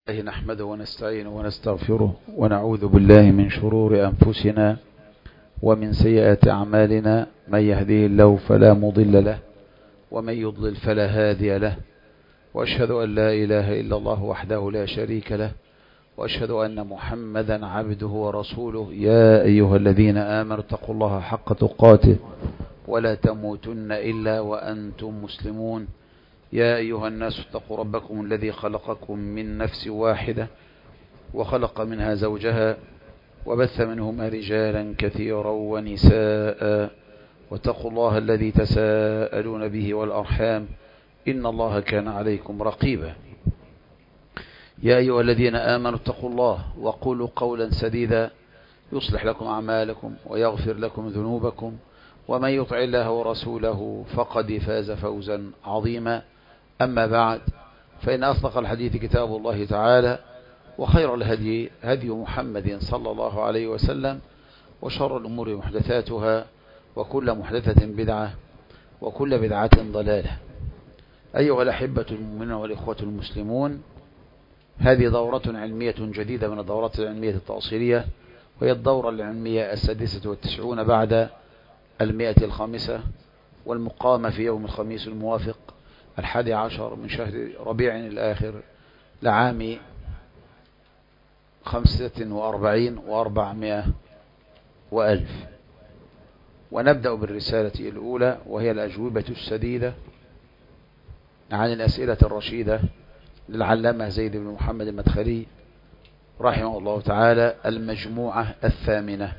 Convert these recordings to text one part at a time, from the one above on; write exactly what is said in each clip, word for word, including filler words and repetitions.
الله نحمده ونستعينه ونستغفره ونعوذ بالله من شرور أنفسنا ومن سيئات أعمالنا. من يهديه الله فلا مضل له ومن يضلل فلا هادي له، وأشهد أن لا إله إلا الله وحده لا شريك له، وأشهد أن محمدا عبده ورسوله. يا أيها الذين آمنوا اتقوا الله حق تقاته ولا تموتن إلا وأنتم مسلمون. يا أيها الناس اتقوا ربكم الذي خلقكم من نفس واحدة وخلق منها زوجها وبث منهما رجالا كثيرا ونساء، واتقوا الله الذي تساءلون به والأرحام إن الله كان عليكم رقيبا. يا أيها الذين آمنوا اتقوا الله وقولوا قولا سديدا يصلح لكم أعمالكم ويغفر لكم ذنوبكم، ومن يطع الله ورسوله فقد فاز فوزا عظيما. أما بعد، فإن أصدق الحديث كتاب الله تعالى، وخير الهدي هدي محمد صلى الله عليه وسلم، وشر الأمور محدثاتها، وكل محدثة بدعة، وكل بدعة ضلالة. أيها الأحبة المؤمنون والإخوة المسلمون، هذه دورة علمية جديدة من الدورات العلمية التأصيلية، وهي الدورة العلمية السادسة والتسعون بعد المئة الخامسة، والمقامة في يوم الخميس الموافق الحادي عشر من شهر ربيع الآخر لعام خمسة وأربعين وأربعمائة وألف. ونبدأ بالرسالة الأولى، وهي الأجوبة السديدة عن الأسئلة الرشيدة للعلامة زيد بن محمد المدخلي رحمه الله تعالى، المجموعة الثامنة.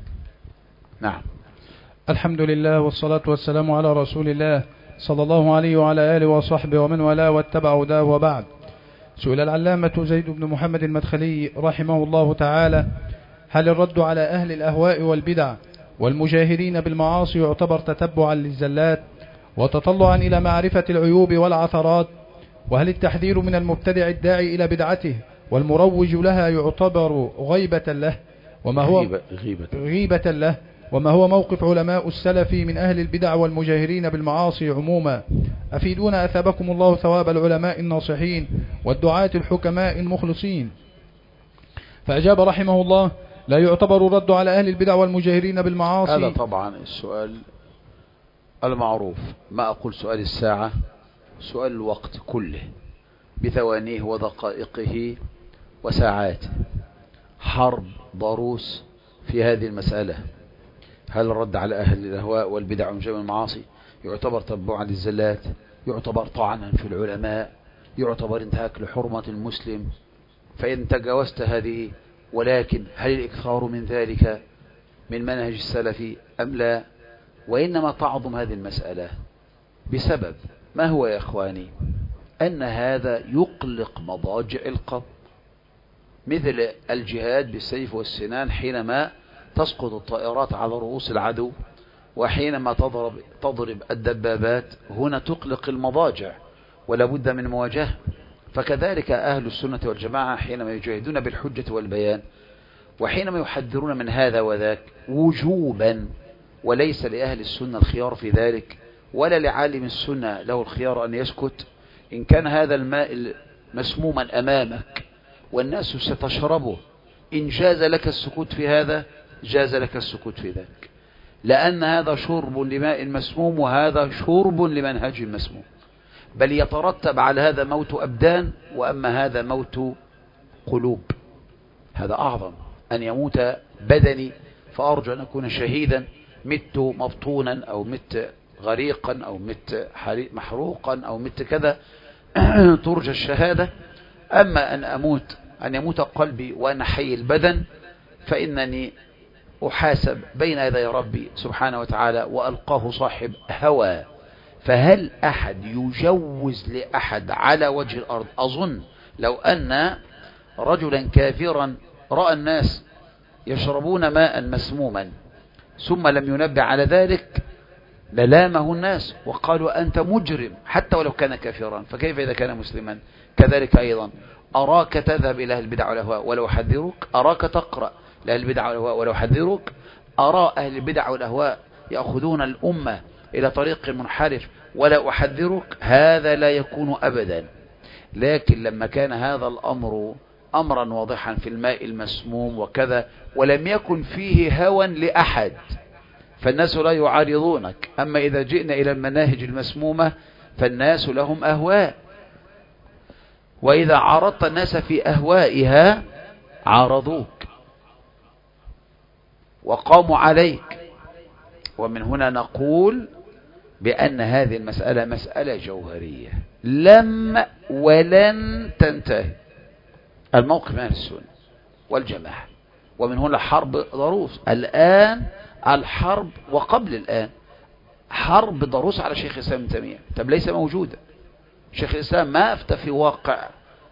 نعم. الحمد لله والصلاة والسلام على رسول الله صلى الله عليه وعلى آله وصحبه ومن والاه واتبع هداه، وبعد. سئل العلامة زيد بن محمد المدخلي رحمه الله تعالى: هل الرد على أهل الأهواء والبدع والمجاهرين بالمعاصي يعتبر تتبعا للزلات وتطلعا إلى معرفة العيوب والعثرات؟ وهل التحذير من المبتدع الداعي إلى بدعته والمروج لها يعتبر غيبة له؟ وما هو غيبة, غيبة. غيبة له وما هو موقف علماء السلف من أهل البدع والمجاهرين بالمعاصي عموما؟ أفيدونا أثابكم الله ثواب العلماء الناصحين والدعاة الحكماء المخلصين. فأجاب رحمه الله: لا يعتبر الرد على أهل البدع والمجاهرين بالمعاصي. هذا طبعا السؤال المعروف، ما أقول سؤال الساعة، سؤال الوقت كله بثوانيه ودقائقه وساعاته. حرب ضروس في هذه المسألة. هل الرد على أهل الأهواء والبدع والمجاهرين بالمعاصي يعتبر تبعا للزلات؟ يعتبر طعنا في العلماء؟ يعتبر انتهاك لحرمة المسلم؟ فإن تجاوزت هذه، ولكن هل الإكثار من ذلك من منهج السلف أم لا؟ وإنما تعظم هذه المسألة بسبب ما هو يا إخواني؟ أن هذا يقلق مضاجع القلب، مثل الجهاد بالسيف والسنان حينما تسقط الطائرات على رؤوس العدو، وحينما تضرب, تضرب الدبابات، هنا تقلق المضاجع ولا بد من مواجهة. فكذلك أهل السنة والجماعة حينما يجاهدون بالحجة والبيان، وحينما يحذرون من هذا وذاك وجوبا، وليس لأهل السنة الخيار في ذلك، ولا لعالم السنة له الخيار أن يسكت. إن كان هذا الماء مسموما أمامك والناس ستشربه، إن جاز لك السكوت في هذا جاز لك السكوت في ذاك، لأن هذا شرب لماء مسموم وهذا شرب لمنهج مسموم، بل يترتب على هذا موت أبدان، وأما هذا موت قلوب. هذا أعظم، أن يموت بدني فأرجو أن أكون شهيدا، مت مبطونا أو مت غريقا أو مت محروقا أو مت كذا ترجى الشهادة. أما أن أموت أن يموت قلبي وأنا حي البدن، فإنني أحاسب بين يدي ربي سبحانه وتعالى، وألقاه صاحب هوى. فهل أحد يجوز لأحد على وجه الأرض؟ أظن لو أن رجلا كافرا رأى الناس يشربون ماء مسموما ثم لم ينبه على ذلك للامه الناس وقالوا أنت مجرم، حتى ولو كان كافرا، فكيف إذا كان مسلما؟ كذلك أيضا أراك تذهب إلى أهل البدع والأهواء ولو حذروك، أراك تقرأ لأهل البدع والأهواء ولو حذروك، أرى أهل البدع والأهواء يأخذون الأمة إلى طريق منحرف ولا أحذرك. هذا لا يكون أبدا. لكن لما كان هذا الأمر أمرا واضحا في الماء المسموم وكذا ولم يكن فيه هوى لأحد فالناس لا يعارضونك. أما إذا جئنا إلى المناهج المسمومة فالناس لهم أهواء، وإذا عارضت الناس في أهوائها عارضوك وقاموا عليك. ومن هنا نقول بأن هذه المسألة مسألة جوهرية لم ولن تنتهي. الموقف من أهل السنة والجماعة، ومن هنا حرب ضروس الآن، الحرب وقبل الآن حرب ضروس على شيخ الإسلام ابن تيمية. طب ليس موجودا. شيخ الإسلام ما أفتى في واقع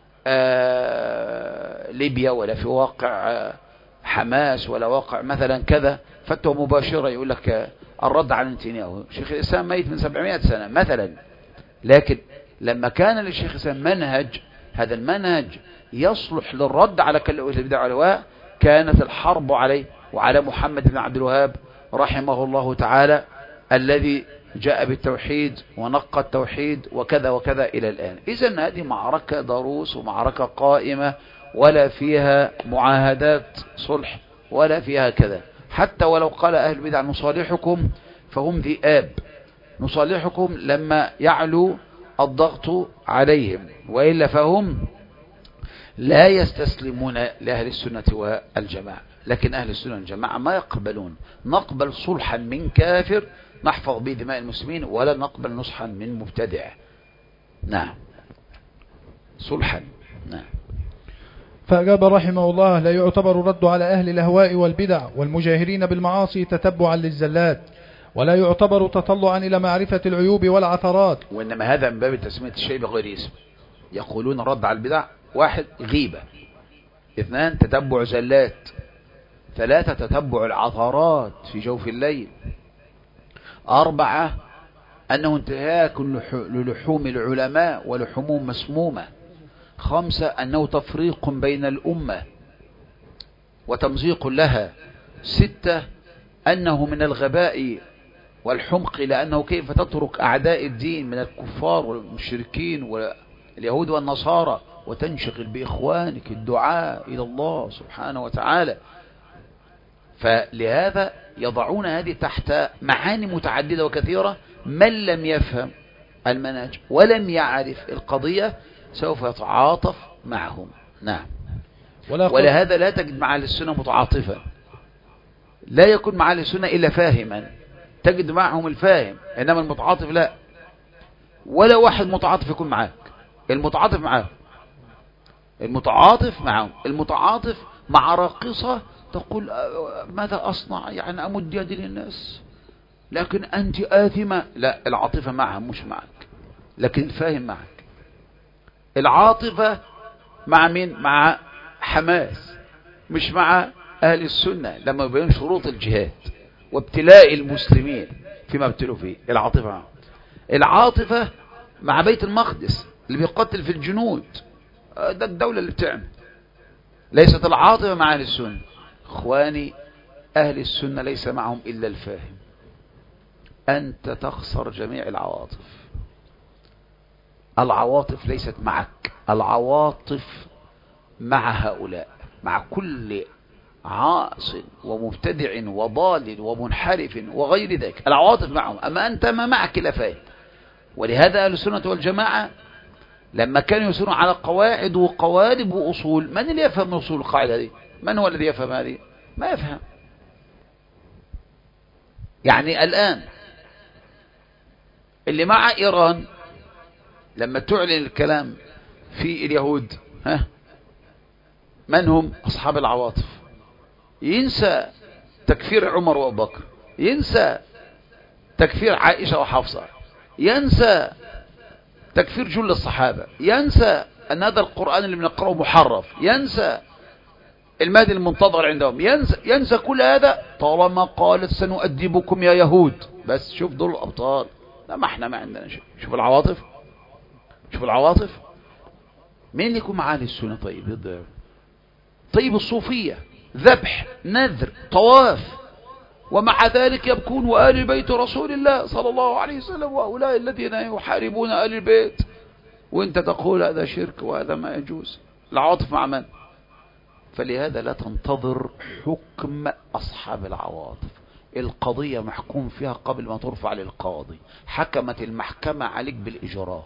آه ليبيا ولا في واقع آه حماس ولا واقع مثلا كذا فتوى مباشرة يقول لك الرد على نتنياهو. شيخ الإسلام ميت من سبعمائة سنة مثلا، لكن لما كان للشيخ الإسلام منهج، هذا المنهج يصلح للرد على كل البدع والأهواء، كانت الحرب عليه وعلى محمد بن عبد الوهاب رحمه الله تعالى الذي جاء بالتوحيد ونقى التوحيد وكذا وكذا إلى الآن. إذن هذه معركة ضروس ومعركة قائمة ولا فيها معاهدات صلح ولا فيها كذا. حتى ولو قال أهل البدع نصالحكم فهم ذئاب، نصالحكم لما يعلو الضغط عليهم، وإلا فهم لا يستسلمون لأهل السنة والجماعة. لكن أهل السنة والجماعة ما يقبلون نقبل صلحا من كافر نحفظ به دماء المسلمين، ولا نقبل نصحا من مبتدع. نعم صلحا. نعم. فأجاب رحمه الله: لا يعتبر الرد على أهل الأهواء والبدع والمجاهرين بالمعاصي تتبعا للزلات، ولا يعتبر تطلعا إلى معرفة العيوب والعثرات، وإنما هذا من باب تسمية الشيء بغير اسم. يقولون رد على البدع: واحد غيبة، اثنان تتبع زلات، ثلاثة تتبع العثرات في جوف الليل، أربعة أنه انتهاك للحوم العلماء ولحوم مسمومة، خمسة أنه تفريق بين الأمة وتمزيق لها، ستة أنه من الغباء والحمق لأنه كيف تترك أعداء الدين من الكفار والمشركين واليهود والنصارى وتنشغل بإخوانك الدعاء إلى الله سبحانه وتعالى. فلهذا يضعون هذه تحت معاني متعددة وكثيرة. من لم يفهم المنهج ولم يعرف القضية سوف يتعاطف معهم. نعم. ولهذا لا تجد مع أهل السنة متعاطفا، لا يكون مع أهل السنة إلا فاهما، تجد معهم الفاهم، إنما المتعاطف لا. ولا واحد متعاطف يكون معاك. المتعاطف معاهم، المتعاطف معهم، المتعاطف مع راقصة تقول ماذا أصنع، يعني أمد يدي للناس، لكن أنت آثمة. لا، العاطفة معها مش معك، لكن الفاهم معك. العاطفة مع مين؟ مع حماس، مش مع أهل السنة لما يبين شروط الجهاد وابتلاء المسلمين فيما ابتلوا فيه. العاطفة معه. العاطفة مع بيت المقدس اللي بيقتل في الجنود، ده الدولة اللي بتعمل. ليست العاطفة مع أهل السنة. اخواني، أهل السنة ليس معهم إلا الفاهم. أنت تخسر جميع العواطف. العواطف ليست معك، العواطف مع هؤلاء، مع كل عاص ومبتدع وضال ومنحرف وغير ذلك. العواطف معهم، أما أنت ما معك إلا فاهم. ولهذا أهل السنة والجماعة لما كانوا يسيرون على قواعد وقوالب وأصول، من اللي يفهم أصول القاعدة دي؟ من هو الذي يفهم هذه؟ ما يفهم. يعني الآن اللي مع إيران لما تعلن الكلام في اليهود، ها من هم؟ أصحاب العواطف. ينسى تكفير عمر وأبو بكر، ينسى تكفير عائشة وحفصة، ينسى تكفير جل الصحابة، ينسى أن هذا القرآن اللي بنقرأه محرف، ينسى المهدي المنتظر عندهم، ينسى, ينسى كل هذا طالما قالت سنؤدبكم يا يهود. بس شوف دول الأبطال. لا، ما احنا ما عندنا شيء. شوف العواطف، شوف العواطف. مين اللي يكون مع أهل السنة؟ طيب طيب الصوفية، ذبح، نذر، طواف، ومع ذلك يبكون وآل بيت رسول الله صلى الله عليه وسلم، وأولئك الذين يحاربون آل البيت. وانت تقول هذا شرك وهذا ما يجوز. العواطف مع من؟ فلهذا لا تنتظر حكم أصحاب العواطف. القضية محكوم فيها قبل ما ترفع للقاضي، حكمت المحكمة عليك بالإجراء.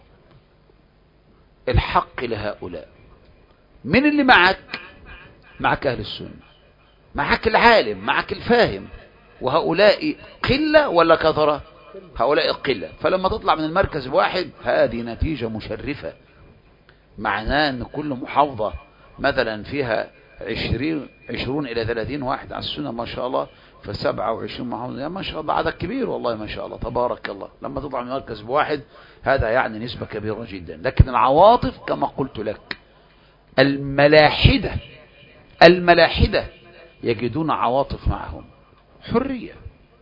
الحق لهؤلاء. من اللي معك؟ معك أهل السنة، معك العالم، معك الفاهم. وهؤلاء قلة ولا كثرة؟ هؤلاء قلة. فلما تطلع من المركز واحد هذه نتيجة مشرفة. معناه أن كل محافظة مثلا فيها عشرين عشرون إلى ثلاثين واحد على السنة ما شاء الله، فسبعة وعشرين محافظة ما شاء الله، عدد كبير والله ما شاء الله تبارك الله. لما تطلع من مركز بواحد هذا يعني نسبة كبيرة جدا. لكن العواطف كما قلت لك، الملاحدة الملاحدة يجدون عواطف معهم حرية.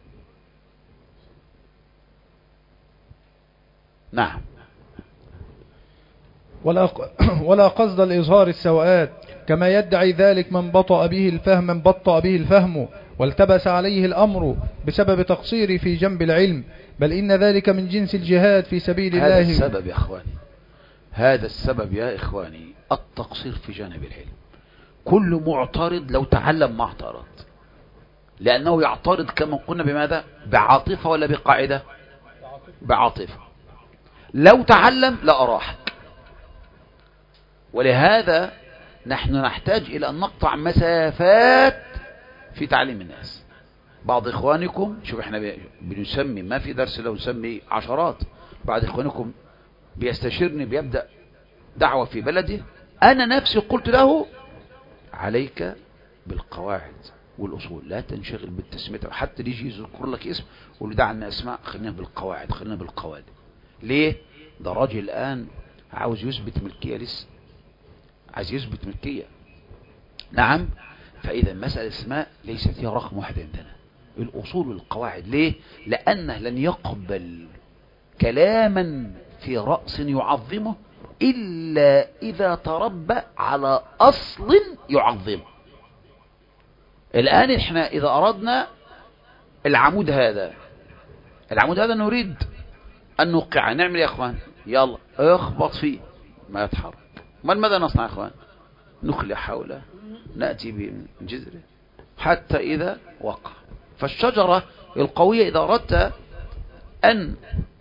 نعم. ولا ولا قصد الإظهار السواءات كما يدعي ذلك من بطأ به الفهم من بطأ به الفهم والتبس عليه الأمر بسبب تقصير في جنب العلم، بل إن ذلك من جنس الجهاد في سبيل الله. هذا السبب يا إخواني، هذا السبب يا إخواني، التقصير في جانب العلم. كل معترض لو تعلم ما اعترض، لأنه يعترض كما قلنا بماذا؟ بعاطفة ولا بقاعدة؟ بعاطفة. لو تعلم لأراحك. ولهذا نحن نحتاج إلى أن نقطع مسافات في تعليم الناس. بعض إخوانكم، شوف احنا بنسمي ما في درس لو نسمي عشرات، بعض إخوانكم بيستشيرني بيبدأ دعوة في بلده، أنا نفسي قلت له عليك بالقواعد والأصول، لا تنشغل بالتسمية. حتى يجي يذكر لك اسم قول دعنا أسماء، خلينا بالقواعد خلينا بالقواعد. ليه؟ ده راجل الآن عاوز يثبت ملكية، لسه عايز يثبت ملكية. نعم. فإذا مسألة اسماء ليست هي رقم واحد عندنا، الأصول والقواعد. ليه؟ لأنه لن يقبل كلاما في رأس يعظمه إلا إذا تربى على أصل يعظمه. الآن احنا إذا أردنا العمود هذا العمود هذا نريد أن نوقع، نعمل يا أخوان؟ يلا اخبط فيه ما يتحرك. ما ماذا نصنع يا أخوان؟ نخلع حوله، نأتي بجذره حتى إذا وقع. فالشجرة القوية إذا أردت أن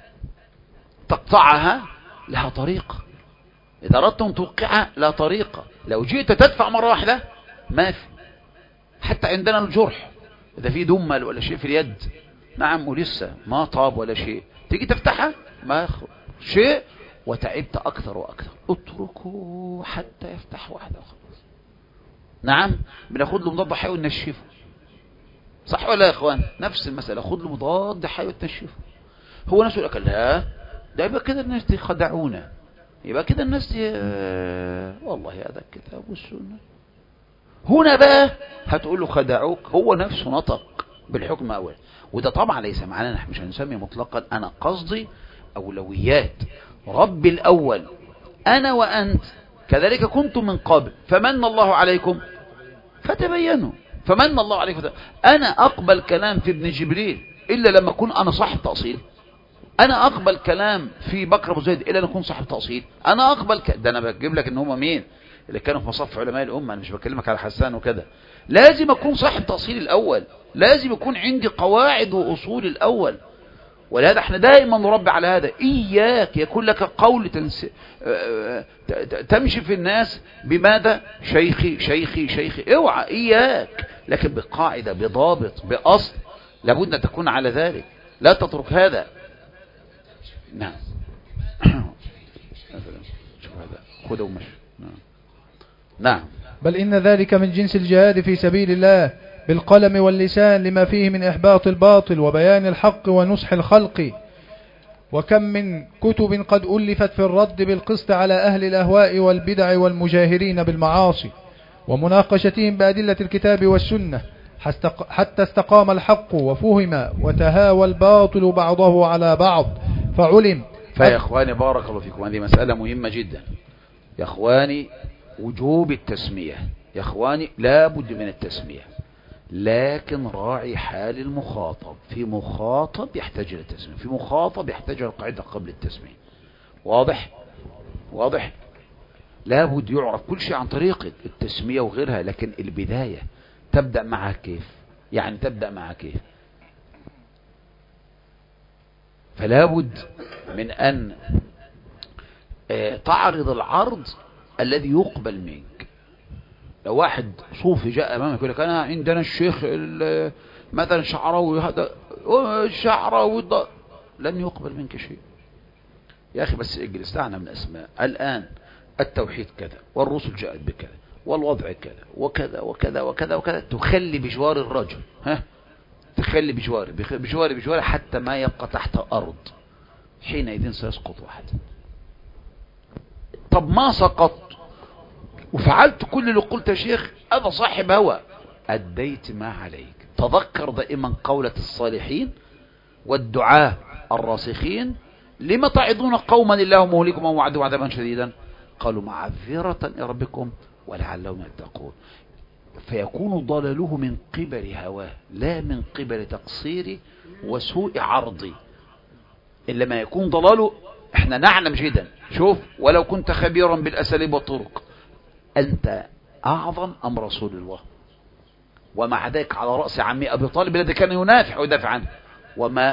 تقطعها لها طريقة، إذا أردت أن توقعها لها طريقة. لو جئت تدفع مرة واحدة ما في. حتى عندنا الجرح إذا في دمل ولا شيء في اليد، نعم، ولسه ما طاب ولا شيء، تيجي تفتحها ما يخرج شيء، وتعبت أكثر وأكثر. اتركوا حتى يفتح واحدة وخلاص. نعم. بناخد له مضاد حيوي وننشفه، صح ولا يا إخوان؟ نفس المسألة، خد له مضاد حيوي وتنشفه. هو نفسه يقول لا، ده يبقى كده الناس دي خدعونا، يبقى كده الناس دي آه والله هذا الكتاب والسنة. هنا بقى هتقول له خدعوك، هو نفسه نطق بالحكم أول. وده طبعا ليس معناه نحن مش هنسمي مطلقا، أنا قصدي أولويات. رب الأول أنا وأنت كذلك كنتم من قبل فمن الله عليكم فتبينوا، فمن الله عليكم فتبينوا. أنا أقبل كلام في ابن جبريل إلا لما أكون أنا صاحب تأصيل؟ أنا أقبل كلام في بكر أبو زيد إلا لما أكون صاحب تأصيل؟ أنا أقبل ك... ده أنا بجيب لك إن هم مين اللي كانوا في مصف علماء الأمة، أنا مش بكلمك على حسان وكذا. لازم أكون صاحب تأصيل الأول، لازم يكون عندي قواعد وأصول الأول. ولهذا احنا دائما نربي على هذا. إياك يكون لك قول تنس... تمشي في الناس بماذا؟ شيخي شيخي شيخي، اوعى، إياك، لكن بقاعدة بضابط بأصل، لابد أن تكون على ذلك، لا تترك هذا. نعم. شوف هذا خذ ومشي. نعم. نعم. بل إن ذلك من جنس الجهاد في سبيل الله بالقلم واللسان لما فيه من إحباط الباطل وبيان الحق ونصح الخلق. وكم من كتب قد ألفت في الرد بالقسط على أهل الأهواء والبدع والمجاهرين بالمعاصي ومناقشتهم بأدلة الكتاب والسنة حتى استقام الحق وفهم وتهاوى الباطل بعضه على بعض فعلم. فيا إخواني بارك الله فيكم، هذه مسألة مهمة جدا يا إخواني، وجوب التسمية يا إخواني، لا بد من التسمية، لكن راعي حال المخاطب. في مخاطب يحتاج إلى التسمية، في مخاطب يحتاج إلى القاعدة قبل التسمية. واضح؟ واضح؟ لابد يعرف كل شيء عن طريق التسمية وغيرها، لكن البداية تبدأ معها كيف؟ يعني تبدأ معها كيف؟ فلابد من أن تعرض العرض الذي يقبل منك. لو واحد صوفي جاء أمامك يقول لك أنا عندنا الشيخ مثلا شعراوي، هذا شعراوي لن يقبل منك شيء. يا أخي بس اجلس، دعنا من أسماء. الآن التوحيد كذا، والرسل جاءت بكذا، والوضع كذا وكذا وكذا وكذا وكذا، تخلي بجوار الرجل، ها تخلي بجواره بجواره بجواره حتى ما يبقى تحت أرض، حينئذ سيسقط واحد. طب ما سقط وفعلت كل اللي قلت يا شيخ، هذا صاحب هوى، أديت ما عليك. تذكر دائما قولة الصالحين والدعاة الراسخين: لما تعظون قوما الله مهلكهم أو وعدهم عذابا شديدا؟ قالوا معذرة إلى ربكم ولعلهم يتقون. فيكون ضلاله من قبل هواه لا من قبل تقصيري وسوء عرضي. إلا ما يكون ضلاله احنا نعلم جدا. شوف، ولو كنت خبيرا بالأساليب والطرق، أنت أعظم أم رسول الله؟ ومع ذلك على رأس عمي أبي طالب الذي كان ينافع ويدافع عنه، وما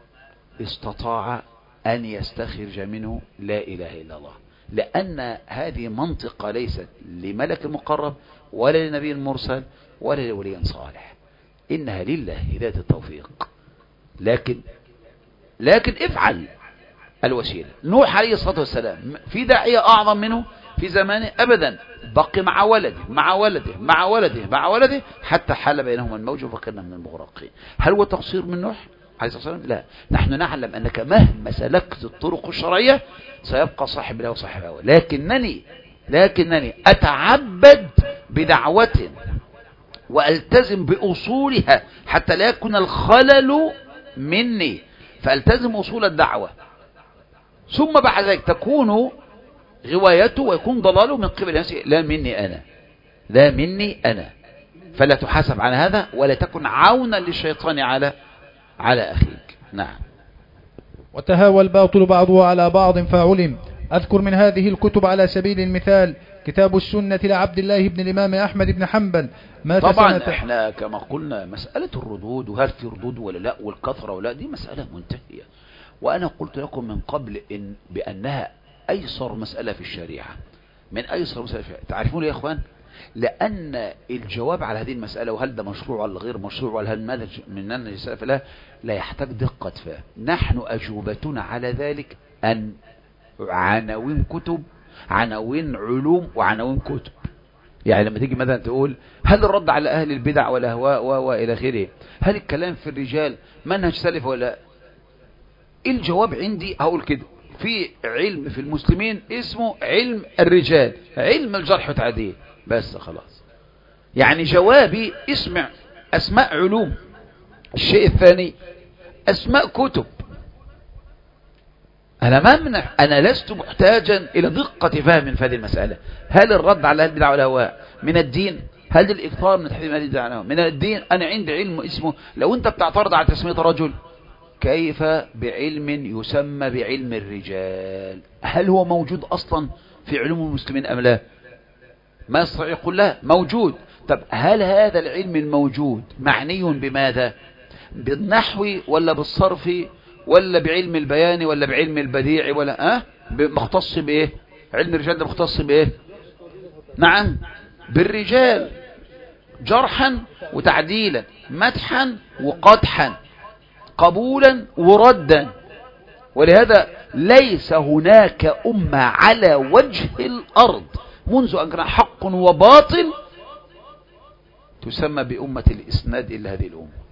استطاع أن يستخرج منه لا إله إلا الله. لأن هذه منطقة ليست لملك المقرب ولا لنبي المرسل ولا لولي صالح، إنها لله هداية التوفيق. لكن لكن افعل الوسيلة. نوح عليه الصلاة والسلام في داعية أعظم منه في زمانه؟ أبدا. بقي مع ولده مع ولده مع ولده مع ولده حتى حال بينهما الموج فكنا من المغرقين. هل هو تقصير من نوح عليه الصلاة والسلام؟ لا. نحن نعلم أنك مهما سلكت الطرق الشرعية سيبقى صاحب له وصاحب هوى، لكنني لكنني أتعبد بدعوة وألتزم بأصولها حتى لا يكون الخلل مني، فألتزم أصول الدعوة، ثم بعد ذلك تكون غوايته ويكون ضلاله من قبل نفسه، لا مني أنا لا مني أنا. فلا تحاسب على هذا ولا تكن عونا للشيطان على على أخيك. نعم. وتهاوى الباطل بعضه على بعض فعلم. أذكر من هذه الكتب على سبيل المثال كتاب السنة لعبد الله بن الإمام أحمد بن حنبل. مات طبعا سنة احنا كما قلنا مسألة الردود وهل في ردود ولا لا والكثرة ولا، دي مسألة منتهية. وأنا قلت لكم من قبل إن بأنها أيسر مسألة في الشريعة من أيسر مسألة في الشريعة. تعرفون يا إخوان، لأن الجواب على هذه المسألة وهل ده مشروع ولا غير مشروع ولا هل ماذا مننا السلف لا لا يحتاج دقة فهم. نحن أجوبتنا على ذلك أن عناوين كتب، عناوين علوم وعناوين كتب. يعني لما تيجي مثلا تقول هل الرد على أهل البدع والأهواء وإلى آخره، هل الكلام في الرجال منهج سلف ولا؟ الجواب عندي هقول كده: في علم في المسلمين اسمه علم الرجال، علم الجرح والتعديل، بس خلاص. يعني جوابي اسمع أسماء علوم. الشيء الثاني أسماء كتب. أنا ما منح أنا لست محتاجا إلى دقة فهم في هذه المسألة. هل الرد على أهل البدع والأهواء من الدين؟ هل الإكثار من تحريم أهل البدع والأهواء من الدين؟ أنا عندي علم اسمه، لو أنت بتعترض على تسمية رجل، كيف بعلم يسمى بعلم الرجال؟ هل هو موجود أصلا في علوم المسلمين أم لا؟ ما يستطيع يقول لا موجود. طب هل هذا العلم الموجود معني بماذا؟ بالنحو ولا بالصرف ولا بعلم البيان ولا بعلم البديع ولا أه؟ مختص بإيه؟ علم الرجال ده مختص بإيه؟ نعم بالرجال، جرحا وتعديلا، مدحا وقدحا، قبولا وردا. ولهذا ليس هناك أمة على وجه الأرض منذ أن كان حق وباطل تسمى بأمة الإسناد إلا هذه الأمة.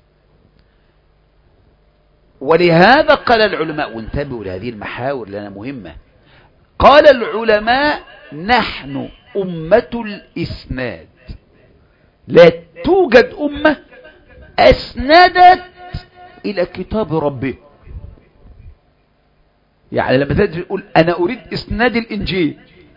ولهذا قال العلماء، وانتبهوا لهذه المحاور لأنها مهمة، قال العلماء نحن أمة الإسناد. لا توجد أمة أسندت إلى كتاب ربه. يعني لما تجي تقول أنا أريد إسناد الإنجيل،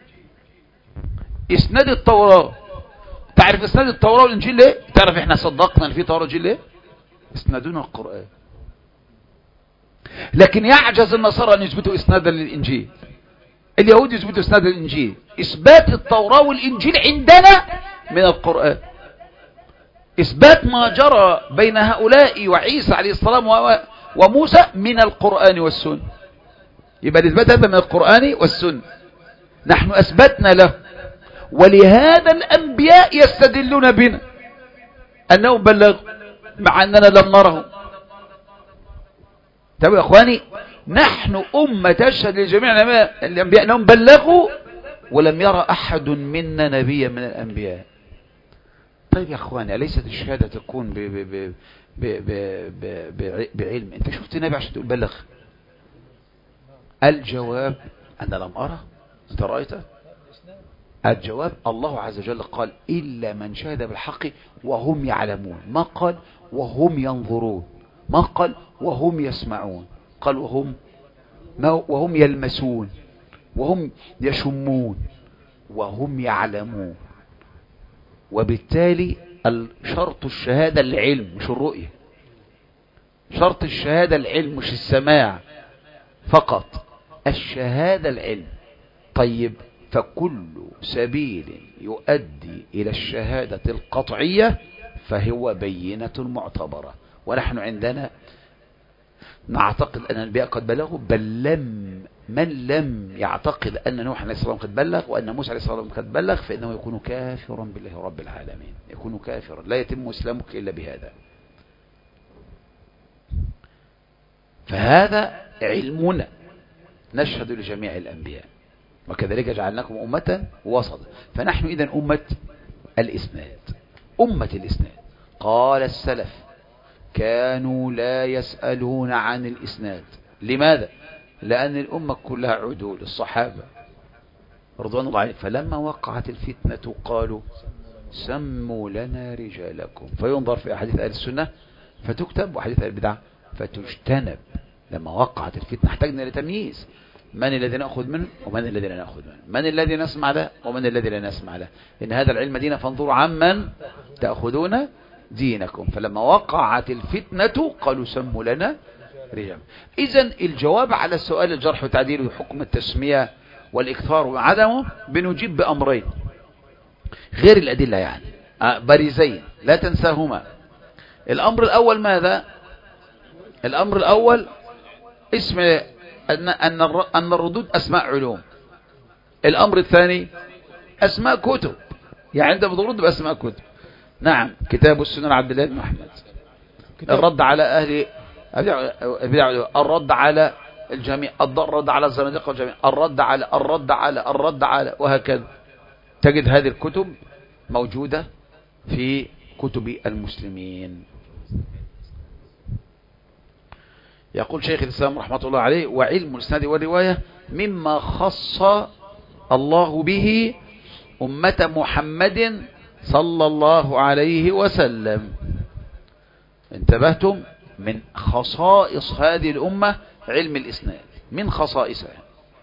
إسناد التوراة، تعرف إسناد التوراة والإنجيل ليه؟ تعرف إحنا صدقنا أن في توراة وإنجيل ليه؟ إسنادنا القرآن. لكن يعجز النصارى أن يثبتوا إسنادا للإنجيل. اليهود يثبتوا إسناد الإنجيل، إثبات التوراة والإنجيل عندنا من القرآن. إثبات ما جرى بين هؤلاء وعيسى عليه السلام وموسى من القرآن والسنة. يبقى الإثبات هذا من القرآن والسنة، نحن أثبتنا له. ولهذا الأنبياء يستدلون بنا أنهم بلغوا مع أننا لم نرهم. طيب يا أخواني، نحن أمة تشهد لجميع الأنبياء أنهم بلغوا ولم يرى أحد منا نبيا من الأنبياء. طيب يا أخواني، أليست الشهادة تكون ب ب ب ب ب ب بعلم؟ أنت شفت نبي عشان تقول بلغ؟ الجواب أنا لم أرى. أنت رأيته؟ الجواب الله عز وجل قال إلا من شهد بالحق وهم يعلمون، ما قال وهم ينظرون، ما قال وهم يسمعون، قال وهم ما وهم يلمسون وهم يشمون وهم يعلمون. وبالتالي شرط الشهادة العلم مش الرؤية، شرط الشهادة العلم مش السماع فقط، الشهادة العلم. طيب، فكل سبيل يؤدي إلى الشهادة القطعية فهو بينة معتبرة. ونحن عندنا نعتقد أن الأنبياء قد بلغوا، بل لم من لم يعتقد أن نوح عليه السلام قد بلغ وأن موسى عليه السلام قد بلغ فإنه يكون كافرا بالله رب العالمين، يكون كافرا، لا يتم إسلامك إلا بهذا. فهذا علمنا، نشهد لجميع الأنبياء وكذلك جعلناكم أمة وسطا. فنحن إذن أمة الإسناد، أمة الإسناد. قال السلف كانوا لا يسألون عن الإسناد. لماذا؟ لأن الأمة كلها عدول، الصحابة رضوان الله عليهم. فلما وقعت الفتنة قالوا سموا لنا رجالكم، فينظر في أحاديث أهل السنة فتكتب وحديث أهل البدع فتجتنب. لما وقعت الفتنة احتاجنا لتمييز، من الذي نأخذ منه ومن الذي لا نأخذ منه، من الذي نسمع له ومن الذي لا نسمع له. إن هذا العلم دين فانظروا عمن تأخذون دينكم. فلما وقعت الفتنة قالوا سموا لنا رجال. إذن الجواب على السؤال الجرح والتعديل وحكم التسمية والإكثار وعدمه بنجيب بأمرين غير الأدلة، يعني بارزين لا تنساهما. الأمر الأول ماذا؟ الأمر الأول اسم أن أن أن الردود أسماء علوم. الأمر الثاني أسماء كتب، يعني أنت بترد بأسماء كتب. نعم، كتاب السنة عبد الله بن محمد، الرد على أهل البدع، الرد على الجميع، الرد على الزنادقة والجميع، الرد على الرد على الرد على وهكذا. تجد هذه الكتب موجودة في كتب المسلمين. يقول شيخ الإسلام رحمة الله عليه: وعلم الإسناد والرواية مما خص الله به أمة محمد صلى الله عليه وسلم. انتبهتم؟ من خصائص هذه الأمة علم الإسناد، من خصائصها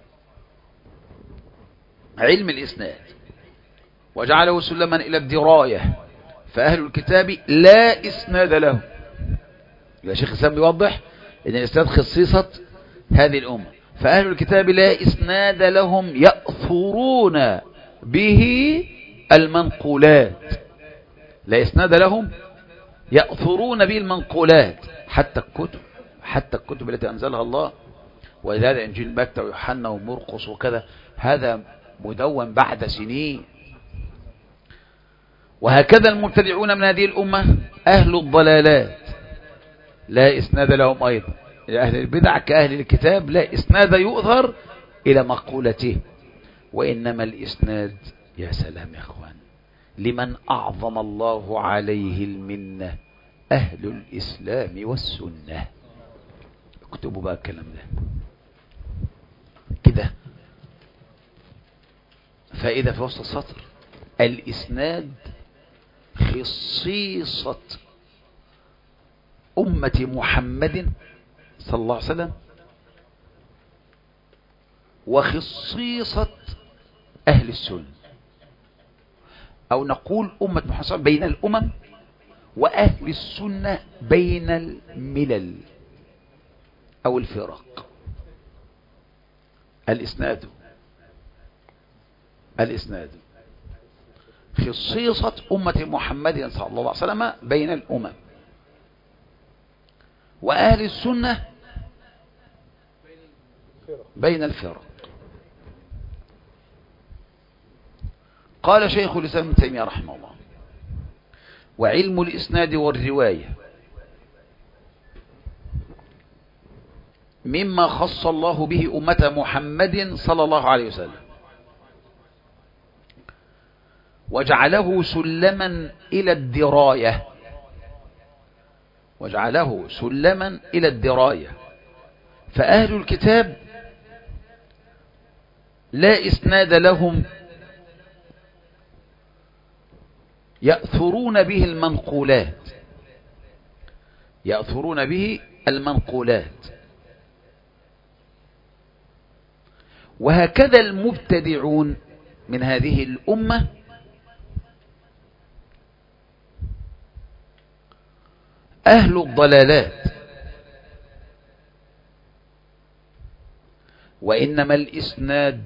علم الإسناد، وجعله سلما إلى الدراية. فأهل الكتاب لا إسناد له. يا شيخ الإسلام بيوضح إن الإسناد خصيصة هذه الأمة. فأهل الكتاب لا إسناد لهم يأثرون به المنقولات، لا إسناد لهم يأثرون به المنقولات، حتى الكتب حتى الكتب التي أنزلها الله، وهذا إنجيل متى ويوحنا ومرقس وكذا، هذا مدون بعد سنين. وهكذا المبتدعون من هذه الأمة أهل الضلالات لا إسناد لهم أيضا. أهل البدع كأهل الكتاب لا إسناد يؤثر إلى مقولته، وإنما الإسناد يا سلام يا أخوان لمن أعظم الله عليه المنة، أهل الإسلام والسنة. اكتبوا بقى الكلام ده كده، فإذا في وسط السطر: الإسناد خصيصة أمة محمد صلى الله عليه وسلم، وخصيصة أهل السنة، أو نقول أمة محمد بين الأمم، وأهل السنة بين الملل أو الفرق. الإسناد الإسناد خصيصة أمة محمد صلى الله عليه وسلم بين الأمم، وأهل السنة بين الفرق. قال شيخ الإسلام ابن تيمية رحمه الله: وعلم الإسناد والرواية مما خص الله به أمة محمد صلى الله عليه وسلم، وجعله سلما إلى الدراية وجعله سلما إلى الدراية فأهل الكتاب لا إسناد لهم يأثرون به المنقولات يأثرون به المنقولات وهكذا المبتدعون من هذه الأمة أهل الضلالات. وإنما الإسناد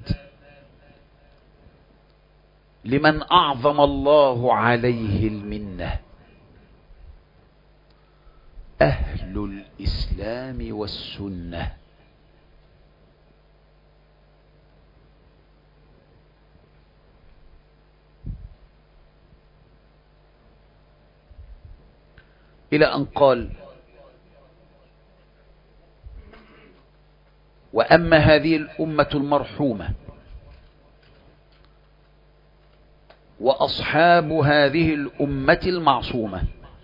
لمن أعظم الله عليه المنة، أهل الإسلام والسنة. إلى أن قال: وأما هذه الأمة المرحومة وأصحاب هذه الأمة المعصومة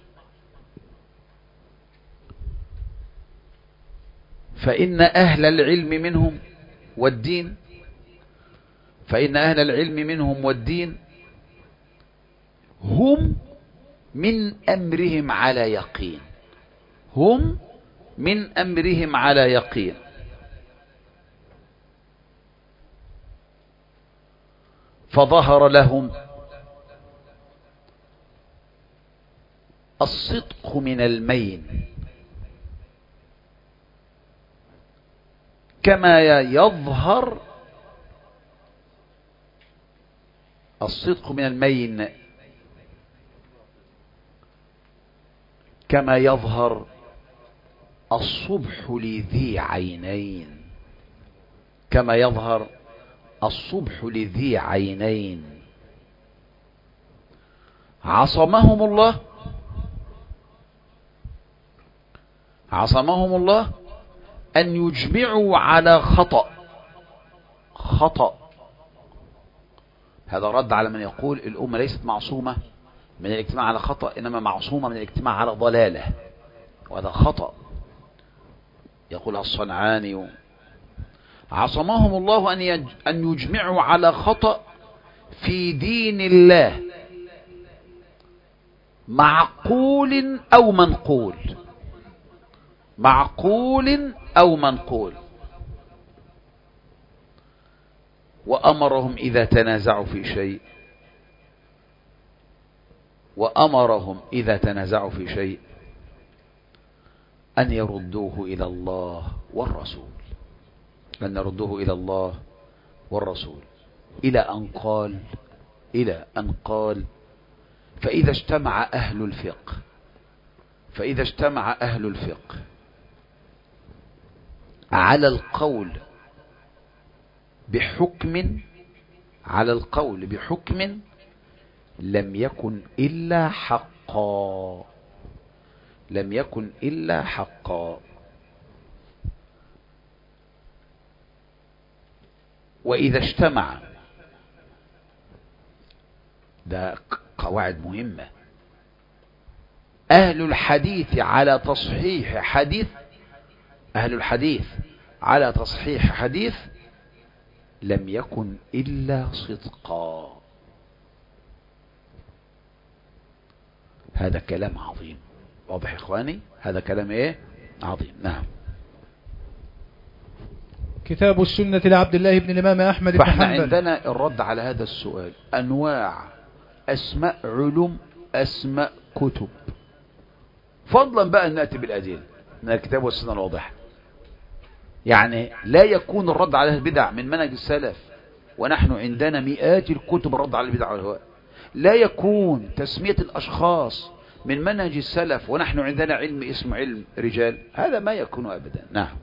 فإن أهل العلم منهم والدين فإن أهل العلم منهم والدين هم من أمرهم على يقين هم من أمرهم على يقين فظهر لهم الصدق من المين كما يظهر الصدق من المين كما يظهر الصبح لذي عينين كما يظهر الصبح لذي عينين عصمهم الله عصمهم الله أن يجمعوا على خطأ خطأ هذا رد على من يقول الأمة ليست معصومة من الاجتماع على خطأ، إنما معصومة من الاجتماع على ضلالة، وهذا خطأ. يقول الصنعاني: عصمهم الله أن يجمعوا على خطأ في دين الله معقول أو منقول معقول أو منقول وأمرهم إذا تنازعوا في شيء وأمرهم إذا تنازعوا في شيء أن يردوه إلى الله والرسول أن يردوه إلى الله والرسول إلى أن قال إلى أن قال فإذا اجتمع أهل الفقه فإذا اجتمع أهل الفقه على القول بحكم على القول بحكم لم يكن إلا حقا لم يكن إلا حقا وإذا اجتمع، ده قواعد مهمة، أهل الحديث على تصحيح حديث أهل الحديث على تصحيح حديث لم يكن إلا صدقا. هذا كلام عظيم، واضح يا إخواني؟ هذا كلام إيه؟ عظيم. نعم. كتاب السنة لعبد الله بن الإمام أحمد بن حنبل. فاحنا عندنا الرد على هذا السؤال: أنواع أسماء علوم، أسماء كتب، فضلا بقى أن نأتي بالأدلة من الكتاب والسنة الواضحة. يعني لا يكون الرد على البدع من منهج السلف ونحن عندنا مئات الكتب الرد على البدع والهواء. لا يكون تسمية الأشخاص من منهج السلف ونحن عندنا علم اسمه علم رجال، هذا ما يكون أبدا. نعم.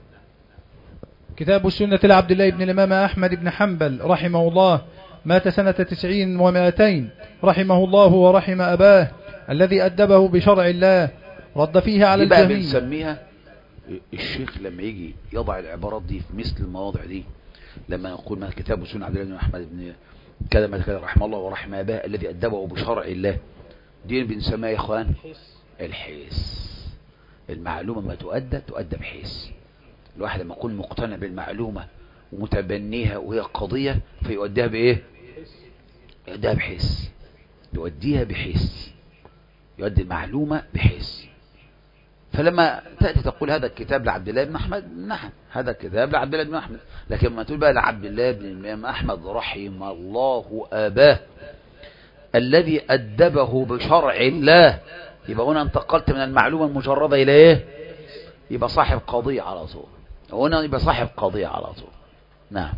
كتاب السنة لعبد الله بن الإمام أحمد بن حنبل رحمه الله، مات سنة تسعين ومائتين، رحمه الله ورحم أباه الذي أدبه بشرع الله، رد فيها على الجهمية. بنسميها الشيخ لما يجي يضع العبارات دي في مثل المواضع دي، لما نقول ما كتاب السنة عبد الله بن أحمد بن كذا ما كذا رحمه الله ورحم أباه الذي أدبه بشرع الله، دي بنسميها يا إخوان الحيس. المعلومة ما تؤدى تؤدى بحيس. الواحد لما يكون مقتنع بالمعلومة ومتبنيها وهي قضية فيؤديها بإيه؟ يؤديها بحيس، يؤديها بحيس، يؤدي المعلومة بحيس. فلما تأتي تقول هذا الكتاب لعبد الله بن أحمد، نعم هذا الكتاب لعبد الله بن أحمد، لكن ما تقول بقى لعبد الله بن الإمام أحمد رحم الله أباه الذي أدبه بشرع الله، يبقى هنا انتقلت من المعلومة المجردة إلى إيه؟ يبقى صاحب قضية على طول، هنا يبقى صاحب قضية على طول. نعم.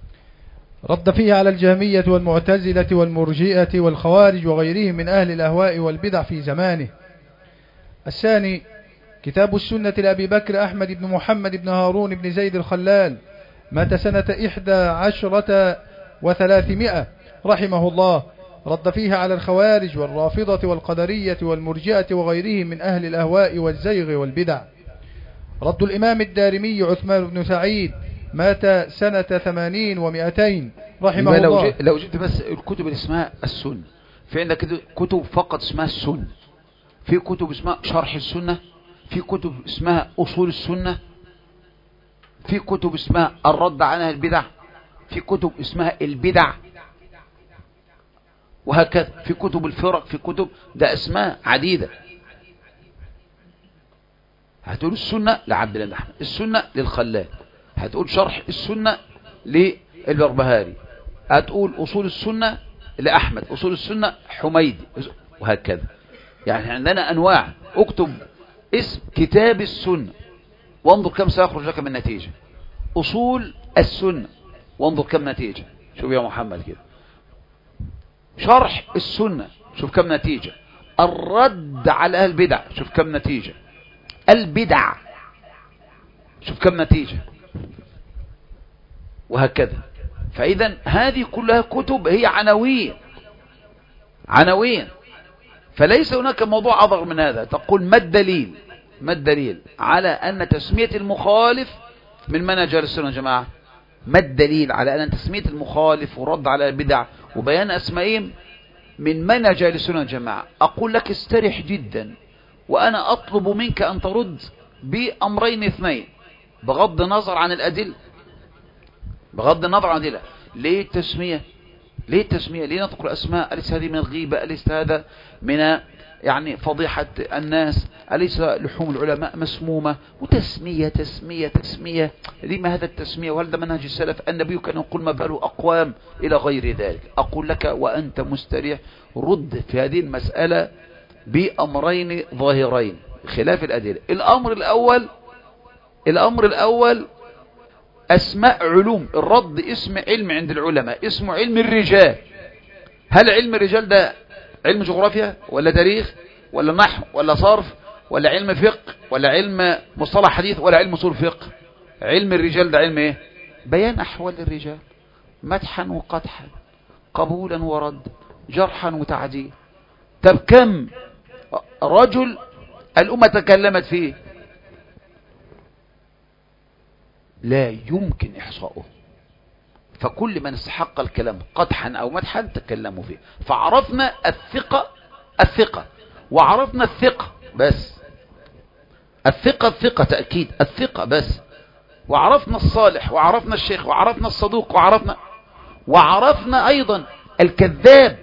رد فيه على الجهمية والمعتزلة والمرجئة والخوارج وغيرهم من أهل الأهواء والبدع في زمانه. الثاني كتاب السنة لأبي بكر أحمد بن محمد بن هارون بن زيد الخلال، مات سنة إحدى عشرة وثلاثمائة، رحمه الله، رد فيها على الخوارج والرافضة والقدرية والمرجئة وغيرهم من أهل الأهواء والزيغ والبدع. رد الإمام الدارمي عثمان بن سعيد، مات سنة ثمانين ومئتين، رحمه لو الله. جئت لو جئت بس الكتب اللي اسمها السنة، في عندك كتب فقط اسمها السنة، في كتب اسمها شرح السنة، في كتب اسمها أصول السنة، في كتب اسمها الرد عنها البدع، في كتب اسمها البدع، وهكذا في كتب الفرق، في كتب ده اسماء عديدة. هتقول السنة لعبد الله بن أحمد، السنة للخلال، هتقول شرح السنة للبربهاري، هتقول أصول السنة لأحمد، أصول السنة حميدي، وهكذا. يعني عندنا أنواع. اكتب اسم كتاب السنة وانظر كم سيخرج لك من نتيجة. أصول السنة وانظر كم نتيجة. شوف يا محمد كده. شرح السنة شوف كم نتيجة. الرد على أهل البدع شوف كم نتيجة. البدع شوف كم نتيجة، وهكذا. فإذا هذه كلها كتب هي عناوين عناوين فليس هناك موضوع أضغر من هذا. تقول ما الدليل ما الدليل على أن تسمية المخالف من منهج أهل السنة والجماعة؟ ما الدليل على أن تسمية المخالف ورد على البدع وبيان أسمائهم من منهج أهل السنة والجماعة؟ أقول لك استرح جدا، وأنا أطلب منك أن ترد بأمرين اثنين بغض النظر عن الأدلة، بغض النظر عن الأدلة. ليه التسمية؟ ليه التسمية؟ ليه نذكر أسماء؟ أليس هذه من الغيبة؟ أليس هذا من يعني فضيحة الناس؟ أليس لحوم العلماء مسمومة؟ وتسمية تسمية تسمية، لما هذا التسمية؟ وهل ده منهج السلف؟ النبي كان يقول ما باله أقوام إلى غير ذلك. أقول لك وأنت مستريح رد في هذه المسألة بأمرين ظاهرين خلاف الأدلة. الأمر الأول الأمر الأول أسماء علوم. الرد اسم علم عند العلماء اسمه علم الرجال. هل علم الرجال ده علم جغرافيا ولا تاريخ ولا نحو ولا صرف ولا علم فقه ولا علم مصطلح حديث ولا علم اصول فقه؟ علم الرجال ده علم ايه؟ بيان أحوال الرجال، مدحا وقدحا، قبولا ورد، جرحا وتعديل. طب كم رجل الأمة تكلمت فيه؟ لا يمكن إحصاؤه. فكل من استحق الكلام قدحا أو مدحا تكلموا فيه. فعرفنا الثقة الثقة وعرفنا الثقة بس، الثقة الثقة تأكيد الثقة بس، وعرفنا الصالح وعرفنا الشيخ وعرفنا الصدوق وعرفنا وعرفنا أيضا الكذاب،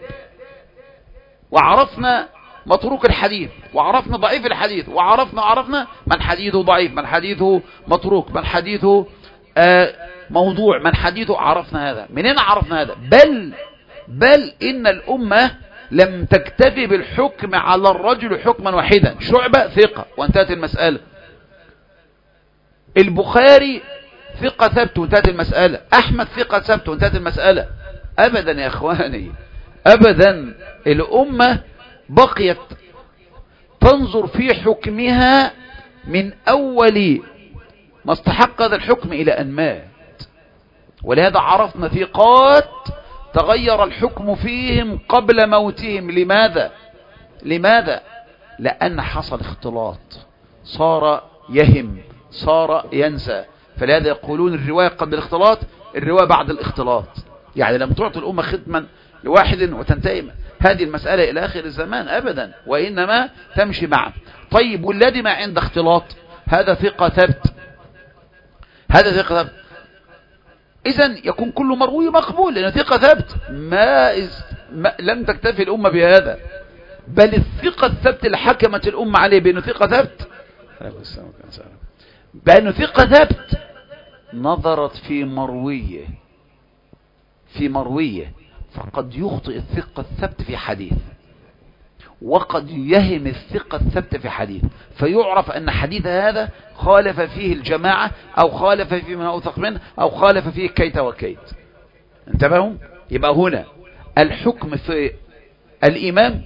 وعرفنا متروك الحديث، وعرفنا ضعيف الحديث، وعرفنا عرفنا من حديثه ضعيف، من حديثه متروك، من حديثه آه موضوع، من حديثه. عرفنا هذا. منين عرفنا هذا؟ بل بل إن الأمة لم تكتفي بالحكم على الرجل حكما واحدا. شعبة ثقة وانتهت المسألة، البخاري ثقة ثبت وانتهت المسألة، أحمد ثقة ثبت وانتهت المسألة. أبدا يا أخواني، أبدا. الأمة بقيت تنظر في حكمها من أول ما استحق هذا الحكم إلى أن مات. ولهذا عرفنا ثقات تغير الحكم فيهم قبل موتهم. لماذا؟ لماذا؟ لأن حصل اختلاط، صار يهم، صار ينسى. فلهذا يقولون الرواية قبل الاختلاط، الرواية بعد الاختلاط. يعني لم تعطي الأمة خدما لواحد وتنتهي هذه المسألة إلى آخر الزمان أبدا، وإنما تمشي معه. طيب والذي ما عند اختلاط هذا ثقة ثبت، هذا ثقة ثبت، إذن يكون كل مروي مقبول لأنه ثقة ثبت. ما, إز... ما لم تكتفي الأمة بهذا، بل الثقة الثبت اللي حكمت الأمة عليه بأنه ثقة ثبت، بأنه ثقة ثبت نظرت في مرويه في مرويه فقد يخطئ الثقة الثبت في حديث، وقد يهم الثقة الثبت في حديث، فيعرف أن حديث هذا خالف فيه الجماعة، أو خالف فيه من أوثق منه، أو خالف فيه كيت وكيت. انتبهوا؟ يبقى هنا الحكم في الإمام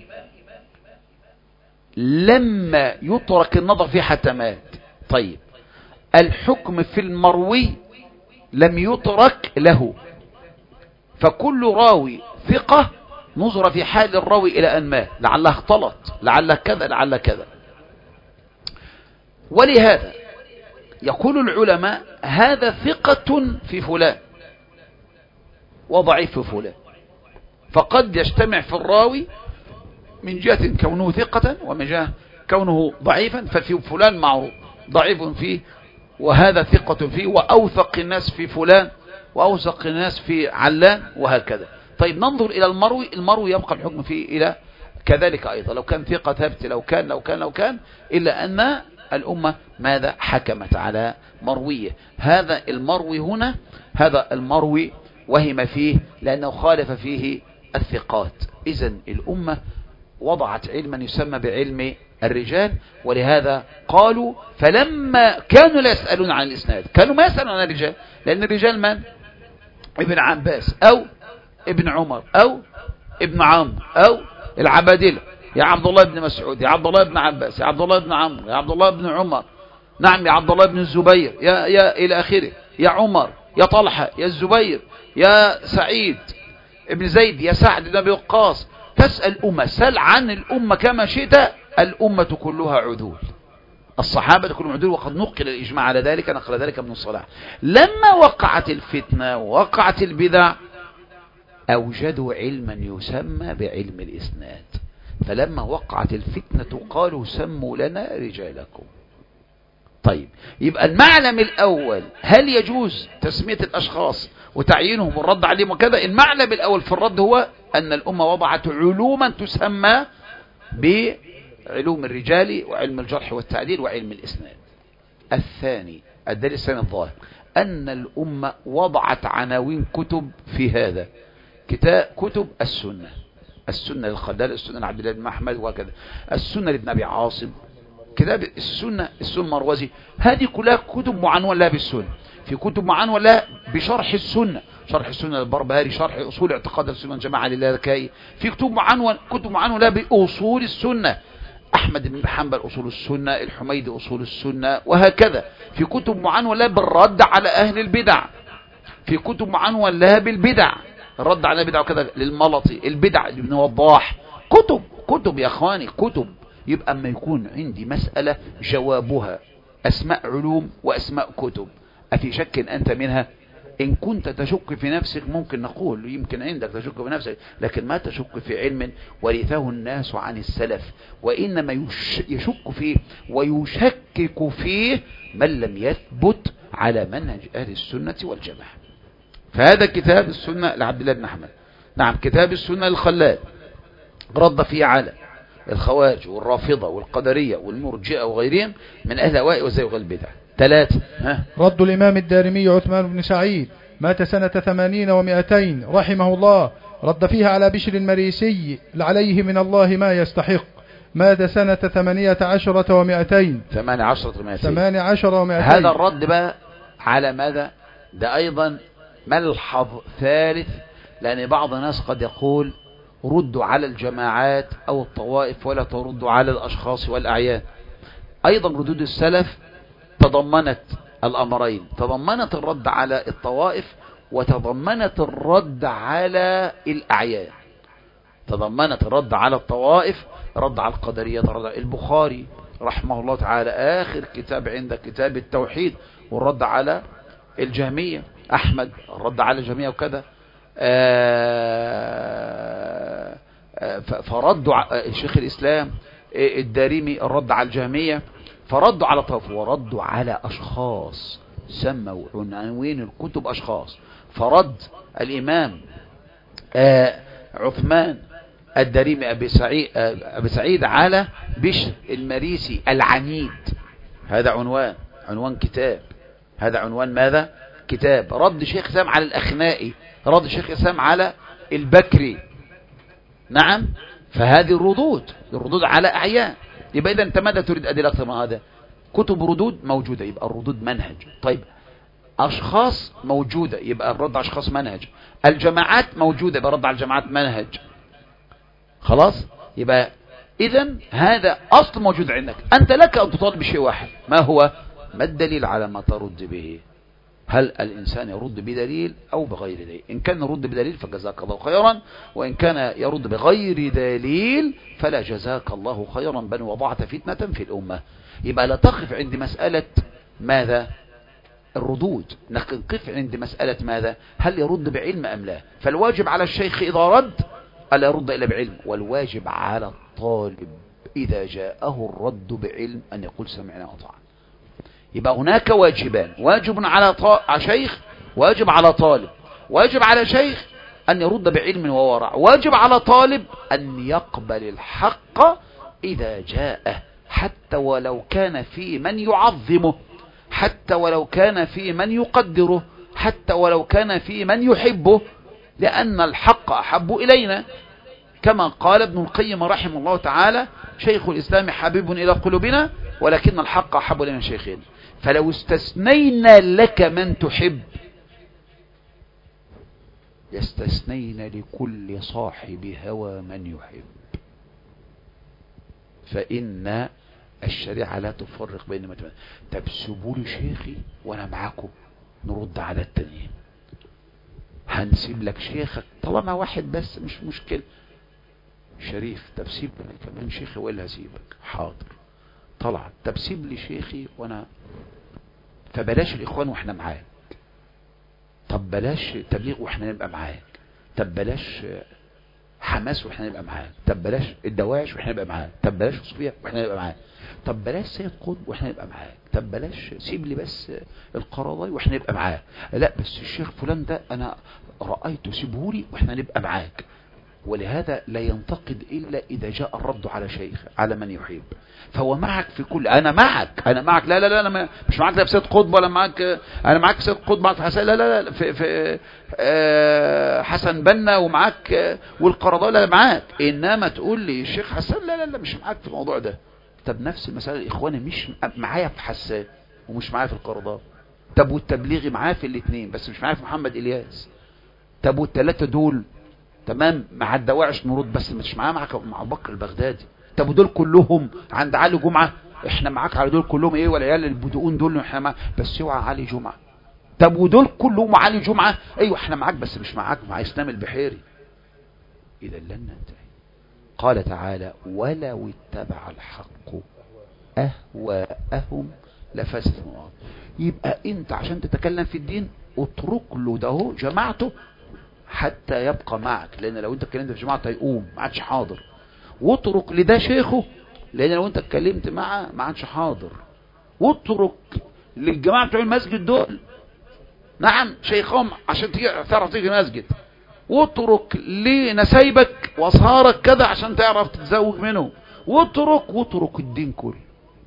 لما يترك النظر فيه حتى مات. طيب الحكم في المروي لم يترك له، فكل راوي ثقة نظر في حال الراوي إلى أن مات، لعله اختلط، لعله كذا، لعله كذا. ولهذا يقول العلماء هذا ثقة في فلان وضعيف في فلان، فقد يجتمع في الراوي من جهة كونه ثقة ومن جهة كونه ضعيفا، ففي فلان معروف ضعيف فيه وهذا ثقة فيه، وأوثق الناس في فلان وأوثق الناس في علان، وهكذا. طيب ننظر إلى المروي، المروي يبقى الحكم فيه إلى كذلك أيضا، لو كان ثقة ثبت، لو كان لو كان لو كان إلا أن الأمة ماذا حكمت على مرويه. هذا المروي هنا، هذا المروي وهم فيه لأنه خالف فيه الثقات. إذن الأمة وضعت علما يسمى بعلم الرجال، ولهذا قالوا فلما كانوا لا يسألون عن الإسناد، كانوا ما يسألون عن الرجال، لأن الرجال من؟ ابن عباس أو ابن عمر أو ابن عمرو أو العبادلة، يا عبد الله بن مسعود، يا عبد الله بن عباس، يا عبد الله بن عمرو، يا عبد الله بن عمر، نعم يا عبد الله بن الزبير، يا يا إلى آخره، يا عمر، يا طلحة، يا الزبير، يا سعيد ابن زيد، يا سعد بن أبي وقاص. تسأل أمة، سل عن الأمة كما شئت، الأمة كلها عدول، الصحابة كلهم عدول، وقد نقل الإجماع على ذلك، نقل ذلك ابن الصلاح. لما وقعت الفتنة ووقعت البدع أوجدوا علما يسمى بعلم الإسناد، فلما وقعت الفتنة قالوا سموا لنا رجالكم. طيب يبقى المعلم الأول، هل يجوز تسمية الأشخاص وتعيينهم والرد عليهم وكذا؟ المعلم الأول في الرد هو أن الأمة وضعت علوما تسمى بعلوم الرجال وعلم الجرح والتعديل وعلم الإسناد. الثاني، الدليل الثاني الظاهر، أن الأمة وضعت عناوين كتب في هذا، كتاب كتب السنة، السنة للخلال، السنة لعبد الله بن أحمد وكذا، السنة لابن أبي عاصم، كتاب السنة، السنة المروزي، هذه كلها كتب معنون لها بالسنة. في كتب معنون لها بشرح السنة، شرح السنة للبربهاري، شرح أصول اعتقاد السنة الجماعة للالكائي. في كتب معنون كتب معنون لها بأصول السنة، أحمد بن حنبل أصول السنة، الحميدي أصول السنة، وهكذا. في كتب معنون لها بالرد على أهل البدع، في كتب معنون لها بالبدع، الرد على البدع وكذا، للملطي البدع ابن وضاح. كتب كتب يا اخواني، كتب. يبقى اما يكون عندي مسألة جوابها اسماء علوم واسماء كتب، افي شك انت منها؟ ان كنت تشك في نفسك ممكن نقول يمكن عندك تشك في نفسك، لكن ما تشك في علم ورثه الناس عن السلف، وانما يشك فيه ويشكك فيه من لم يثبت على منهج اهل السنة والجماعة. فهذا كتاب السنة لعبد الله بن أحمد. نعم كتاب السنة للخلال رد فيه على الخوارج والرافضة والقدرية والمرجئة وغيرهم من أهل الأهواء وزيغ البدع. ثلاثة، ها؟ رد الإمام الدارمي عثمان بن سعيد مات سنة ثمانين ومئتين رحمه الله، رد فيها على بشر المريسي عليه من الله ما يستحق، مات سنة ثمانية عشرة ومئتين ثمانية عشرة ومئتين ثمانية عشر ومئتين. هذا الرد بقى على ماذا؟ ده أيضا ملحظ ثالث لأن بعض الناس قد يقول ردوا على الجماعات أو الطوائف ولا تردوا على الأشخاص والأعيان. أيضا ردود السلف تضمنت الأمرين، تضمنت الرد على الطوائف وتضمنت الرد على الأعيان. تضمنت الرد على الطوائف، رد على القدرية. البخاري رحمه الله تعالى آخر كتاب عند كتاب التوحيد والرد على الجهمية. أحمد الرد على الجهمية وكذا. فردوا شيخ الإسلام الدارمي الرد على الجهمية، فردوا على طرف وردوا على أشخاص، سموا عناوين الكتب أشخاص. فرد الإمام عثمان الدارمي أبي سعيد, أبي سعيد على بشر المريسي العنيد، هذا عنوان عنوان كتاب، هذا عنوان ماذا؟ كتاب. رد شيخ الإسلام على الأخنائي، رد شيخ الإسلام على البكري. نعم، فهذه الردود الردود على أعيان. يبقى إذا أنت ماذا تريد أدلة أكثر من هذا؟ كتب ردود موجودة، يبقى الردود منهج. طيب أشخاص موجودة، يبقى الرد على أشخاص منهج. الجماعات موجودة، يبقى الرد على الجماعات منهج. خلاص، يبقى إذن هذا أصل موجود عندك. أنت لك أن تطالب بشيء واحد، ما هو؟ ما الدليل على ما ترد به؟ هل الإنسان يرد بدليل أو بغير دليل؟ إن كان يرد بدليل فجزاك الله خيرا، وإن كان يرد بغير دليل فلا جزاك الله خيرا، بل وضعت فتنة في الأمة. يبقى لا تقف عند مسألة ماذا؟ الردود، نقف عند مسألة ماذا؟ هل يرد بعلم أم لا؟ فالواجب على الشيخ إذا رد ألا يرد إلا بعلم، والواجب على الطالب إذا جاءه الرد بعلم أن يقول سمعنا وأطعنا. يبقى هناك واجبان، واجب على شيخ، واجب على طالب. واجب على شيخ أن يرد بعلم وورع، واجب على طالب أن يقبل الحق إذا جاءه، حتى ولو كان في من يعظمه، حتى ولو كان في من يقدره، حتى ولو كان في من يحبه، لأن الحق أحب إلينا، كما قال ابن القيم رحمه الله تعالى: شيخ الإسلام حبيب إلى قلوبنا ولكن الحق أحب إلينا شيخين. فلو استثنينا لك من تحب يستثنينا لكل صاحب هوى من يحب، فإن الشريعة لا تفرق بين ما تمنى. طب سيبوا لي شيخي وانا معاكم نرد على التانيين. هنسيب لك شيخك طالما واحد بس مش مشكلة. شريف طب سيب لي كمان شيخي ولا هسيبك؟ حاضر. طلع طب سيب لي شيخي وانا، فبلاش الاخوان واحنا معاك، طب بلاش تبليغ واحنا نبقى معاك، طب بلاش حماس واحنا نبقى معاك، طب بلاش الدواعش واحنا نبقى معاك، طب بلاش صوفيا واحنا نبقى معاك، طب بلاش سيد قطب واحنا نبقى معاك، طب بلاش سيب لي بس القرضاي واحنا نبقى معاك، لا بس الشيخ فلان ده انا رأيته سيبهولي واحنا نبقى معاك. ولهذا لا ينتقد إلا إذا جاء الرد على شيخ على من يحب، فهو معك في كل، أنا معك أنا معك لا لا لا أنا مش معك لا في سيد قطب ولا معك، أنا معك في سيد قطب، معك في حسن، لا لا لا في, في آه حسن بنا ومعك آه والقرضاء لا معك، إنما تقول لي الشيخ حسن لا لا لا مش معك في الموضوع ده. طب نفس المسألة الإخواني مش معايا في حسان ومش معايا في القرضاء، طب والتبليغي معايا في الاثنين بس مش معايا في محمد إلياس، طب والثلاثة دول تمام مع الدواعش نرد بس مش معاه معك مع بكر البغدادي، طب ودول كلهم عند علي جمعة احنا معاك على دول كلهم ايه، والعيال البدؤون دول احنا معاك بس اوعى علي جمعة، طب ودول كلهم علي جمعة ايوه احنا معاك بس مش معاك مع اسلام البحيري. اذا لن ننتهي. قال تعالى: ولو اتبع الحق اهواءهم لفسدت الارض. يبقى انت عشان تتكلم في الدين اترك له ده جماعته حتى يبقى معك، لان لو انت اتكلمت في جماعته هيقوم ما عادش حاضر، واترك لده شيخه لان لو انت اتكلمت معه ما عادش حاضر، واترك للجماعه بتوع المسجد دول نعم شيخهم عشان تعرف تيجي المسجد، واترك لنسايبك واصهارك كذا عشان تعرف تتزوج منه، واترك واترك الدين كله.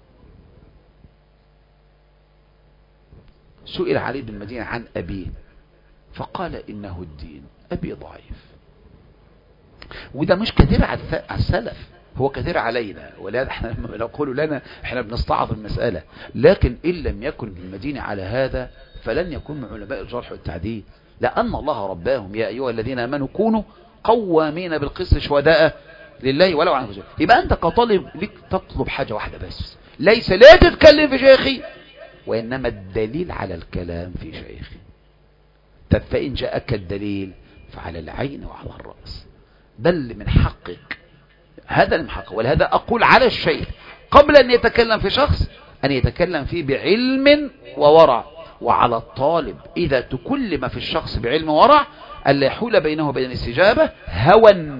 سئل علي بن المدينة عن أبيه فقال إنه الدين، أبي ضعيف. وده مش كثير على السلف، هو كثير علينا، ولهذا احنا لما نقول لنا احنا بنستعظم المسألة، لكن إن لم يكن بالمدينة على هذا فلن يكون من علماء الجرح والتعديل، لأن الله رباهم يا أيها الذين آمنوا كونوا قوامين بالقسط شهداء لله ولو عن أنفسكم. يبقى أنت كطالب لك تطلب حاجة واحدة بس، ليس لا تتكلم في شيخي، وإنما الدليل على الكلام في شيخي. طب فإن جاءك الدليل فعلى العين وعلى الرأس، بل من حقك، هذا من حقك. ولهذا أقول على الشيخ قبل أن يتكلم في شخص أن يتكلم فيه بعلم وورع، وعلى الطالب إذا تكلم في الشخص بعلم وورع ألا يحول بينه وبين الاستجابة هوى،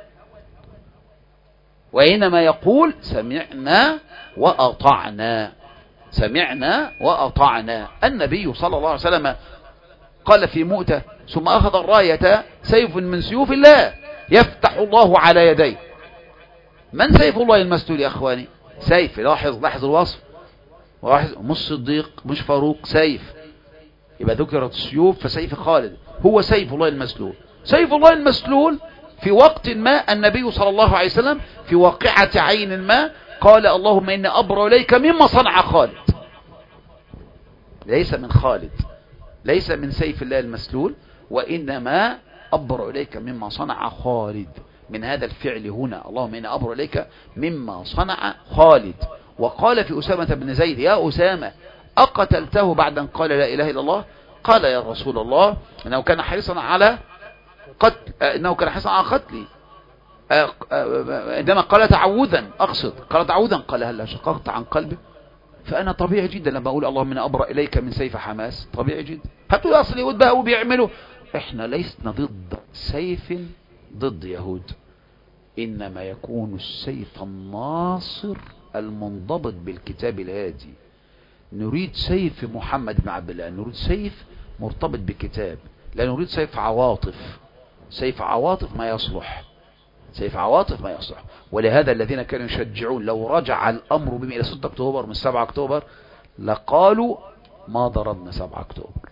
وإنما يقول سمعنا وأطعنا، سمعنا وأطعنا. النبي صلى الله عليه وسلم قال في مؤتة ثم أخذ الراية سيف من سيوف الله يفتح الله على يديه. من سيف الله المسلول يا أخواني؟ سيف. لاحظ لاحظ الوصف، مش صديق مش فاروق، سيف. يبقى ذكرت السيوف فسيف خالد هو سيف الله المسلول. سيف الله المسلول في وقت ما النبي صلى الله عليه وسلم في واقعة عين ما قال اللهم إني أبرأ إليك مما صنع خالد، ليس من خالد، ليس من سيف الله المسلول، وإنما أبرأ إليك مما صنع خالد، من هذا الفعل هنا اللهم إني أبرأ إليك مما صنع خالد. وقال في أسامة بن زيد يا أسامة أقتلته بعد أن قال لا إله إلا الله؟ قال يا رسول الله إنه كان حريصا على قتل، إنه كان حريصا على قتلي، عندما قال تعوذا أقصد، قال تعوذا قال هل شققت عن قلبي؟ فأنا طبيعي جدا لما أقول اللهم إني أبرأ إليك من سيف حماس، طبيعي جدا. هاتوا أصل يهود بقى وبيعملوا، إحنا لسنا ضد سيف ضد يهود، إنما يكون السيف الناصر المنضبط بالكتاب الهادي. نريد سيف محمد بن عبد الله، نريد سيف مرتبط بكتاب، لا نريد سيف عواطف. سيف عواطف ما يصلح، سيف عواطف ما يصلح. ولهذا الذين كانوا يشجعون لو رجع الأمر بهم إلى ستة أكتوبر من سبعة أكتوبر لقالوا ما ضربنا سبعة أكتوبر.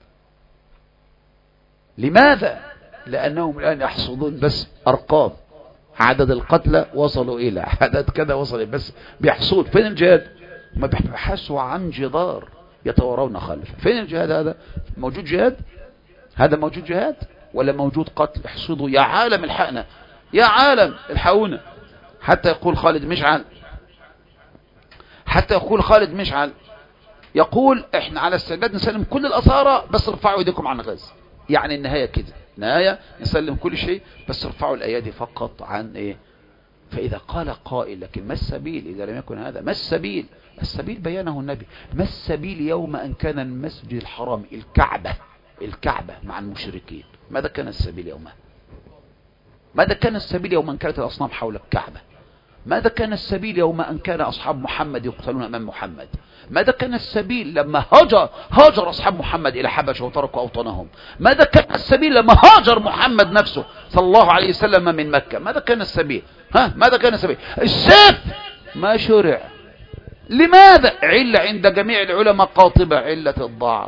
لماذا؟ لأنهم الآن يحصدون بس أرقام، عدد القتلى وصلوا إلى عدد كذا وصل، بس بيحصود. فين الجهاد؟ ما بيحسوا عن جدار يتورون خلفه. فين الجهاد؟ هذا موجود جهاد؟ هذا موجود جهاد ولا موجود قتل؟ احصدوا يا عالم الحقنا، يا عالم الحقونا. حتى يقول خالد مشعل، حتى يقول خالد مشعل يقول احنا على استعداد نسلم كل الأسارى بس ارفعوا ايديكم عن غزة. يعني النهاية كده، نهاية نسلم كل شيء بس ارفعوا الأيادي فقط عن ايه. فإذا قال قائل لكن ما السبيل إذا لم يكن هذا؟ ما السبيل؟ السبيل بيانه النبي. ما السبيل يوم أن كان المسجد الحرام الكعبة، الكعبة مع المشركين؟ ماذا كان السبيل يومها؟ ماذا كان السبيل يوم أن كانت الأصنام حول الكعبة؟ ماذا كان السبيل يوم أن كان أصحاب محمد يقتلون أمام محمد؟ ماذا كان السبيل لما هاجر هاجر أصحاب محمد إلى حبشة وتركوا أوطانهم؟ ماذا كان السبيل لما هاجر محمد نفسه صلى الله عليه وسلم من مكة؟ ماذا كان السبيل؟ ها ماذا كان السبيل؟ السيف ما شرع. لماذا؟ علة عند جميع العلماء قاطبة، علة الضعف.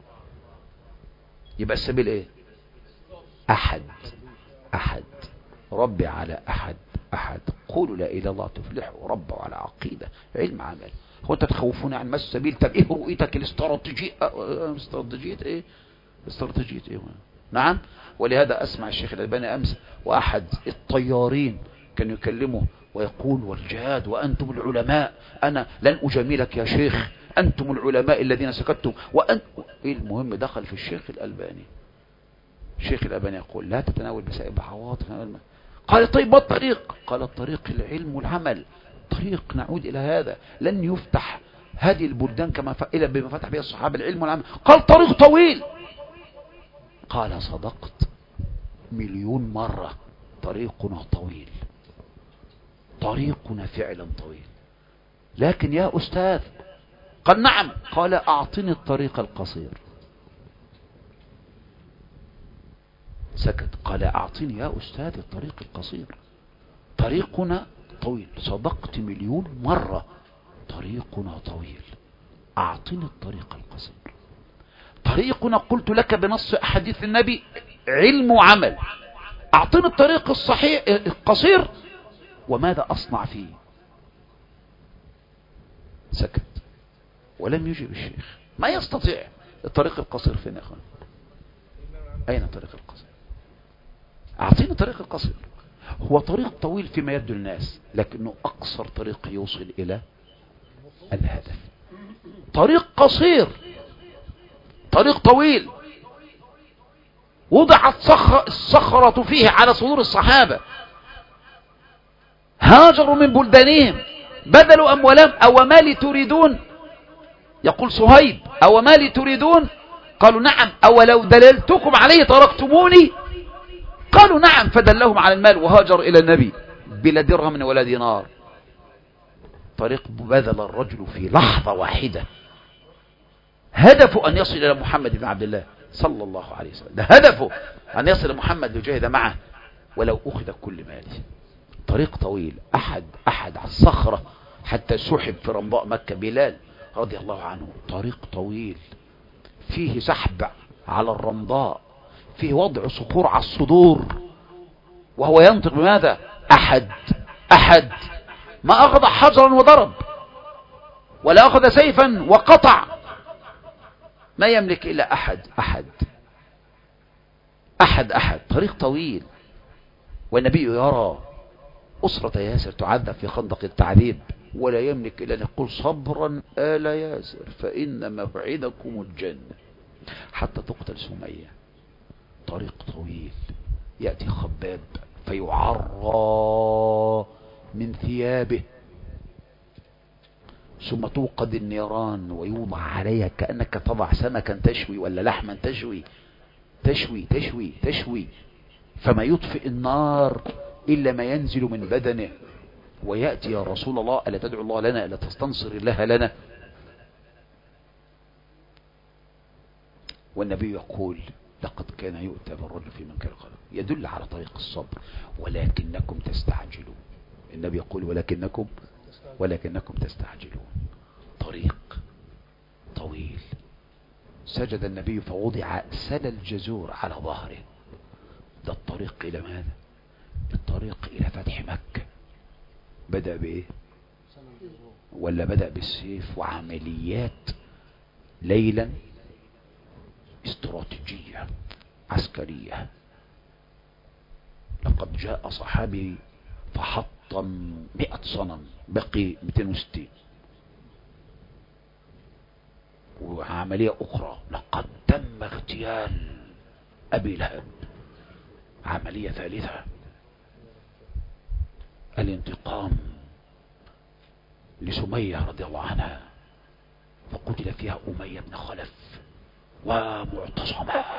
يبقى السبيل ايه؟ أحد أحد، ربي على أحد أحد، قولوا لا إله إلا الله تفلحوا، ربوا على عقيدة علم عمل. هو انت تخوفون عن ما السبيل؟ طب ايه رؤيتك الاستراتيجية؟ استراتيجية ايه؟ استراتيجية ايه؟ نعم. ولهذا اسمع الشيخ الألباني امس واحد الطيارين كان يكلمه ويقول والجهاد وانتم العلماء، انا لن اجاملك يا شيخ، انتم العلماء الذين سكتتم وانت ايه. المهم دخل في الشيخ الألباني، الشيخ الألباني يقول لا تتناول مسائل بعواطف. قال طيب ما الطريق؟ قال الطريق العلم والعمل، طريق نعود إلى هذا. لن يفتح هذه البلدان كما إلى بما فتح بها الصحابة العلم والعمل. قال طريق طويل. قال صدقت مليون مرة، طريقنا طويل، طريقنا فعلا طويل. لكن يا أستاذ، قال نعم. قال أعطني الطريق القصير. سكت. قال أعطني يا أستاذ الطريق القصير، طريقنا طويل. صدقت مليون مرة، طريقنا طويل، أعطني الطريق القصير. طريقنا قلت لك بنص أحاديث النبي علم وعمل، أعطني الطريق الصحيح القصير وماذا أصنع فيه؟ سكت ولم يجب الشيخ. ما يستطيع. الطريق القصير فين يا أخوان؟ أين طريق القصر؟ أعطيني طريق القصر. هو طريق طويل فيما يبدو الناس، لكنه أقصر طريق يوصل إلى الهدف. طريق قصير، طريق طويل وضعت صخرة الصخرة فيه على صدور الصحابة، هاجروا من بلدانهم، بذلوا أموالهم. أو ما لي تريدون، يقول صهيب، أو ما لي تريدون؟ قالوا نعم. أو لو دللتكم عليه تركتموني؟ قالوا نعم. فدلهم على المال وهاجر إلى النبي بلا درهم ولا دينار. طريق بذل الرجل في لحظة واحدة، هدفه أن يصل إلى محمد بن عبد الله صلى الله عليه وسلم. ده هدفه أن يصل إلى محمد ليجاهد معه ولو أخذ كل ماله. طريق طويل. أحد أحد على الصخرة حتى سحب في رمضاء مكة، بلال رضي الله عنه. طريق طويل فيه سحب على الرمضاء، فيه وضع صخور على الصدور، وهو ينطق بماذا؟ أحد أحد. ما أخذ حجرا وضرب، ولا أخذ سيفا وقطع، ما يملك إلا أحد أحد أحد أحد. طريق طويل. والنبي يرى أسرة ياسر تعذب في خندق التعذيب، ولا يملك إلا أن يقول صبرا آل ياسر فإن موعدكم الجنة، حتى تقتل سمية. طريق طويل. يأتي خباب فيعرى من ثيابه، ثم توقد النيران ويوضع عليها كأنك تضع سمكا تشوي ولا لحما تشوي تشوي تشوي تشوي، فما يطفئ النار إلا ما ينزل من بدنه. ويأتي يا رسول الله ألا تدعو الله لنا، ألا تستنصر الله لنا؟ والنبي يقول لقد كان يؤتى بالرجل في منكر الخلق، يدل على طريق الصبر. ولكنكم تستعجلون. النبي يقول ولكنكم ولكنكم تستعجلون. طريق طويل. سجد النبي فوضع سل الجزور على ظهره. ده الطريق إلى ماذا؟ الطريق إلى فتح مكة. بدأ بإيه؟ ولا بدأ بالسيف وعمليات ليلا استراتيجية عسكرية. لقد جاء صحابي فحطم مئة صنم، بقي مئتين وستين. وعملية أخرى لقد تم اغتيال أبي لهب. عملية ثالثة الانتقام لسمية رضي الله عنها، فقتل فيها أمية بن خلف ومعتصمة.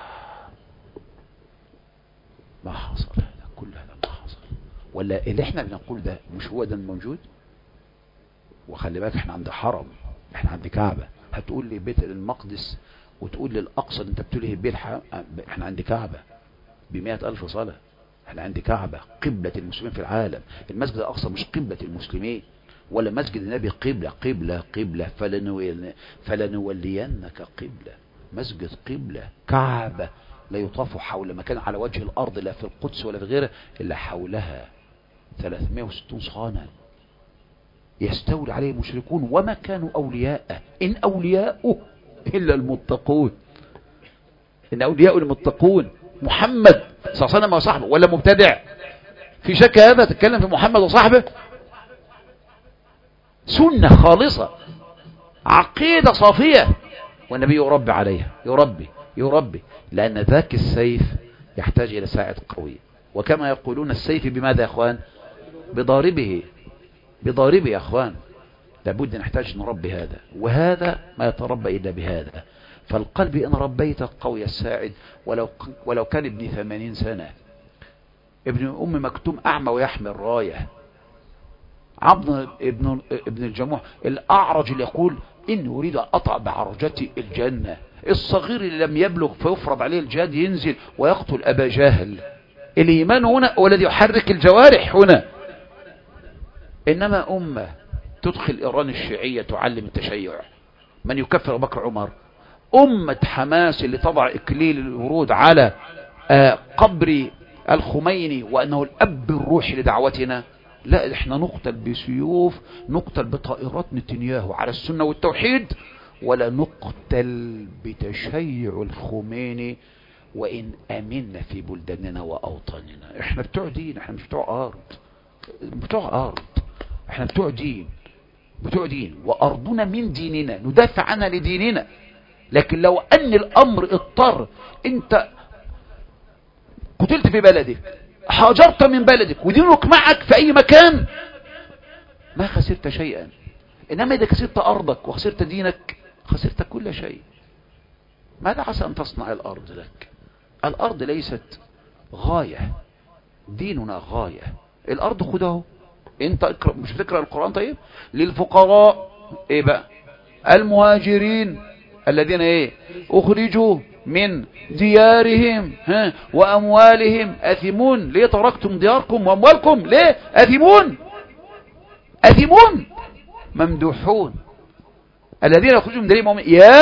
ما حصل هذا؟ كل هذا ما حصل. ولا اللي احنا بنقول ده مش هو ده الموجود؟ وخلي بالك احنا عند حرم، احنا عند كعبة. هتقول لي بيت المقدس وتقول لي الأقصى انت بتلهي بيه الحرم؟ احنا عند كعبة بمئة ألف صلاة. احنا عند كعبة قبلة المسلمين في العالم. المسجد الأقصى مش قبلة المسلمين، ولا مسجد النبي قبلة قبلة قبلة فلنولينك قبلة. مسجد قبلة. كعبة لا يطاف حول مكان على وجه الأرض، لا في القدس ولا في غيره، إلا حولها ثلاثمائة وستين صانا يستولي عليه المشركون وما كانوا أولياءه. إن أولياءه إلا المتقون. إن أولياءه المتقون. محمد صلى الله عليه وسلم وصحبه، ولا مبتدع؟ في شك هذا؟ تتكلم في محمد وصحبه؟ سنة خالصة، عقيدة صافية، والنبي يربي عليها، يربي يربي لأن ذاك السيف يحتاج إلى ساعد قوي. وكما يقولون السيف بماذا يا أخوان؟ بضاربه. بضاربه يا أخوان. لابد نحتاج نربي هذا، وهذا ما يتربى إلا بهذا. فالقلب إن ربيت قوي الساعد، ولو ولو كان ابني ثمانين سنة. ابن أم مكتوم أعمى ويحمل راية. عبد ابن ابن الجموح الأعرج اللي يقول إن أريد أن أطع بعرجتي الجنة. الصغير اللي لم يبلغ فيفرض عليه الجهاد ينزل ويقتل أبا جهل. الإيمان هنا هو الذي يحرك الجوارح هنا. إنما أمة تدخل إيران الشيعية تعلم التشيع، من يكفر بكر عمر. أمة حماس اللي تضع إكليل الورود على قبر الخميني وأنه الأب الروحي لدعوتنا. لا، احنا نقتل بسيوف، نقتل بطائرات نتنياهو على السنة والتوحيد، ولا نقتل بتشيع الخميني وإن أمنا في بلداننا وأوطاننا. احنا بتوع دين، احنا مش بتوع أرض، بتوع أرض، احنا بتوع دين، بتوع دين، وأرضنا من ديننا ندافع عنها لديننا. لكن لو أن الأمر اضطر، انت قتلت في بلدك، هاجرت من بلدك، ودينك معك في أي مكان، ما خسرت شيئا. إنما إذا خسرت أرضك وخسرت دينك خسرت كل شيء. ماذا عسى أن تصنع الأرض لك؟ الأرض ليست غاية، ديننا غاية. الأرض خده انت اقرأ، مش بتقرأ القرآن؟ طيب للفقراء ايه بقى؟ المهاجرين الذين ايه اخرجوا من ديارهم ها واموالهم اثمون. ليه تركتم دياركم واموالكم؟ ليه اثمون؟ اثمون ممدوحون الذين يخرجون من ديارهم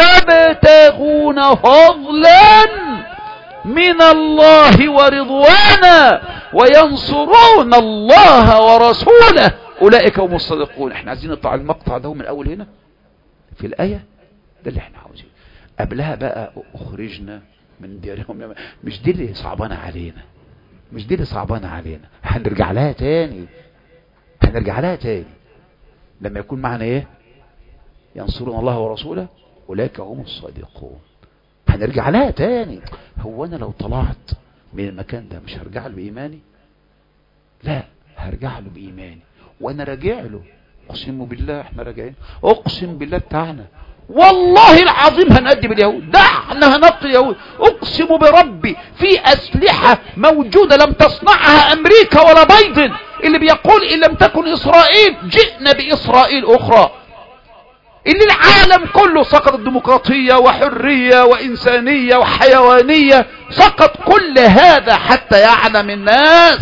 يبتغون فضلا من الله ورضوانا وينصرون الله ورسوله أولئك هم الصادقون. احنا عايزين نطلع المقطع ده من الأول هنا في الآية، ده اللي احنا عاوزينه. قبلها بقى أخرجنا من ديارهم، مش دي اللي صعبانة علينا، مش دي اللي صعبانة علينا. هنرجع لها تاني، هنرجع لها تاني لما يكون معنا ايه؟ ينصرون الله ورسوله أولئك هم الصادقون. هنرجع لها تاني. هو أنا لو طلعت من المكان ده مش هرجع له بإيماني؟ لا، هرجع له بإيماني. وأنا راجع له، أقسم بالله احنا راجعين، أقسم بالله بتاعنا والله العظيم هنقدم اليهود، دعنا هنقتل اليهود. أقسم بربي في أسلحة موجودة لم تصنعها أمريكا ولا بايدن، اللي بيقول إن لم تكن إسرائيل جئنا بإسرائيل أخرى. اللي العالم كله سقط الديمقراطية وحرية وإنسانية وحيوانية، سقط كل هذا حتى يعلم الناس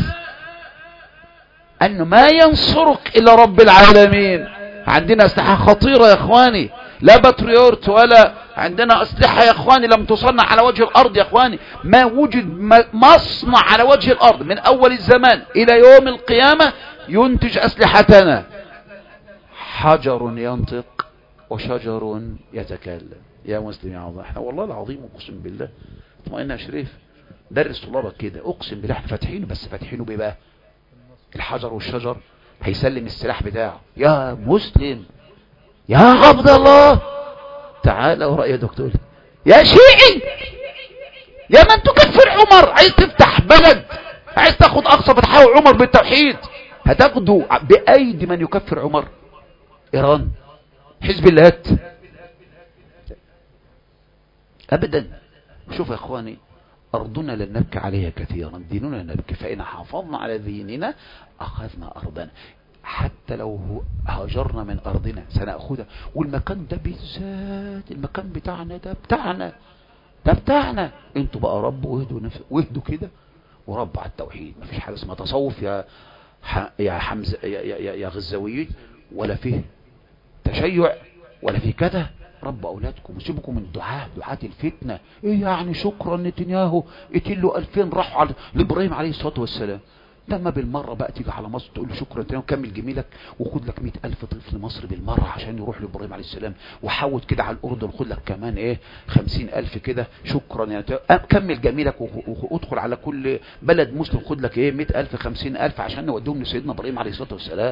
أن ما ينصرك إلا رب العالمين. عندنا أسلحة خطيرة يا إخواني، لا باتريوت ولا عندنا أسلحة يا إخواني لم تصنع على وجه الأرض يا إخواني. ما وجد مصنع على وجه الأرض من أول الزمان إلى يوم القيامة ينتج أسلحتنا. حجر ينطق وشجر يتكلم. يا مسلم يا عظيم، احنا والله العظيم اقسم بالله اطمئن يا شريف، درس طلابك كده، اقسم بالله احنا فاتحينه، بس فاتحينه بايه بقى؟ الحجر والشجر هيسلم السلاح بتاعه. يا مسلم يا عبد الله تعال ورأي يا دكتور، يا شيعي يا من تكفر عمر، عايز تفتح بلد، عايز تاخد اقصى فتحه عمر بالتوحيد، هتاخده بايدي من يكفر عمر؟ ايران، حزب الله، ابدا. شوف يا اخواني، ارضنا لن نبكي عليها كثيرا، ديننا لن نبكي، فان حافظنا على ديننا اخذنا ارضنا. حتى لو هاجرنا من ارضنا سنأخذها. والمكان ده بالذات، المكان بتاعنا ده بتاعنا، ده بتاعنا. انتوا بقى ربوا واهدوا نفس واهدوا كده وربوا على التوحيد. مفيش حاجه اسمها تصوف يا ح... يا حمزه يا, يا, يا غزاويين، ولا فيه تشيع ولا في كده. رب اولادكم وسيبكم من دعاة دعاة الفتنه. ايه يعني شكرا نتنياهو قتلوا ألفين راحوا على لابراهيم عليه الصلاه والسلام. لما بالمره بقى تيجي على مصر تقول له شكرا نتنياهو، كمل جميلك وخد لك مئة ألف طفل مصر بالمره عشان يروح لابراهيم عليه السلام، وحاول كده على الاردن خد لك كمان ايه خمسين ألف كده، شكرا يا نتنياهو، كمل جميلك وادخل على كل بلد مسلم خد لك ايه مئة ألف خمسين ألف عشان نوديهم لسيدنا ابراهيم عليه الصلاه والسلام.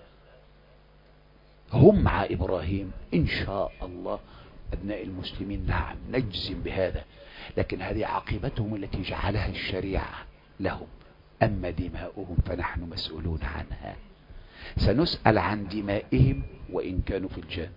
هم مع إبراهيم إن شاء الله أبناء المسلمين، نعم نجزم بهذا. لكن هذه عاقبتهم التي جعلها الشريعة لهم. أما دماؤهم فنحن مسؤولون عنها، سنسأل عن دمائهم وإن كانوا في الجنة،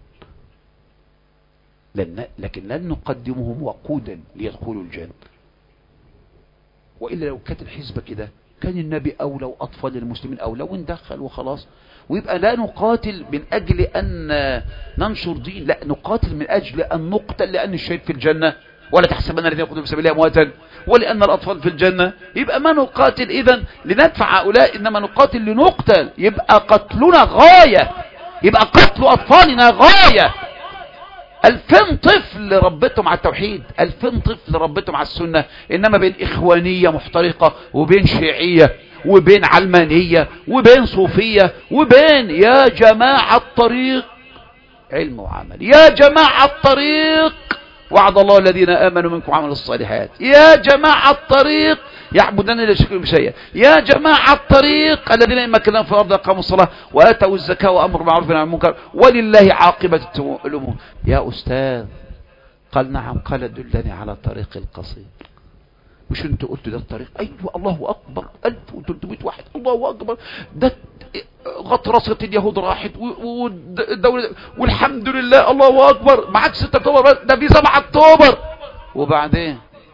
لن لكن لن نقدمهم وقودا ليدخلوا الجنة. وإلا لو كانت الحزبة كده كان النبي أولى وأطفال المسلمين أولى وندخل وخلاص، ويبقى لا نقاتل من أجل أن ننشر دين، لا نقاتل من أجل أن نقتل، لأن الشهيد في الجنة ولا تحسبن الذين يقتلون في سبيل الله أمواتا ولأن الأطفال في الجنة. يبقى ما نقاتل إذن لندفع هؤلاء، إنما نقاتل لنقتل. يبقى قتلنا غاية، يبقى قتل أطفالنا غاية. ألفين طفل ربتهم على التوحيد، ألفين طفل ربتهم على السنة، إنما بين إخوانية محترقة وبين شيعية وبين علمانية وبين صوفية وبين يا جماعة الطريق علم وعمل، يا جماعة الطريق وعد الله الذين آمنوا منكم وعملوا الصالحات. يا جماعة الطريق يعبدون لا يشركون بشيء. يا جماعة الطريق الذين إن مكناهم في الأرض أقاموا الصلاة وآتوا الزكاة وأمروا بالمعروف والنهي عن المنكر ولله عاقبة الأمور. يا أستاذ قال نعم. قال دلني على طريق القصير. مش انت قلت ده الطريق؟ ايوه الله اكبر. ألف وثلاثمائة واحد الله اكبر. ده غطرسة اليهود راحت والدولة والحمد لله الله اكبر. معاك ستة اكتوبر ده في سبعة اكتوبر. وبعدين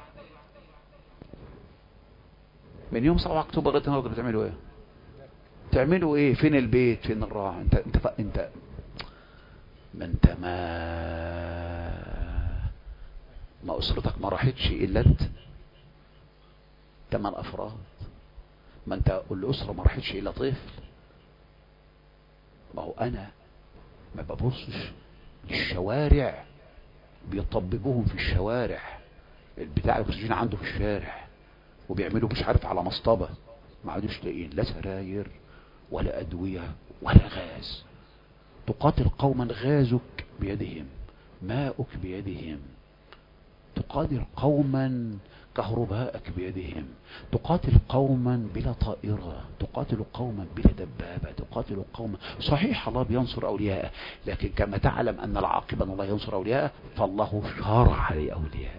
من يوم سبعة اكتوبر لغايه النهارده بتعملوا ايه؟ تعملوا ايه؟ فين البيت؟ فين الراعي؟ انت انت ف... انت ما انت ما ما اسرتك ما راحتش الا انت. ثمان افراد. ما انت الاسره ما راحتش الا طفل. ما هو انا ما ببصش للشوارع بيطببوهم في الشوارع. البتاع الاكسجين عنده في الشارع وبيعملوا مش عارف على مصطبه ما عادوش لاقيين لا سراير ولا ادويه ولا غاز. تقاتل قوما غازك بيدهم ماؤك بيدهم. تقاتل قوما كهرباءك بيدهم. تقاتل قوما بلا طائرة. تقاتل قوما بلا دبابة. تقاتل قوما صحيح الله بينصر أولياءه لكن كما تعلم أن العاقبة الله ينصر أولياءه فالله شارع لأولياء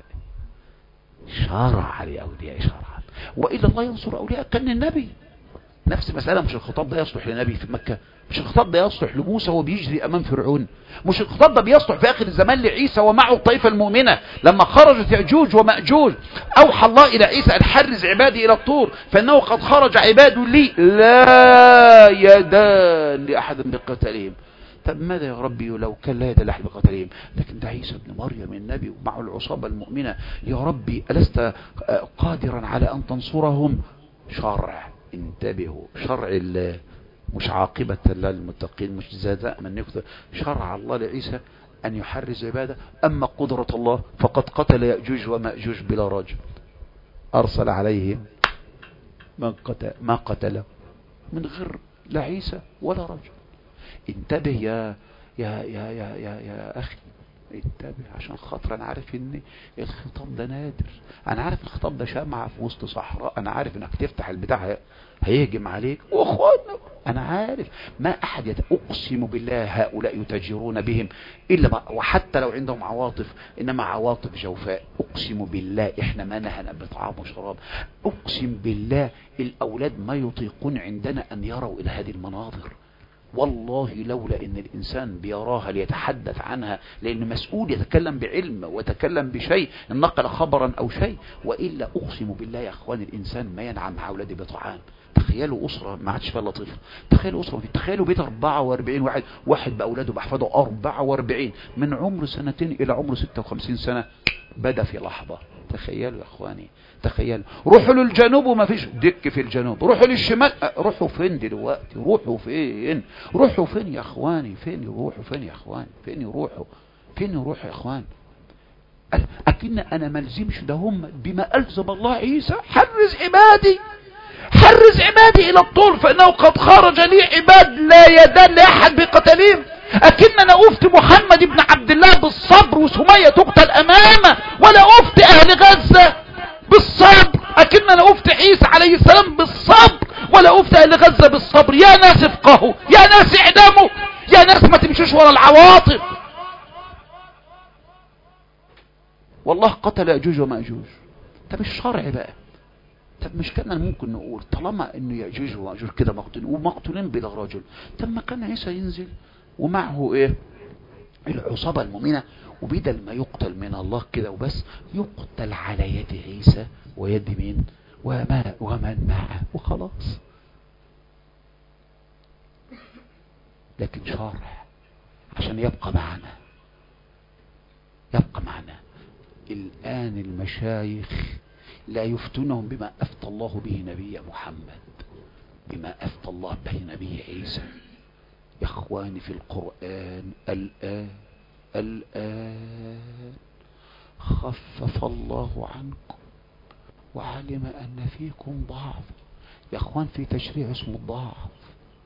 شارع لأولياء شارع. وإلا الله ينصر أولياء كان النبي نفس مسألة. مش الخطاب ده يصلح لنبي في مكة؟ مش الخطاب ده يصلح لموسى وهو بيجري امام فرعون؟ مش الخطاب ده بيصلح في اخر الزمان لعيسى ومعه الطائفة المؤمنة لما خرجت يأجوج ومأجوج؟ اوحى الله الى عيسى ان حرز عبادي الى الطور فانه قد خرج عباد لي لا يدان لاحد بقتالهم. طب ماذا يا ربي لو كان لا يدان لاحد بقتالهم؟ لكن ده عيسى ابن مريم النبي ومعه العصابة المؤمنة. يا ربي ألست قادرا على ان تنصرهم؟ شرع انتبهوا. شرع الله مش عاقبة للمتقين مش جزاء من يكثر. شرع الله لعيسى أن يحرز عباده. أما قدرة الله فقد قتل يأجوج ومأجوج بلا رجل. أرسل عليهم من قتل ما قتل من غير لا عيسى ولا رجل. انتبه يا يا يا يا يا, يا أخي انتبه عشان خاطر انا عارف ان الخطاب ده نادر. انا عارف الخطاب ده شمعة في وسط صحراء. انا عارف انك تفتح البتاع هيهجم عليك واخواتنا. انا عارف ما احد يت... اقسم بالله هؤلاء يتاجرون بهم الا ما... وحتى لو عندهم عواطف انما عواطف جوفاء. اقسم بالله احنا ما نهنا بطعام وشراب. اقسم بالله الاولاد ما يطيقون عندنا ان يروا الى هذه المناظر. والله لولا ان الانسان بيراها ليتحدث عنها لان مسؤول يتكلم بعلم ويتكلم بشيء ان نقل خبرا او شيء. والا اقسم بالله يا اخوان الانسان ما ينعم مع اولاده بطعام. تخيلوا اسره ما عادش فيها لطيفه. تخيلوا اسره تخيلوا بيت أربعة وأربعين واحد واحد باولاده بحفاده أربعة وأربعين من عمر سنتين الى عمر ستة وخمسين سنه بدا في لحظه. تخيلوا يا اخواني تخيلوا. روحوا للجنوب وما فيش دك في الجنوب. روحوا للشمال. روحوا فين دلوقتي؟ روحوا فين؟ روحوا فين يا اخواني؟ فين يروحوا؟ فين يا اخواني؟ فين يروحوا؟ فين يروحوا يا اخوان؟ اكن انا ملزمش ده هم بما الزم الله عيسى. حرز عبادي حرز عبادي الى الطور فانه قد خرج لي عباد لا يدان لاحد بقتلهم. اكن انا افتي محمد بن عبد الله بالصبر وسمية تقتل امامه ولا افتي اهل غزة بالصبر. اكن انا افتي عيسى عليه السلام بالصبر ولا افتي اهل غزة بالصبر. يا ناس افقهوا يا ناس اعدموا يا ناس ما تمشوش ورا العواطف. والله قتل يأجوج ومأجوج. طب الشرع بقى طب مش كان ممكن نقول طالما انه يأجوج ومأجوج كده مقتولين ومقتولين بلا رجل طب ما كان عيسى ينزل ومعه ايه العصابة المؤمنة وبدل ما يقتل من الله كده وبس يقتل على يد عيسى ويد مين وما ومن معه وخلاص. لكن شرع عشان يبقى معنا يبقى معنا. الآن المشايخ لا يفتونهم بما أفتى الله به نبي محمد بما أفتى الله به نبي عيسى. يا اخواني في القرآن الآن الآن خفف الله عنكم وعلم أن فيكم ضعف. يا اخوان في تشريع اسمه الضعف.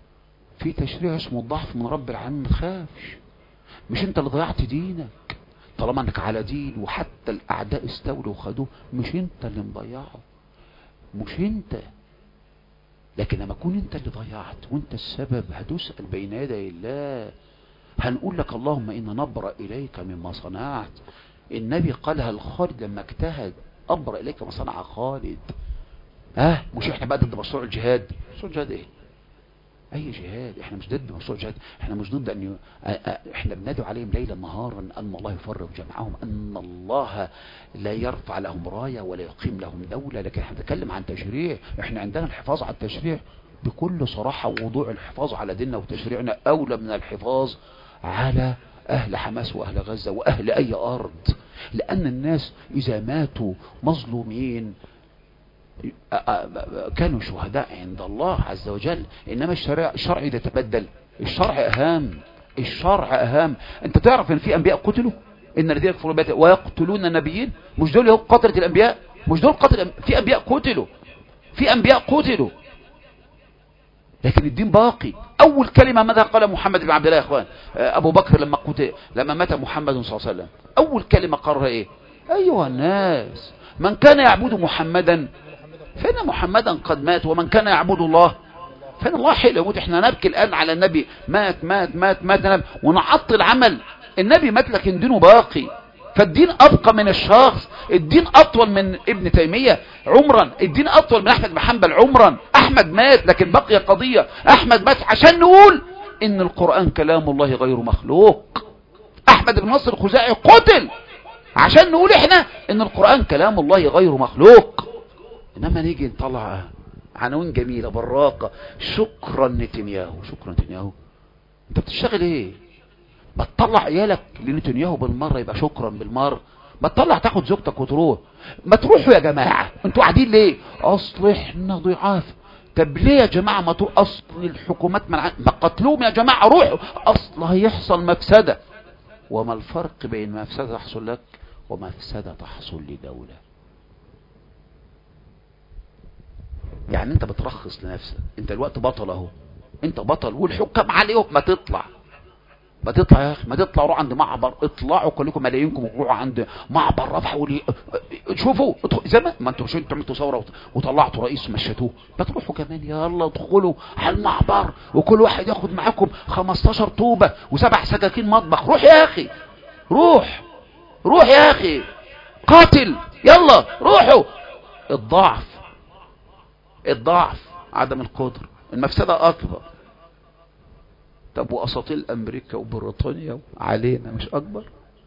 في تشريع اسمه الضعف من رب العالمين. ما تخافش. مش انت اللي ضيعت دينك. طالما انك على دين وحتى الاعداء استولوا وخدوه، مش انت اللي مضيعه، مش انت. لكن لما تكون انت اللي ضيعت وانت السبب، هتسأل بين يدي الله. هنقول لك اللهم إن نبرأ إليك مما صنعت. النبي قالها لخالد لما اجتهد، أبرأ إليك ما صنع خالد. اه مش احنا بقى ضد مشروع الجهاد؟ مشروع الجهاد ايه؟ اي جهاد؟ احنا مش ضد مشروع الجهاد، احنا مش ضد ان ي... احنا بندعو عليهم ليلا نهارا ان الله يفرق جمعهم، ان الله لا يرفع لهم رايه ولا يقيم لهم دوله. لكن احنا بنتكلم عن تشريع. احنا عندنا الحفاظ على التشريع بكل صراحه ووضوح. الحفاظ على ديننا وتشريعنا اولى من الحفاظ على اهل حماس واهل غزه واهل اي ارض. لان الناس اذا ماتوا مظلومين كانوا شهداء عند الله عز وجل. انما الشرع الشرع يتبدل. الشرع اهم، الشرع اهم. انت تعرف ان في انبياء قتلوا؟ ان الذين يكفرون بالله ويقتلون النبيين، مش دول قتلة الانبياء؟ مش دول قتل؟ في انبياء قتلوا، في انبياء قتلوا، لكن الدين باقي. اول كلمة ماذا قال محمد بن عبد الله يا اخوان؟ ابو بكر لما قتل، لما مات محمد صلى الله عليه وسلم، اول كلمة قرر ايه؟ ايها الناس من كان يعبد محمدا فإن محمدا قد مات، ومن كان يعبد الله فإن الله حي لا يموت. احنا نبكي الآن على النبي، مات مات مات مات, مات ونعطل عمل النبي. مات لكن دينه باقي. فالدين أبقى من الشخص. الدين أطول من ابن تيمية عمرا، الدين أطول من أحمد بن حنبل عمرا. أحمد مات لكن بقي قضية. أحمد مات عشان نقول إن القرآن كلام الله غير مخلوق. أحمد بن نصر الخزاعي قتل عشان نقول إحنا إن القرآن كلام الله غير مخلوق. انما نيجي نطلع عناوين جميله براقه، شكرا نتنياهو. شكرا نتنياهو؟ انت بتشتغل ايه؟ ما تطلع عيالك لنتنياهو بالمره يبقى شكرا بالمره. ما تطلع تاخد زوجتك وتروح. ما تروحوا يا جماعه، انتوا قاعدين ليه؟ اصل احنا ضعاف. طب ليه يا جماعه ما تروح؟ اصل الحكومات منع، ما قتلوهم يا جماعه، روحوا، اصل هيحصل مفسده. وما الفرق بين مفسده تحصل لك ومفسده تحصل لدوله؟ يعني انت بترخص لنفسك. انت الوقت بطل اهو، انت بطل والحكام عليهم. ما تطلع، ما تطلع يا اخي، ما تطلع. روح عند معبر، اطلعوا كلكم ملايينكم وروحوا عند معبر رفح ولي... شوفوا زي ما ما انتوا مش انتوا عملتوا ثوره وطلعتوا رئيس مشيتوه، ما تروحوا كمان. يلا ادخلوا على المعبر وكل واحد ياخد معاكم خمستاشر طوبه وسبع سكاكين مطبخ. روح يا اخي، روح روح يا اخي، قاتل، يلا روحوا. الضعف، الضعف، عدم القدر، المفسدة أكبر. طب وأساطيل أمريكا وبريطانيا علينا مش أكبر؟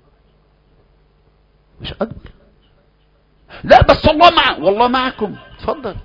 مش أكبر؟ لا بس الله مع والله معكم. اتفضل.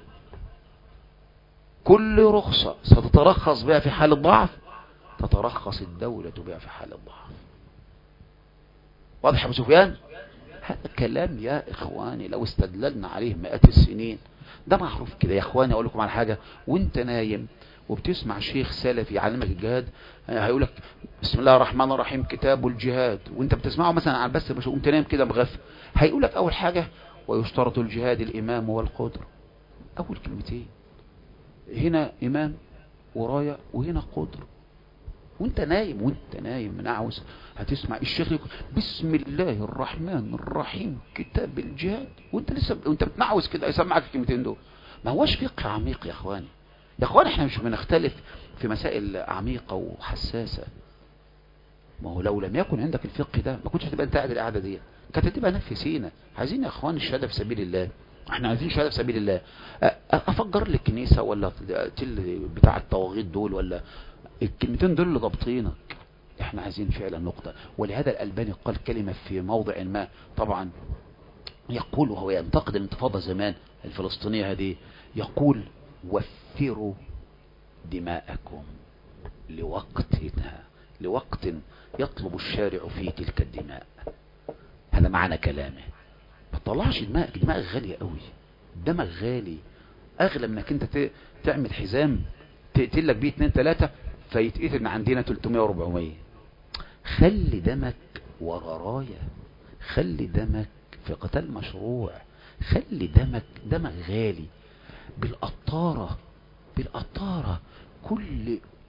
كل رخصة ستترخص بها في حال الضعف تترخص الدولة بها في حال الضعف. واضح يا أبو سفيان؟ هذا كلام يا إخواني لو استدللنا عليه مئات السنين. ده معروف كده يا اخواني. اقول لكم على حاجه، وانت نايم وبتسمع شيخ سلفي يعلمك الجهاد، هيقول لك بسم الله الرحمن الرحيم كتاب الجهاد، وانت بتسمعه مثلا على البث مش وانت نايم كده مغفل، هيقول لك اول حاجه ويشترط الجهاد الامام والقدره. اول كلمتين، هنا امام ورايا وهنا قدره. وانت نايم وانت نايم منعوس هتسمع الشيخ يقول بسم الله الرحمن الرحيم كتاب الجهاد، وانت لسه وانت بتنعوس كده يسمعك الكلمتين دول. ما هوش فقه عميق يا اخواني. يا اخواني احنا مش بنختلف في مسائل عميقه وحساسه. ما هو لو لم يكن عندك الفقه ده ما كنتش هتبقى انت قاعد القعده دي، كانت هتبقى نفسينا. عايزين يا اخواني الشهاده في سبيل الله. احنا عايزين شهاده في سبيل الله. افجر لك كنيسه ولا تل بتاع الطواغيت دول، ولا الكلمتين دول اللي ضابطينك. احنا عايزين فعلا نقطة. ولهذا الألباني قال كلمة في موضع ما، طبعا يقول وهو ينتقد الانتفاضة زمان الفلسطينية هذه، يقول وفروا دماءكم لوقتها، لوقت يطلب الشارع فيه تلك الدماء. هذا معنى كلامه. ما تطلعش دماءك، دماءك غالية قوي، دمك غالي، اغلى منك انت تعمل حزام تقتل لك بيه اتنين تلاتة فيتقتل من عندنا تلتمية واربعمية. خلي دمك ورا راية، خلي دمك في قتال مشروع، خلي دمك دمك غالي. بالقطارة، بالقطارة كل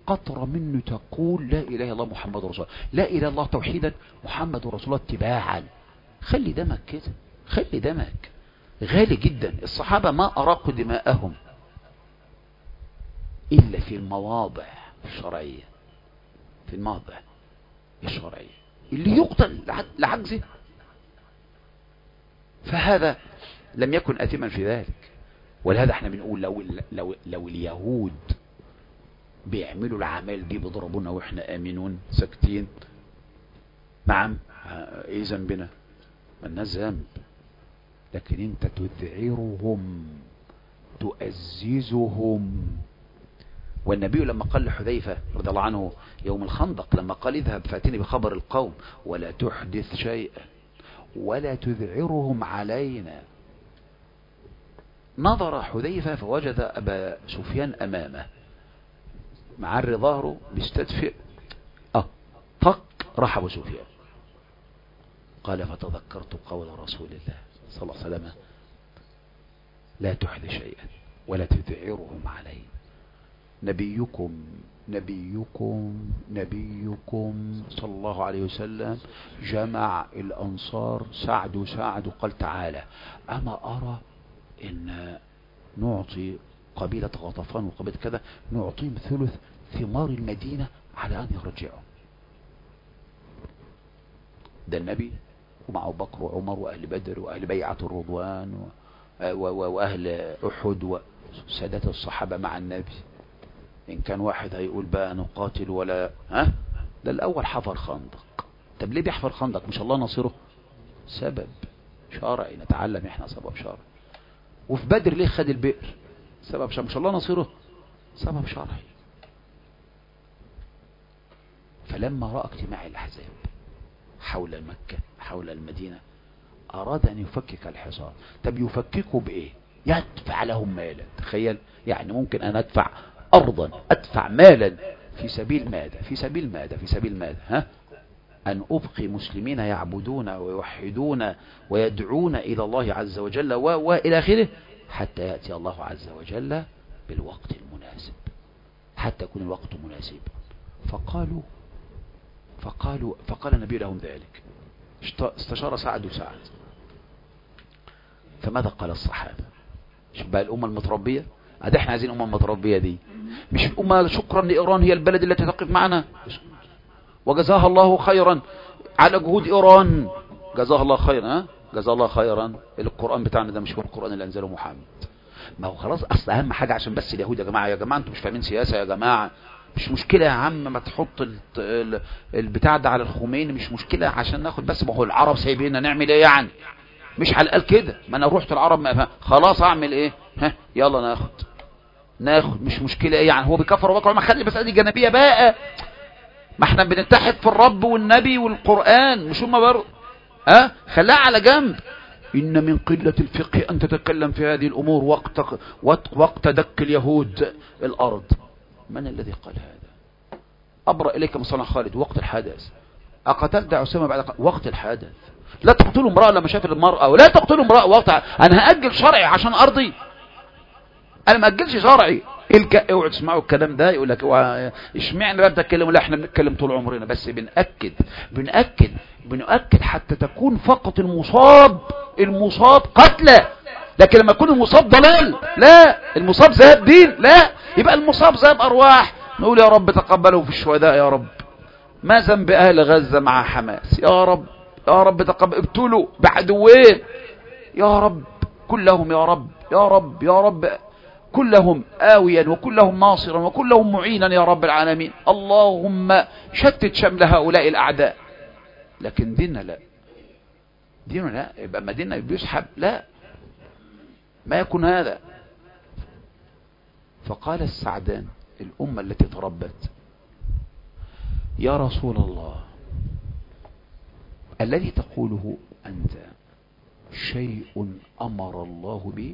قطرة منه تقول لا إله إلا الله محمد رسول الله، لا إله إلا الله توحيدا، محمد رسول الله اتباعا. خلي دمك كده، خلي دمك غالي جدا. الصحابة ما أراقوا دماءهم إلا في المواضع الشرعية، في المواضع الشرعية اللي يقتل لعجزه، فهذا لم يكن آثما في ذلك. ولهذا احنا بنقول لو, لو, لو اليهود بيعملوا العمال دي بيضربونا واحنا آمنون ساكتين، نعم ايه ذنبنا؟ مالناش ذنب. لكن انت تذعرهم تؤززهم. والنبي لما قال لحذيفة رضي الله عنه يوم الخندق، لما قال اذهب فاتني بخبر القوم ولا تحدث شيئا ولا تذعرهم علينا، نظر حذيفة فوجد أبا سفيان أمامه معري ظهره بيستدفئ، اه طق راح أبو سفيان. قال فتذكرت قول رسول الله صلى الله عليه وسلم لا تحدث شيئا ولا تذعرهم علينا. نبيكم نبيكم نبيكم صلى الله عليه وسلم جمع الأنصار سعد وسعد وقال تعالى أما أرى إن نعطي قبيلة غطفان وقبيلة كذا نعطيهم ثلث ثمار المدينة على أن يرجعوا. ده النبي ومع أبو بكر وعمر وأهل بدر وأهل بيعة الرضوان وأهل أحد وسادات الصحابة مع النبي. إن كان واحد هيقول بقى نقاتل ولا ها، ده الأول حفر خندق. طب ليه بيحفر خندق؟ مش الله نصره؟ سبب شرعي، نتعلم احنا سبب شرعي. وفي بدر ليه خد البئر؟ سبب شرعي. مش الله نصره؟ سبب شرعي. فلما رأى اجتماع الأحزاب حول مكة حول المدينة أراد أن يفكك الحصار. طب يفككه بإيه؟ يدفع لهم مالا. تخيل يعني ممكن أن أدفع أرضا، أدفع مالا في سبيل ماذا؟ في سبيل ماذا؟ في سبيل ماذا؟ ها؟ أن أبقي مسلمين يعبدون ويوحدون ويدعون إلى الله عز وجل وإلى آخره حتى يأتي الله عز وجل بالوقت المناسب، حتى يكون الوقت مناسب. فقالوا فقالوا فقال النبي لهم ذلك. استشار سعد وسعد. فماذا قال الصحابة؟ شوف بقى الأمة المتربية، ادي احنا عايزين الأمة المتربية دي، مش الأمة شكرا لإيران هي البلد التي تقف معنا وجزاها الله خيرا على جهود إيران، جزاها الله خيرا. ها جزاها الله خيرا. القرآن بتاعنا ده مش هو القرآن اللي أنزله محمد. ما هو خلاص أصل أهم حاجة عشان بس اليهود يا جماعة، يا جماعة أنتم مش فاهمين سياسة يا جماعة، مش مشكلة يا عم ما تحط البتاع ده على الخميني، مش مشكلة عشان ناخد بس. ما هو العرب سايبيننا نعمل ايه يعني؟ مش على الأقل كده، ما انا رحت العرب ما خلاص اعمل ايه؟ ها يلا ناخد ناخد مش مشكلة ايه يعني؟ هو بيكفر وبكر ما خلي بس ادي جانبية بقى، ما احنا بنتحد في الرب والنبي والقرآن مش هم برضه. ها خلاها على جنب. إن من قلة الفقه أن تتكلم في هذه الأمور وقت وقت دك اليهود الأرض. من الذي قال هذا؟ أبرأ إليك مصنع خالد وقت الحدث. أقتلت عسامة بعد وقت الحدث. لا تقتلوا امرأة لما شاف المرأة، ولا تقتلوا امرأة وقت. أنا هأجل شرعي عشان أرضي؟ أنا ما أجلش شرعي. الك... اوعوا تسمعوا الكلام ده يقول لك اشمعنى بقى بتتكلموا؟ لا احنا بنتكلم طول عمرنا، بس بنأكد بنأكد بنأكد حتى تكون فقط المصاب المصاب قتلى. لكن لما يكون المصاب ضلال، لا المصاب ذهب دين، لا يبقى المصاب ذهب أرواح. نقول يا رب تقبله في الشهداء يا رب. ما ذنب أهل غزة مع حماس يا رب؟ يا رب تقبل. ابتلوا بعدوين يا رب، كلهم يا رب يا رب يا رب، كلهم آويا وكلهم ناصرا وكلهم معينا يا رب العالمين. اللهم شتت شمل هؤلاء الأعداء. لكن ديننا لا، ديننا لا، يبقى ما ديننا بيسحب، لا ما يكون هذا. فقال السعدان الأمة التي تربت يا رسول الله الذي تقوله أنت شيء أمر الله به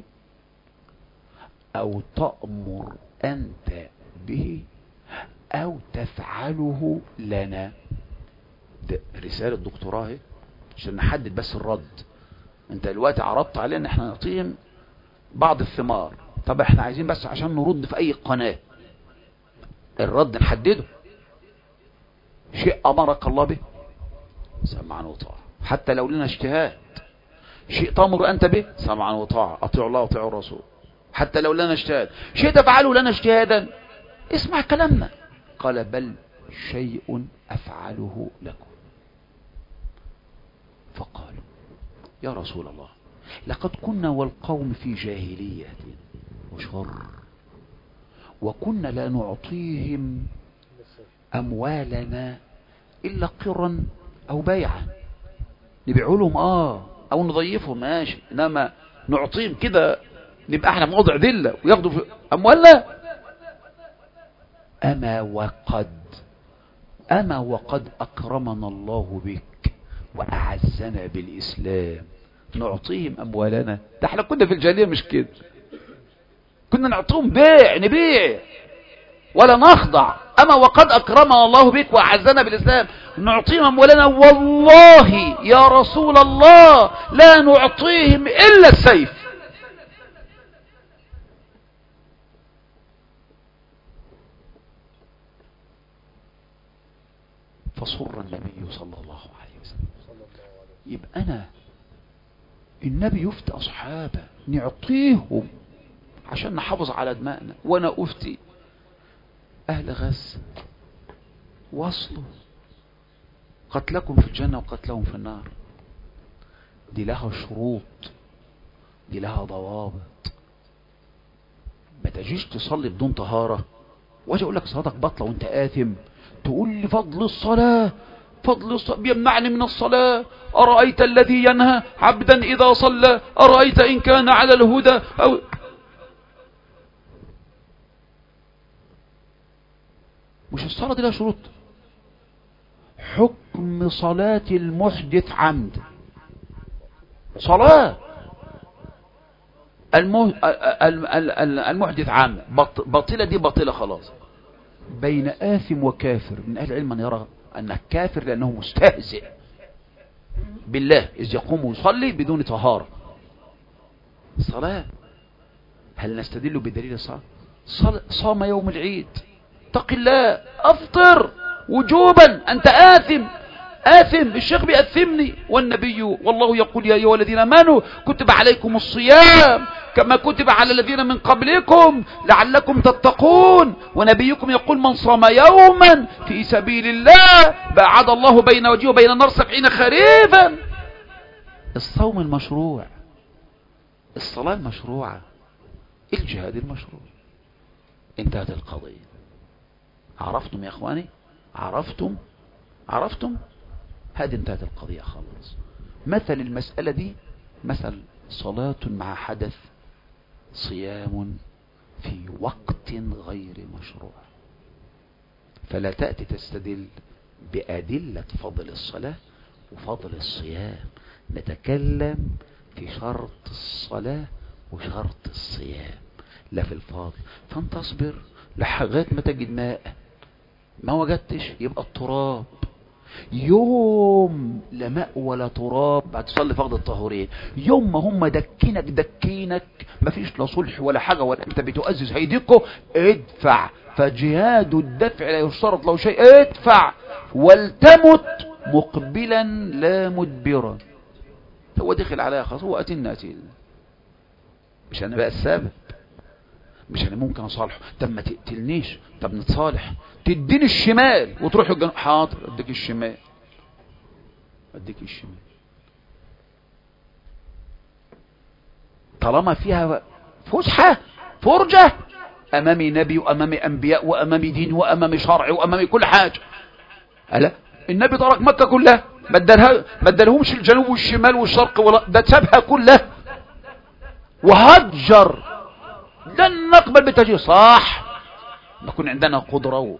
أو تأمر أنت به أو تفعله لنا؟ ده رسالة دكتوراه عشان نحدد بس الرد. انت دلوقتي عرضت علينا ان احنا نعطيهم بعض الثمار، طب احنا عايزين بس عشان نرد في اي قناة الرد نحدده. شيء أمرك الله به سمعا وطاعة حتى لو لنا اجتهاد. شيء تأمر أنت به سمعا وطاعة، أطيعوا الله وأطيعوا الرسول حتى لو لنا اجتهاد. شيء تفعله لنا اجتهادا اسمع كلامنا. قال بل شيء أفعله لكم. فقالوا يا رسول الله لقد كنا والقوم في جاهلية وشر وكنا لا نعطيهم أموالنا إلا قرا أو بيعا، نبيع لهم آه أو نضيفهم ماشي، إنما نعطيهم كده نبقى احنا موضع ذلة وياخدوا أموالنا. أما وقد أما وقد أكرمنا الله بك وأعزنا بالإسلام نعطيهم أموالنا؟ ده احنا كنا في الجاهلية مش كده، كنا نعطيهم بيع نبيع ولا نخضع. أما وقد أكرمنا الله بك وأعزنا بالإسلام نعطيهم أموالنا والله يا رسول الله لا نعطيهم إلا السيف. فصر النبي صلى الله عليه وسلم. يبقى أنا النبي يفتي أصحابه نعطيهم عشان نحافظ على دمائنا، وأنا أفتي أهل غزة وصلوا قتلكم في الجنة وقتلهم في النار. دي لها شروط، دي لها ضوابط. ما تجيش تصلي بدون طهارة واجي اقول لك صلاتك بطلة وانت آثم، تقول لي فضل الصلاة فضل الصلاة بيمنعني من الصلاة. أرأيت الذي ينهى عبدا إذا صلى أرأيت إن كان على الهدى أو مش الصلاة دي لها شروط. حكم صلاة المحدث عمد صلاة المحدث عمد باطلة، دي باطلة خلاص. بين آثم وكافر من أهل العلم من يرى أنه كافر لأنه مستهزئ بالله إذ يقوم يصلي بدون طهارة. الصلاة هل نستدل بدليل الصلاة؟ صام يوم العيد اتق الله أفطر وجوبا أنت آثم آثم، الشيخ بيأثمني والنبي والله يقول يا أيها الذين آمنوا كتب عليكم الصيام كما كتب على الذين من قبلكم لعلكم تتقون، ونبيكم يقول من صام يوما في سبيل الله باعد الله بين وجهه وبين النار سبعين خريفا. الصوم المشروع، الصلاة المشروعة، الجهاد المشروع. انتهت القضية. عرفتم يا اخواني؟ عرفتم عرفتم هذه انتهت القضية خلاص. مثل المسألة دي مثل صلاة مع حدث، صيام في وقت غير مشروع. فلا تأتي تستدل بأدلة فضل الصلاة وفضل الصيام. نتكلم في شرط الصلاة وشرط الصيام لا في الفضل. فانت اصبر لحاجات ما تجد ماء، ما وجدتش يبقى التراب. يوم لا ماء ولا تراب هتصلي فرض الطهورين. يوم ما هم دكينك دكينك ما فيش لا صلح ولا حاجة ولا انت بتؤزز هيديكو ادفع. فجهاد الدفع لا يشترط له شيء. ادفع ولتمت مقبلا لا مدبرا. هو دخل عليها خلاص هو اتنا اتنا مش انا بقى السبب، مش انا ممكن اصالحه. طب ما تقتلنيش، طب نتصالح، تديني الشمال وتروح الجنوب. حاضر اديك الشمال اديك الشمال طالما فيها فسحة فرجة امامي نبي وامامي انبياء وامامي دين وامامي شرع وامامي كل حاجة. ألا النبي ترك مكة كلها ما ادالهمش الجنوب والشمال والشرق ولا ده سابها كلها وهجر. لن نقبل بالتجهيز صح نكون عندنا قدرة و...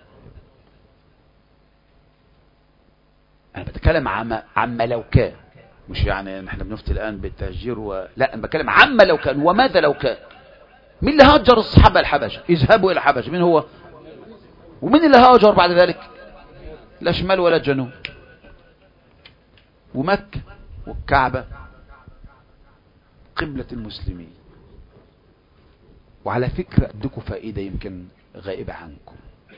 أنا بتكلم عما عما لو كان، مش يعني نحن بنفتي الآن بالتهجير و... لا أنا بتكلم عما لو كان وماذا لو كان. مين اللي هاجر الصحابة الحبشة؟ اذهبوا إلى الحبشة. مين هو؟ ومين اللي هاجر بعد ذلك؟ لا شمال ولا جنوب. ومكة والكعبة قبلة المسلمين. وعلى فكرة اديكم فائدة يمكن غائبة عنكم.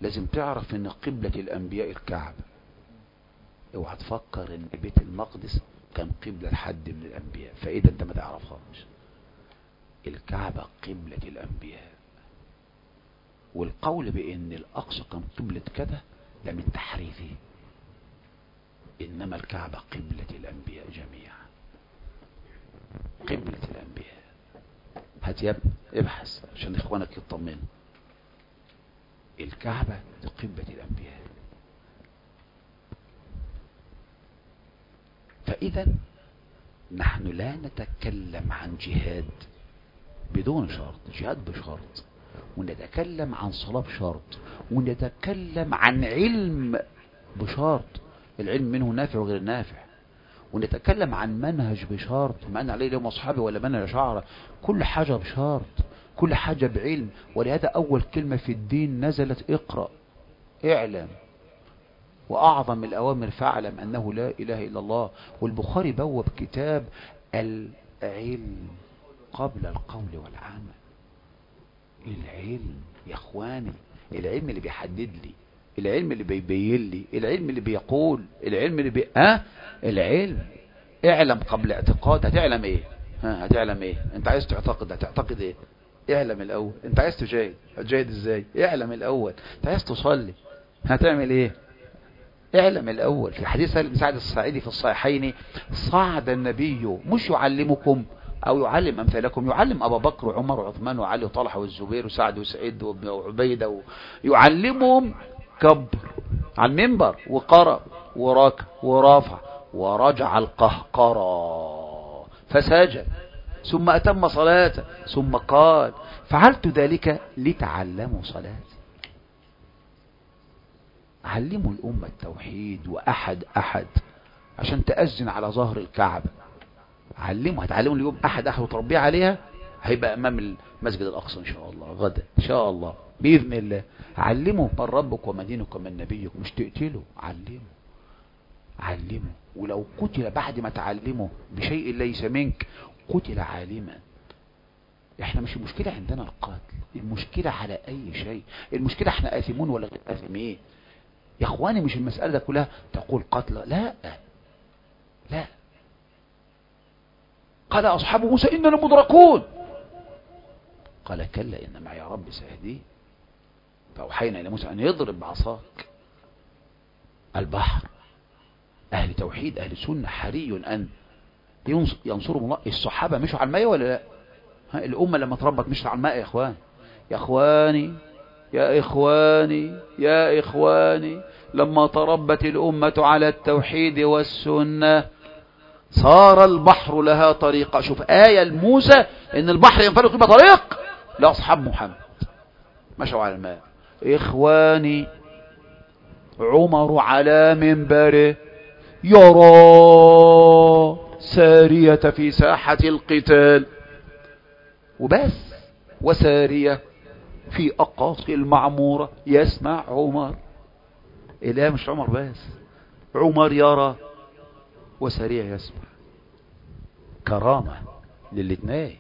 لازم تعرف ان قبلة الانبياء الكعبة. اوعى تفكر ان بيت المقدس كان قبلة لحد من الانبياء، فاذا انت ما تعرفهاش. الكعبة قبلة الانبياء، والقول بان الاقصى كان قبلة كده ده من تحريفه، انما الكعبة قبلة الانبياء جميعا، قبلة الانبياء. هات يا ابني ابحث عشان اخوانك يطمنوا. الكعبة قبلة الانبياء. فاذا نحن لا نتكلم عن جهاد بدون شرط، جهاد بشرط، ونتكلم عن صلاة بشرط، ونتكلم عن علم بشرط، العلم منه نافع وغير نافع، ونتكلم عن منهج بشرط، ما أنا عليه اليوم أصحابي ولا منهج شعر، كل حاجة بشرط، كل حاجة بعلم. ولهذا أول كلمة في الدين نزلت اقرأ اعلم، وأعظم الأوامر فاعلم أنه لا إله إلا الله. والبخاري بوب كتاب العلم قبل القول والعمل. العلم يا اخواني، العلم اللي بيحدد لي، العلم اللي بيبين لي، العلم اللي بيقول، العلم اللي بي... ها العلم. اعلم قبل اعتقاد. هتعلم ايه؟ ها هتعلم ايه؟ انت عايز تعتقد، هتعتقد ايه؟ اعلم الاول. انت عايز تجاهد، هتجاهد ازاي؟ اعلم الاول. انت عايز تصلي، هتعمل ايه؟ اعلم الاول. في حديث سهل بن سعد الساعدي في الصحيحين، صعد النبي مش يعلمكم او يعلم امثالكم، يعلم ابا بكر وعمر وعثمان وعلي وطلحه والزبير وسعد وسعيد وعبيده، ويعلمهم كبر على المنبر وقرأ وركع ورافع ورجع القهقرى فسجد ثم اتم صلاته ثم قال فعلت ذلك لتعلموا صلاتي. علموا الامه التوحيد واحد احد عشان تأذن على ظهر الكعبه. علموا، هتعلموا اليوم احد احد وتربيه عليها، هيبقى امام المسجد الاقصى ان شاء الله غدا ان شاء الله باذن الله. علموا من ربك ومن دينك ومن نبيك، مش تقتلوا، علموا علموا. ولو قتل بعد ما تعلمه بشيء ليس منك قتل عالما. احنا مش المشكله عندنا القتل، المشكله على اي شيء، المشكله احنا آثمون ولا غير آثمين يا اخواني. مش المساله ده كلها تقول قتل، لا لا. قال أصحاب موسى إننا مدركون، قال كلا إن معي ربي سيهدين. فأوحينا إلى موسى أن يضرب بعصاك البحر. أهل توحيد أهل سنة حري أن ينصرهم الله. الصحابة مشوا على الماء ولا لا؟ ها الأمة لما تربت مشوا على الماء يا إخوان، يا إخواني يا إخواني يا إخواني. لما تربت الأمة على التوحيد والسنة صار البحر لها طريقة. شوف آية لموسى ان البحر ينفرق بطريق لأصحاب محمد، مشوا على الماء. إخواني عمر على منبره يرى سارية في ساحة القتال وبس، وسارية في أقاصي المعمورة يسمع عمر. إله مش عمر بس، عمر يرى وسريع يسمع. كرامة للاثنين.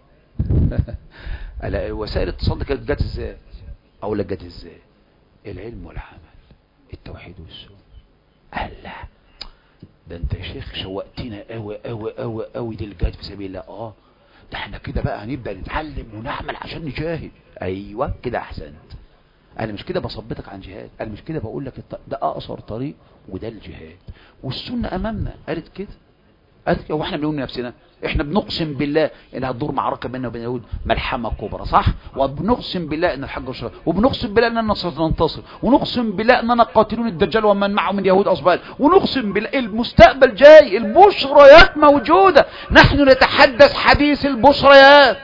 وسائل الاتصال دي كانت جت ازاي او لا جت ازاي؟ العلم والعمل، التوحيد والسنة. الله، ده انت يا شيخ شوقتنا قوي قوي قوي قوي. دي الجهاد في سبيل الله. اه ده احنا كده بقى هنبدا نتعلم ونعمل عشان نجاهد. ايوه كده احسنت. انا مش كده بصبتك عن جهاد، انا مش كده بقول لك ده اقصر طريق وده الجهاد. والسنه امامنا قالت كده، قالت كده. واحنا بنقول لنفسنا احنا بنقسم بالله ان هتدور معركه بيننا وبين اليهود ملحمه كبرى، صح؟ وبنقسم بالله ان الحج والشرع، وبنقسم بالله اننا سننتصر، ونقسم بالله اننا قاتلون الدجال ومن معه من يهود اصبال، ونقسم بالله المستقبل جاي، البشريات موجوده. نحن نتحدث حديث البشريات،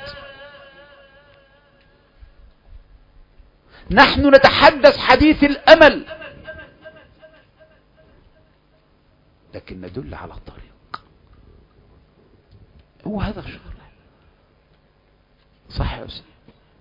نحن نتحدث حديث الأمل، لكن ندل على الطريق. هو هذا الشرع، صح يا أستاذ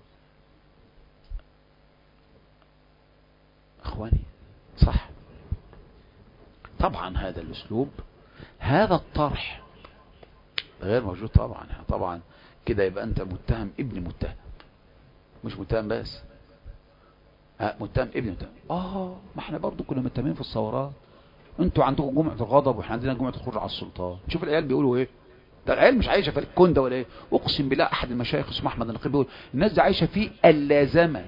أخواني؟ صح. طبعا هذا الأسلوب، هذا الطرح غير موجود طبعا. طبعا كده يبقى أنت متهم ابن متهم، مش متهم بس. ها متهم ابن متهم. اه ما احنا برضو كنا متهمين في الثورات، انتوا عندكم جمعة الغضب واحنا عندنا جمعة الخروج على السلطان. شوف العيال بيقولوا ايه، ده العيال مش عايشه في الكون ده ولا ايه. اقسم بالله احد المشايخ اسمه احمد النقيب بيقول الناس دي عايشه في اللازمه.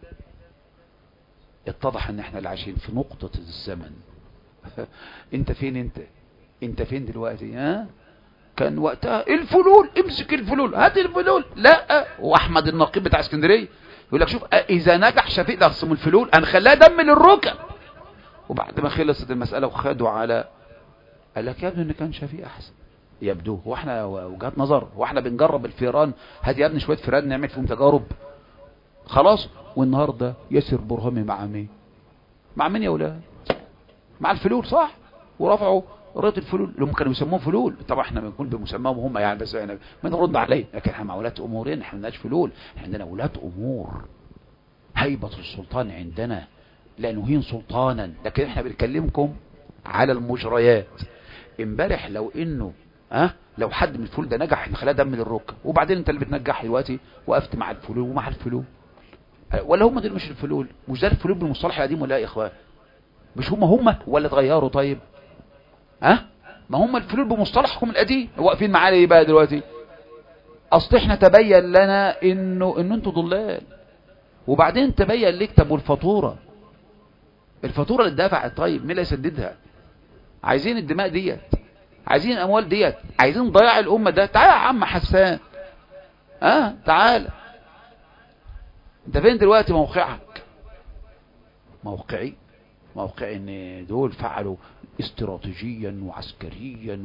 اتضح ان احنا اللي عايشين في نقطه الزمن. انت فين انت انت فين دلوقتي؟ ها كان وقتها الفلول، امسك الفلول، هات الفلول. لا، واحمد النقيب بتاع اسكندريه يقول لك شوف اذا نجح شفيق درسم الفلول هنخليها دم للركب. وبعد ما خلصت المساله وخدوا على، قال لك يبدو ان كان شفيق احسن. يبدو هو احنا وجهات نظر، واحنا بنجرب الفيران، هات يا ابني شويه فيران نعمل فيهم تجارب خلاص. والنهارده ياسر برهامي مع مين؟ مع مين يا ولاد؟ مع الفلول صح. ورفعوا رايه الفلول اللي هم كانوا بيسموهم فلول. طبعا احنا بنكون بمسماهم هم يعني، بس احنا ما نرد عليه، لكن احنا مع ولاة امورين، احنا ما عندناش فلول، احنا عندنا ولاة امور. هيبه السلطان عندنا لا نهين سلطانا، لكن احنا بنكلمكم على المجريات. امبارح لو انه ها أه؟ لو حد من الفلول ده نجح نخلاه دم للركب، وبعدين انت اللي بتنجح دلوقتي وقفت مع الفلول ومع الفلول. ولا هم دول مش الفلول؟ مش ده الفلول بالمصطلح القديم ولا يا اخوان؟ مش هم هم ولا اتغيروا؟ طيب ها أه؟ ما هم الفلول بمصطلحكم القديم واقفين معانا ايه بقى دلوقتي؟ اصل احنا تبين لنا انه ان انتوا ضلال، وبعدين تبين ليك طب والفاتوره، الفاتوره اللي اتدفعت طيب مين اللي يسددها؟ عايزين الدماء ديت، عايزين الاموال ديت، عايزين ضياع الامه ده. تعال يا عم حسان، ها أه؟ تعال انت فين دلوقتي؟ موقعك موقعي موقع ان دول فعلوا استراتيجيا وعسكريا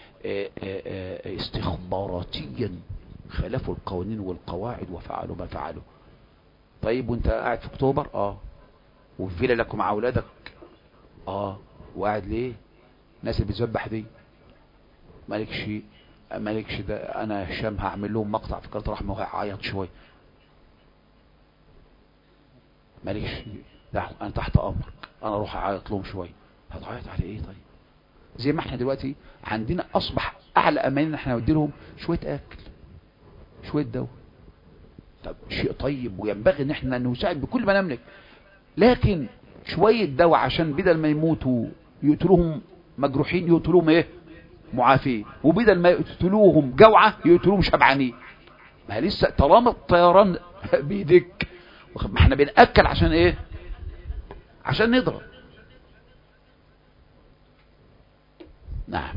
واستخباراتيا، خالفوا القوانين والقواعد وفعلوا ما فعلوا. طيب وانت قاعد في اكتوبر اه وفي فيلا لك مع اولادك اه وقاعد ليه؟ ناس اللي بتذبح دي مالكش مالكش ده. انا هشام هعمل لهم مقطع في قناه رحمه وهعيط شويه، مالكش ده انا تحت امرك، انا اروح اعيط لهم شويه. هتعيط على ايه طيب؟ زي ما احنا دلوقتي عندنا اصبح اعلى امان ان احنا ندي لهم شويه اكل شويه دواء. طب شيء طيب وينبغي ان احنا نساعد بكل ما نملك، لكن شويه دواء عشان بدل ما يموتوا يقتلوهم مجروحين يقتلوهم ايه؟ معافين، وبدل ما يقتلوهم جوعه يقتلوهم شبعانين. ما لسه طالما الطيران بيدك، ما احنا بنأكل عشان ايه؟ عشان نضرب. نعم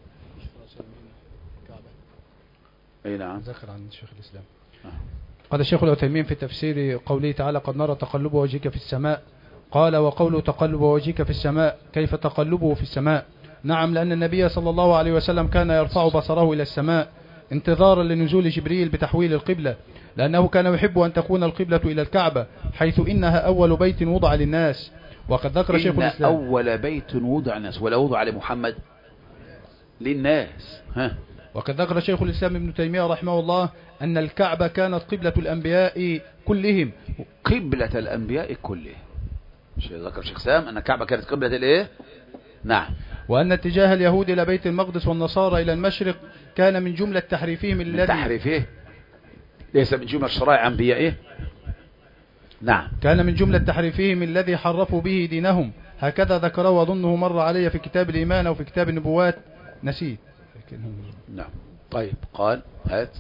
اي نعم ذكر عن شيخ الاسلام. نعم. قال الشيخ العثيمين في تفسير قوله تعالى قد نرى تقلب وجهك في السماء، قال وقول تقلب وجهك في السماء كيف تقلبه في السماء؟ نعم، لأن النبي صلى الله عليه وسلم كان يرفع بصره إلى السماء انتظارا لنزول جبريل بتحويل القبلة، لأنه كان يحب أن تكون القبلة إلى الكعبة حيث إنها أول بيت وضع للناس. وقد ذكر شيخ الإسلام أول بيت وضع للناس، ولا وضع لمحمد للناس. ها وقد ذكر شيخ الإسلام ابن تيمية رحمه الله أن الكعبة كانت قبلة الأنبياء كلهم. قبلة الأنبياء كلهم. ذكر شيخ سام أن الكعبة كانت قبلة الإيه؟ نعم. وأن اتجاه اليهود إلى بيت المقدس والنصارى إلى المشرق كان من جملة تحريفهم الذي تحريفه ليس من جملة شرائع أنبيائه. نعم. كان من جملة تحريفهم الذي حرفوا به دينهم، هكذا ذكره وظنه مر علي في كتاب الإيمان أو في كتاب النبوات، نسيت. نعم. طيب قال هات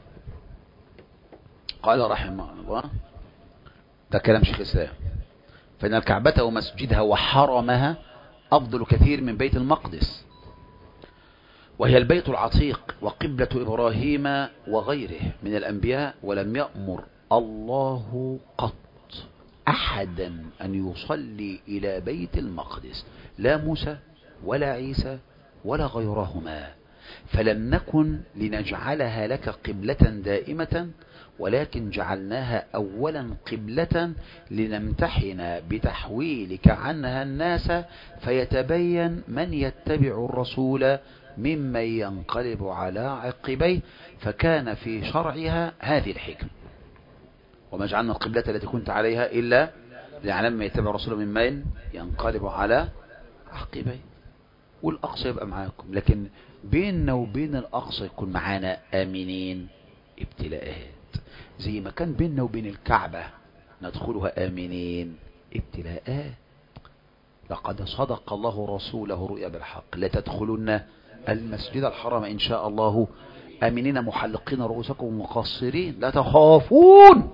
قال رحمه الله، ده كلام شيخ الإسلام، فإن الكعبة ومسجدها وحرمها أفضل كثير من بيت المقدس، وهي البيت العتيق وقبلة إبراهيم وغيره من الأنبياء، ولم يأمر الله قط أحدا أن يصلي إلى بيت المقدس، لا موسى ولا عيسى ولا غيرهما، فلم نكن لنجعلها لك قبلة دائمة، ولكن جعلناها أولا قبلة لنمتحن بتحويلك عنها الناس فيتبين من يتبع الرسول ممن ينقلب على عقبيه، فكان في شرعها هذه الحكمة. وما جعلنا القبلة التي كنت عليها إلا لنعلم من يتبع الرسول ممن ينقلب على عقبيه. والأقصى يبقى معاكم، لكن بيننا وبين الأقصى يكون معانا آمنين ابتلاءات، زي ما كان بيننا وبين الكعبة ندخلها آمنين. ابتلاءات. لقد صدق الله رسوله رؤيا بالحق لتدخلن المسجد الحرام إن شاء الله آمنين محلقين رؤوسكم مقصرين لا تخافون.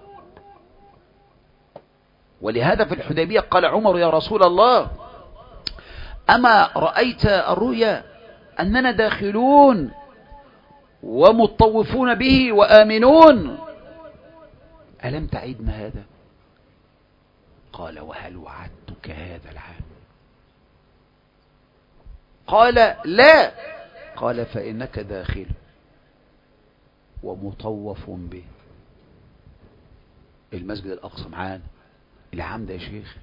ولهذا في الحديبية قال عمر يا رسول الله أما رأيت الرؤيا أننا داخلون ومطوفون به وآمنون ألم تعدنا هذا؟ قال وهل وعدتك هذا العام؟ قال لا. قال فإنك داخل ومطوف به. المسجد الأقصى معانا العام ده يا شيخ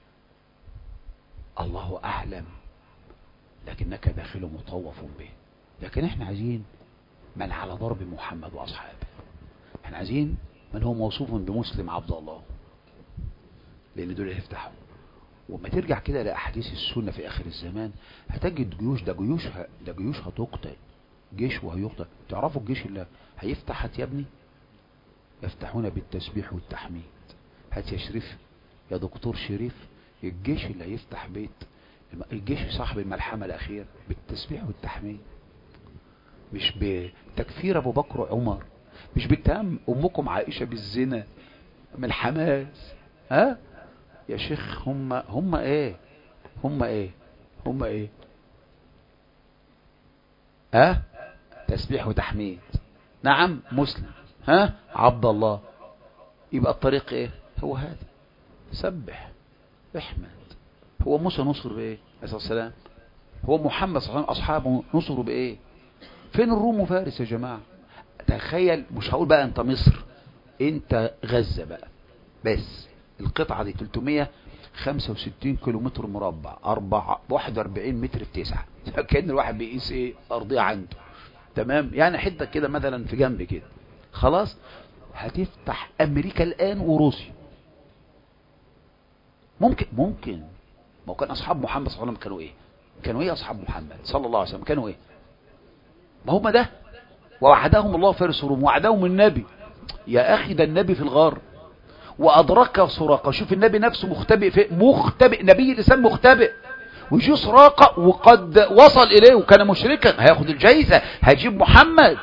الله أعلم، لكنك داخل مطوف به. لكن احنا عايزين من على ضرب محمد وأصحابه، احنا عايزين من هو موصوف بمسلم عبد الله، لأن دول هيفتحوا. وما ترجع كده لأحاديث السنة في آخر الزمان هتجد جيوش، ده جيوش ده جيوش هتقتل، جيش وهيقتل. تعرفوا الجيش اللي هيفتح هات يا ابني؟ يفتحون بالتسبيح والتحميد. هات يا شريف يا دكتور شريف، الجيش اللي هيفتح بيت الجيش صاحب الملحمة الأخير بالتسبيح والتحميد، مش بتكفير أبو بكر وعمر، مش باتهام أمكم عائشة بالزنا من الحماس. ها يا شيخ هم هم ايه هم ايه هم ايه ها تسبيح وتحميد. نعم مسلم ها عبد الله. يبقى الطريق ايه؟ هو هذا، سبح احمد. هو موسى نصر بايه عليه السلام؟ هو محمد صلى الله عليه وسلم اصحابه نصروا بايه؟ فين الروم وفارس يا جماعه؟ تخيل، مش هقول بقى انت مصر، انت غزه بقى بس. القطعة دي ثلاثمائة وخمسة وستين كيلومتر مربع، أربعة واحد وأربعين متر في تسعة. كأن الواحد بيقيس ايه أرضية عنده. تمام، يعني حتة كده مثلا في جنب كده. خلاص هتفتح أمريكا الآن وروسيا. ممكن ممكن ما كان أصحاب محمد صلى الله عليه وسلم كانوا ايه؟ كانوا ايه أصحاب محمد صلى الله عليه وسلم؟ كانوا ايه؟ ما هم ده. ووعدهم الله فارس الروم، وعدهم النبي. يا أخي ده النبي في الغار وأدرك سراقة. شوف النبي نفسه مختبئ في مختبئ، نبي الإسلام مختبئ، ويجي سراقة وقد وصل إليه وكان مشركا، هياخد الجايزة، هيجيب محمد.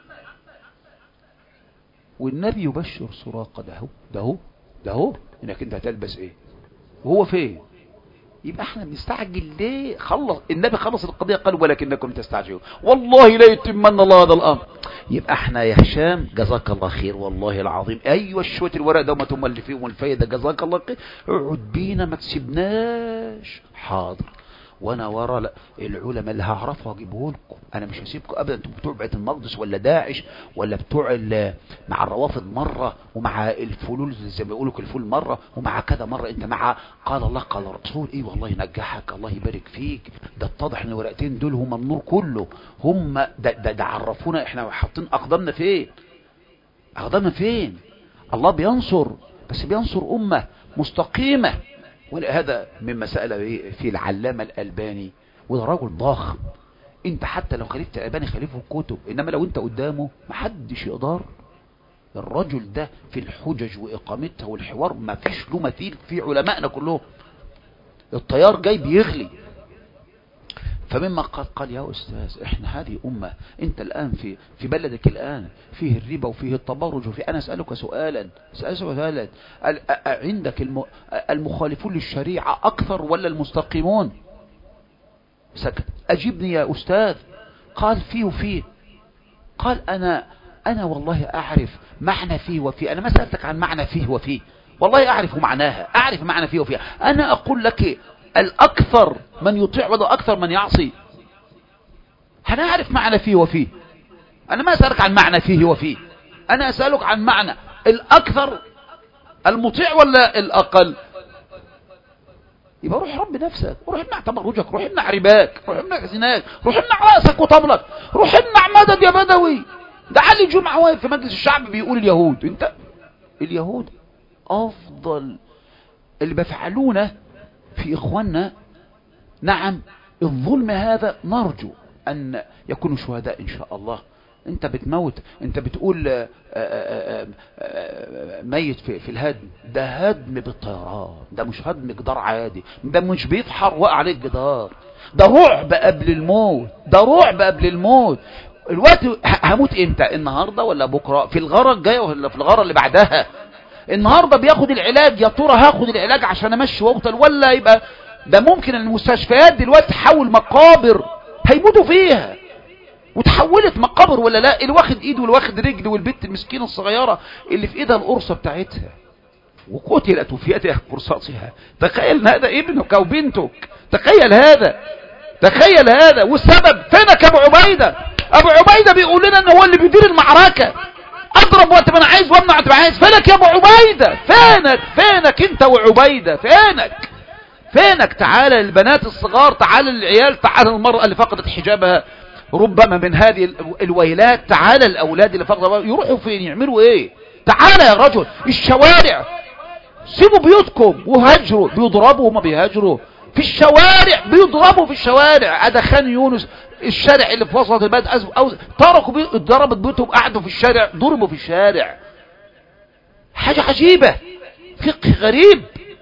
والنبي يبشر سراقة ده هو ده هو ده هو إنك أنت هتلبس إيه وهو فين. يبقى احنا بنستعجل ليه؟ خلص النبي، خلص القضية، قال ولكنكم تستعجلون والله لا يتمن الله هذا الأمر. يبقى احنا يا هشام جزاك الله خير والله العظيم. ايوه الشوية الورق ده هم اللي فيهم الفايدة، جزاك الله خير. اقعد بينا ما تسيبناش. حاضر. وانا ورا لا العلماء اللي هعرفها اجيبه لكم، انا مش هسيبكم ابدا. انتم بتوع بيت المقدس ولا داعش ولا بتوع مع الروافض مره، ومع الفلول زي ما بيقولوا الفول مره، ومع كذا مره. انت مع قال الله قال الرسول. ايه والله ينجحك، الله يبارك فيك. ده اتضح ان الورقتين دول هم النور كله. هم ده, ده, ده عرفونا احنا حاطين اقدامنا فين، اقدامنا فين. الله بينصر، بس بينصر امه مستقيمه. ولهذا من مسائل في العلامة الألباني، وده راجل ضخم. انت حتى لو خليفة الألباني خليفه الكتب، انما لو انت قدامه محدش يقدر. الرجل ده في الحجج وإقامتها والحوار ما فيش له مثيل في علمائنا كلهم. الطيار جاي بيغلي. فمما قال قال يا أستاذ احنا هذه أمة، انت الآن في في بلدك الآن فيه الربا وفيه التبرج وفيه. أنا أسألك سؤالا أسألك سؤالا عندك المخالفون للشريعة أكثر ولا المستقيمون؟ سكت. أجبني يا أستاذ. قال فيه وفيه. قال أنا أنا والله أعرف معنى فيه وفيه. أنا ما سألتك عن معنى فيه وفيه، والله أعرف معناها، أعرف معنى فيه وفيه. أنا أقول لك الأكثر من يطيع ولا أكثر من يعصي. هنعرف معنى فيه وفيه. أنا ما أسألك عن معنى فيه وفيه، أنا أسألك عن معنى الأكثر المطيع ولا الأقل. يبقى روح رب نفسك، روح امنع تبرجك، روح امنع رباك، روح امنع زناك، روح امنع رأسك وطبلك، روح امنع مدد يا بدوي. ده علي جمعة واقف في مجلس الشعب بيقول اليهود. انت اليهود أفضل اللي بفعلونه في إخواننا. نعم الظلم هذا نرجو أن يكونوا شهداء إن شاء الله. انت بتموت، انت بتقول آآ آآ آآ ميت في, في الهدم. ده هدم بالطيران، ده مش هدم جدار عادي، ده مش بيفحر وقع عليه الجدار، ده رعب قبل الموت، ده رعب قبل الموت. الوقت هموت امتى؟ النهارده ولا بكره؟ في الغاره الجايه ولا في الغاره اللي بعدها؟ النهارده بياخد العلاج، يا ترى هاخد العلاج عشان امشي واقتل ولا يبقى ده ممكن المستشفيات دلوقتي تحول مقابر هيموتوا فيها، وتحولت مقابر ولا لا؟ اللي واخد ايد واللي واخد رجل، والبنت المسكينه الصغيره اللي في ايدها القرصه بتاعتها وقتلت في يدها قرصتها. تخيل هذا ابنك او بنتك، تخيل هذا، تخيل هذا. والسبب فينك يا ابو عبيده؟ ابو عبيده بيقول لنا ان هو اللي بيدير المعركه، اضرب وقت ما انا عايز وامنع وقت ما انا عايز. فينك يا ابو عبيده؟ فينك فينك انت وعبيده؟ فينك فينك؟ تعالى للبنات الصغار، تعالى للعيال، تعالى للمرأة اللي فقدت حجابها ربما من هذه الويلات، تعالى للأولاد اللي فقدوا، يروحوا فين؟ يعملوا ايه؟ تعالى يا رجل. الشوارع، سيبوا بيوتكم وهاجروا. بيضربوا وما بيهاجروا في الشوارع، بيضربوا في الشوارع. هذا خان يونس الشارع اللي في وسط البلد أو تركوا بي... ضربت بيوتهم، قعدوا في الشارع، ضربوا في الشارع. حاجة عجيبة، فقه غريب.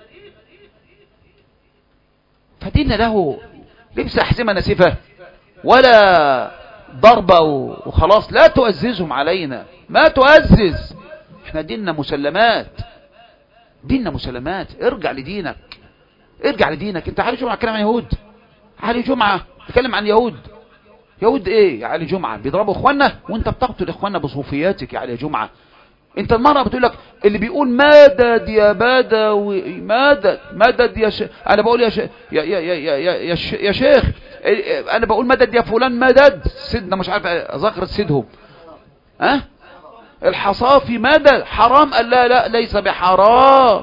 فدين له لبس أحزمة ناسفة ولا ضربة وخلاص. لا تؤززهم علينا، ما تؤزز. احنا ديننا مسلمات، ديننا مسلمات. ارجع لدينك، ارجع لدينك. انت علي جمعة تكلم عن يهود؟ علي جمعة تكلم عن يهود؟ يهود ايه يا علي جمعة؟ بيضربوا اخواننا وانت بتقتل اخواننا بصوفياتك يا علي جمعة. انت المرة بتقول لك اللي بيقول مدد يا بدوي، مدد مدد يا شيخ. انا بقول يا شيخ يا يا يا يا, يا, يا شيخ، انا بقول مدد يا فلان، مدد سيدنا مش عارف ذكر سيدهم ها أه؟ الحصافي مدد حرام؟ قال لا لا ليس بحرام،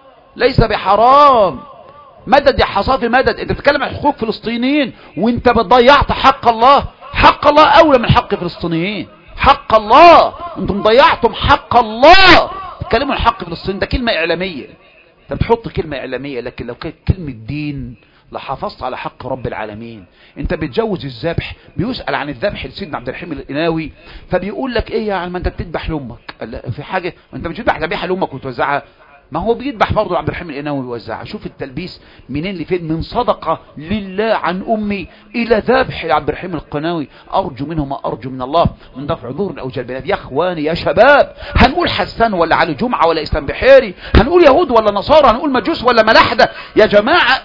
ليس بحرام. مدد يا حصافي مدد. انت بتتكلم عن حقوق فلسطينيين وانت ضيعت حق الله. حق الله اولى من حق فلسطينيين. حق الله، انتم ضيعتم حق الله. تتكلموا عن حق فلسطين، ده كلمة اعلامية، انت بتحط كلمة اعلامية. لكن لو كانت كلمة دين لحافظت على حق رب العالمين. انت بتجوز الذبح، بيسأل عن الذبح لسيدنا عبد الرحيم القناوي، فبيقول لك ايه يا عم انت بتذبح لامك؟ في حاجة انت مش بتذبح ذبيحة لامك وتوزعها؟ ما هو بيذبح برضه عبد الرحيم القناوي ويوزعها. شوف التلبيس منين لفين، من صدقة لله عن امي الى ذبح لعبد الرحيم القناوي. ارجو منه ما ارجو من الله من دفع ضر او جلب نفع. يا اخواني يا شباب، هنقول حسان ولا علي جمعة ولا اسلام بحيري؟ هنقول يهود ولا نصارى؟ هنقول مجوس ولا ملاحدة؟ يا جماعة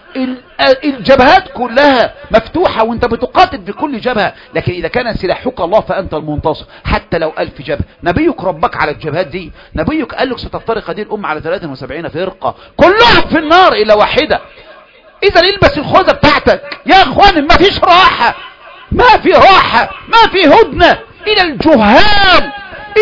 الجبهات كلها مفتوحة وانت بتقاتل في كل جبهة. لكن اذا كان سلاحك الله فانت المنتصر حتى لو الف جبهة. نبيك ربك على الجبهات دي، نبيك قال لك ستفترق هذه الامة على ثلاث وسبعين فرقة كلهم في النار الا واحدة. اذا البس الخوذة بتاعتك يا اخواني. ما فيش راحة، ما في راحة، ما في هدنة. الى الجهال،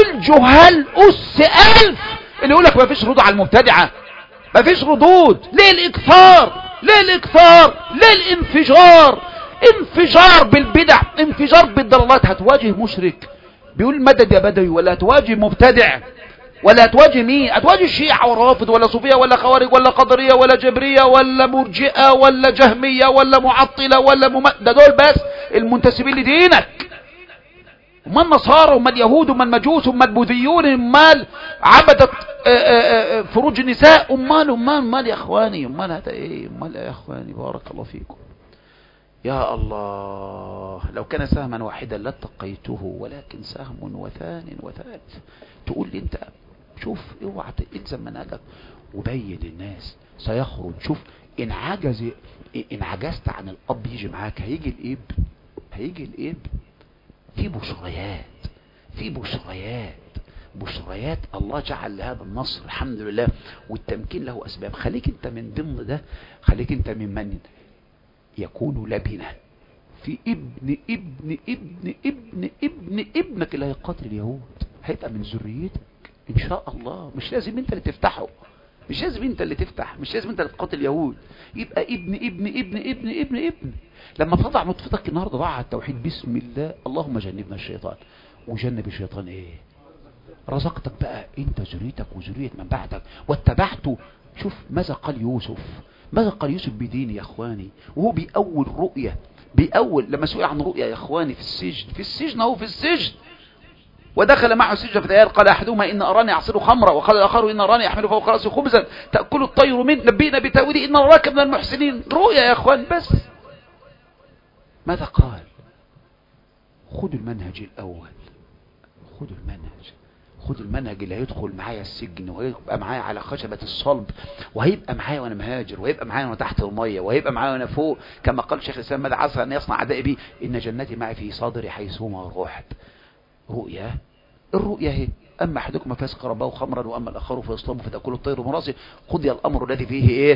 الجهال اس الف اللي يقول لك ما فيش ردود على المبتدعة، ما فيش ردود. ليه الاكثار؟ ليه الاكثار؟ ليه الانفجار؟ انفجار بالبدع، انفجار بالضلالات. هتواجه مشرك بيقول مدد يا بدوي، ولا هتواجه مبتدع، ولا هتواجه مين؟ هتواجه شيعة ورافض ولا صوفية ولا خوارج ولا قدرية ولا جبرية ولا مرجئة ولا جهمية ولا معطلة ولا مم... ده دول بس المنتسبين لدينك. وما النصارى وما اليهود وما المجوس وما البوذيون امال عبدت فروج النساء؟ امال امال امال يا اخواني، امال هذا ايه؟ امال يا اخواني بارك الله فيكم. يا الله لو كان سهما واحدا لاتقيته، ولكن سهم وثان وثالث. تقول لي انت شوف اوعى الزم منهجك وبين للناس سيخرج. شوف ان عجز ان عجزت عن الاب يجي معاك، هيجي الابن، هيجي الابن. في بشريات، في بشريات، بشريات. الله جعل لهذا النصر الحمد لله والتمكين له اسباب. خليك انت من ضمن ده، خليك انت ممن يكون لبنة في ابن ابن ابن ابن ابن ابنك اللي هيقاتل اليهود، هيبقى من ذريتك ان شاء الله. مش لازم انت اللي تفتحه، مش لازم انت اللي تفتح، مش لازم انت اللي تقاتل اليهود. يبقى ابن ابن ابن ابن ابن ابن. لما تضع نطفتك النهارده ضع على التوحيد، بسم الله اللهم جنبنا الشيطان وجنب الشيطان ايه؟ رزقتك بقى انت ذريتك وذرية من بعدك واتبعته. شوف ماذا قال يوسف، ماذا قال يوسف بدين يا اخواني، وهو بيأول رؤية، بيأول لما سئل عن رؤية يا اخواني في السجن، في السجن اهو في السجن ودخل معه السجن فتيان قال أحدهما إن أراني أعصر خمرا وقال الآخر إن أراني أحمل فوق رأسي خبزا تأكل الطير منه نبئنا بتأويله إن نراك من المحسنين. رؤيا يا أخوان. بس ماذا قال؟ خذوا المنهج الأول، خذوا المنهج، خذوا المنهج اللي هيدخل معايا السجن وهيبقى معايا على خشبة الصلب، وهيبقى معايا وانا مهاجر، وهيبقى معايا وانا تحت المية، وهيبقى معايا وانا فوق، كما قال شيخ الإسلام ماذا عسى أن يصنع أعدائي بي إن جنتي معي في صدري حيثما رحت. رؤيا. الرؤيا هي أما أحدكم فيسقي ربه خمرا وأما الآخر فيصلب فتأكل الطير من رأسه قضي الأمر الذي فيه إيه.